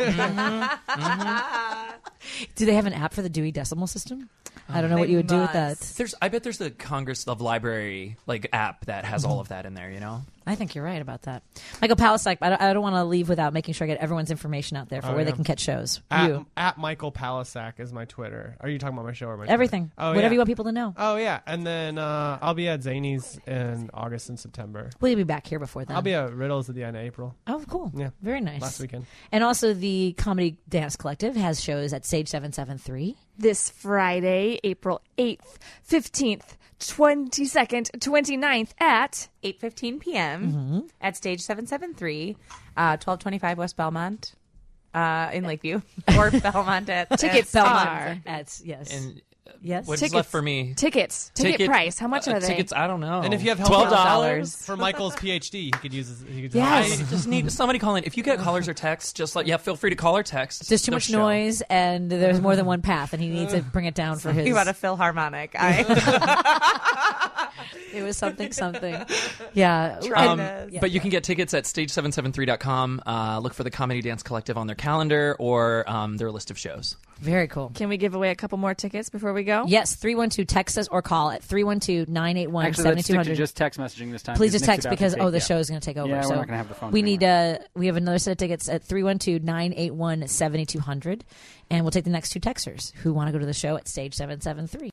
Do they have an app for the Dewey Decimal System? I don't know what you would do with that. I bet there's the Congress of Library app that has all of that in there. You know. I think you're right about that. Michael Palisak, I don't want to leave without making sure I get everyone's information out there for where they can catch shows. At Michael Palisak is my Twitter. Are you talking about my show or my everything? Twitter? Oh, whatever you want people to know. Oh yeah, and then I'll be at Zany's in August and September. Will you be back here before then? I'll be at Riddles at the end of April. Oh, cool. Yeah, very nice. Last weekend. And also the Comedy Dance Collective has shows at Stage 773 this Friday, April 8th, 15th. 22nd, 29th at 8:15 p.m. At Stage 773, 1225 West Belmont in Lakeview, or Belmont at Ticket Belmont at yes. And yes, what's tickets, left for me? Ticket price. How much are they? Tickets, I don't know. And if you have $12 for Michael's PhD, he could use. I just need somebody calling. If you get callers or texts, just feel free to call or text. There's too much noise, and there's more than one path, and he needs to bring it down for his. You want a Philharmonic? It was something. Yeah. But you can get tickets at stage773.com. Look for the Comedy Dance Collective on their calendar or their list of shows. Very cool. Can we give away a couple more tickets before we go? Yes, 312 text us or call at 312-981-7200. Actually, let's stick to just text messaging this time. Please just text because the show is going to take over. Yeah, so we're not going to have the phone. We need we have another set of tickets at 312-981-7200, and we'll take the next two texters who want to go to the show at Stage 773.